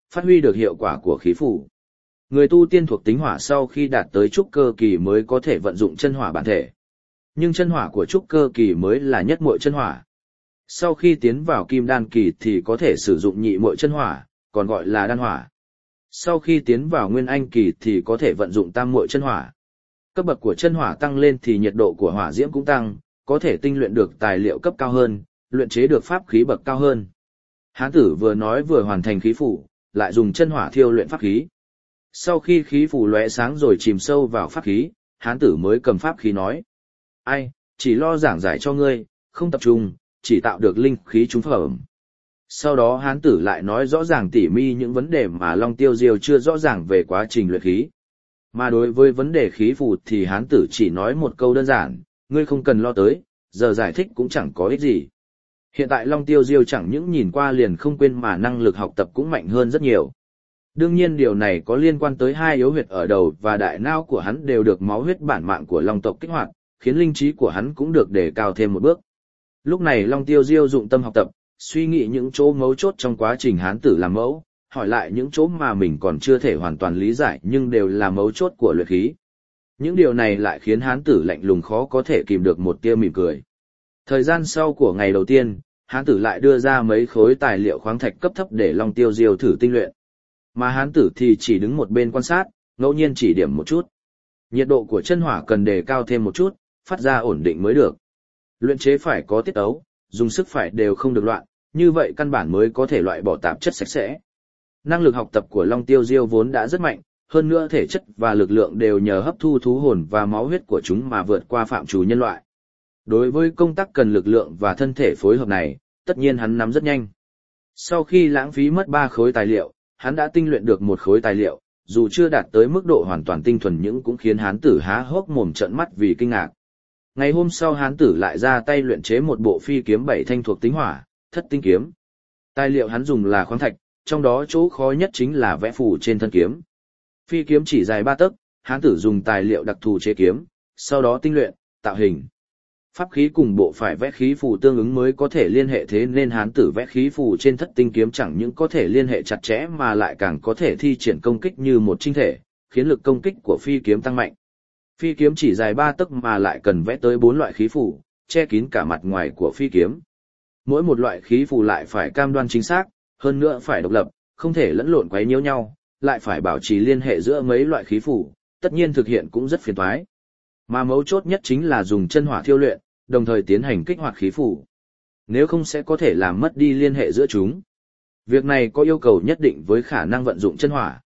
phát huy được hiệu quả của khí phủ. Người tu tiên thuộc tính hỏa sau khi đạt tới trúc cơ kỳ mới có thể vận dụng chân hỏa bản thể. Nhưng chân hỏa của trúc cơ kỳ mới là nhất muội chân hỏa. Sau khi tiến vào kim đan kỳ thì có thể sử dụng nhị muội chân hỏa, còn gọi là đan hỏa. Sau khi tiến vào nguyên anh kỳ thì có thể vận dụng tam muội chân hỏa. Cấp bậc của chân hỏa tăng lên thì nhiệt độ của hỏa diễm cũng tăng, có thể tinh luyện được tài liệu cấp cao hơn, luyện chế được pháp khí bậc cao hơn. Hán tử vừa nói vừa hoàn thành khí phủ, lại dùng chân hỏa thiêu luyện pháp khí. Sau khi khí phủ lóe sáng rồi chìm sâu vào pháp khí, hán tử mới cầm pháp khí nói: ai, chỉ lo giảng giải cho ngươi, không tập trung, chỉ tạo được linh khí trúng phẩm. Sau đó hán tử lại nói rõ ràng tỉ mi những vấn đề mà Long Tiêu Diêu chưa rõ ràng về quá trình luyện khí. Mà đối với vấn đề khí phù thì hán tử chỉ nói một câu đơn giản: ngươi không cần lo tới, giờ giải thích cũng chẳng có ích gì. Hiện tại Long Tiêu Diêu chẳng những nhìn qua liền không quên mà năng lực học tập cũng mạnh hơn rất nhiều. Đương nhiên điều này có liên quan tới hai yếu huyệt ở đầu và đại não của hắn đều được máu huyết bản mạng của Long tộc kích hoạt, khiến linh trí của hắn cũng được đề cao thêm một bước. Lúc này Long Tiêu Diêu dụng tâm học tập, suy nghĩ những chỗ mấu chốt trong quá trình hán tử làm mẫu, hỏi lại những chỗ mà mình còn chưa thể hoàn toàn lý giải nhưng đều là mấu chốt của luyện khí. Những điều này lại khiến hán tử lạnh lùng khó có thể kìm được một tia mỉm cười. Thời gian sau của ngày đầu tiên, hán tử lại đưa ra mấy khối tài liệu khoáng thạch cấp thấp để Long Tiêu Diêu thử tinh luyện. Mà hán tử thì chỉ đứng một bên quan sát, ngẫu nhiên chỉ điểm một chút. Nhiệt độ của chân hỏa cần đề cao thêm một chút, phát ra ổn định mới được. Luyện chế phải có tiết tấu, dùng sức phải đều không được loạn, như vậy căn bản mới có thể loại bỏ tạp chất sạch sẽ. Năng lực học tập của Long Tiêu Diêu vốn đã rất mạnh, hơn nữa thể chất và lực lượng đều nhờ hấp thu thú hồn và máu huyết của chúng mà vượt qua phạm trù nhân loại. Đối với công tác cần lực lượng và thân thể phối hợp này, tất nhiên hắn nắm rất nhanh. Sau khi lãng phí mất 3 khối tài liệu, hắn đã tinh luyện được 1 khối tài liệu, dù chưa đạt tới mức độ hoàn toàn tinh thuần nhưng cũng khiến hán tử há hốc mồm trợn mắt vì kinh ngạc. Ngày hôm sau hán tử lại ra tay luyện chế một bộ phi kiếm 7 thanh thuộc tính hỏa, Thất Tinh kiếm. Tài liệu hắn dùng là khoáng thạch, trong đó chỗ khó nhất chính là vẽ phù trên thân kiếm. Phi kiếm chỉ dài 3 tấc, hán tử dùng tài liệu đặc thù chế kiếm, sau đó tinh luyện, tạo hình. Pháp khí cùng bộ phải vẽ khí phù tương ứng mới có thể liên hệ, thế nên hán tử vẽ khí phù trên Thất Tinh kiếm chẳng những có thể liên hệ chặt chẽ mà lại càng có thể thi triển công kích như một chinh thể, khiến lực công kích của phi kiếm tăng mạnh. Phi kiếm chỉ dài 3 tấc mà lại cần vẽ tới 4 loại khí phù, che kín cả mặt ngoài của phi kiếm. Mỗi một loại khí phù lại phải cam đoan chính xác, hơn nữa phải độc lập, không thể lẫn lộn quấy nhiễu nhau, lại phải bảo trì liên hệ giữa mấy loại khí phù, tất nhiên thực hiện cũng rất phiền toái. Mà mấu chốt nhất chính là dùng chân hỏa thiêu luyện, đồng thời tiến hành kích hoạt khí phù. Nếu không sẽ có thể làm mất đi liên hệ giữa chúng. Việc này có yêu cầu nhất định với khả năng vận dụng chân hỏa.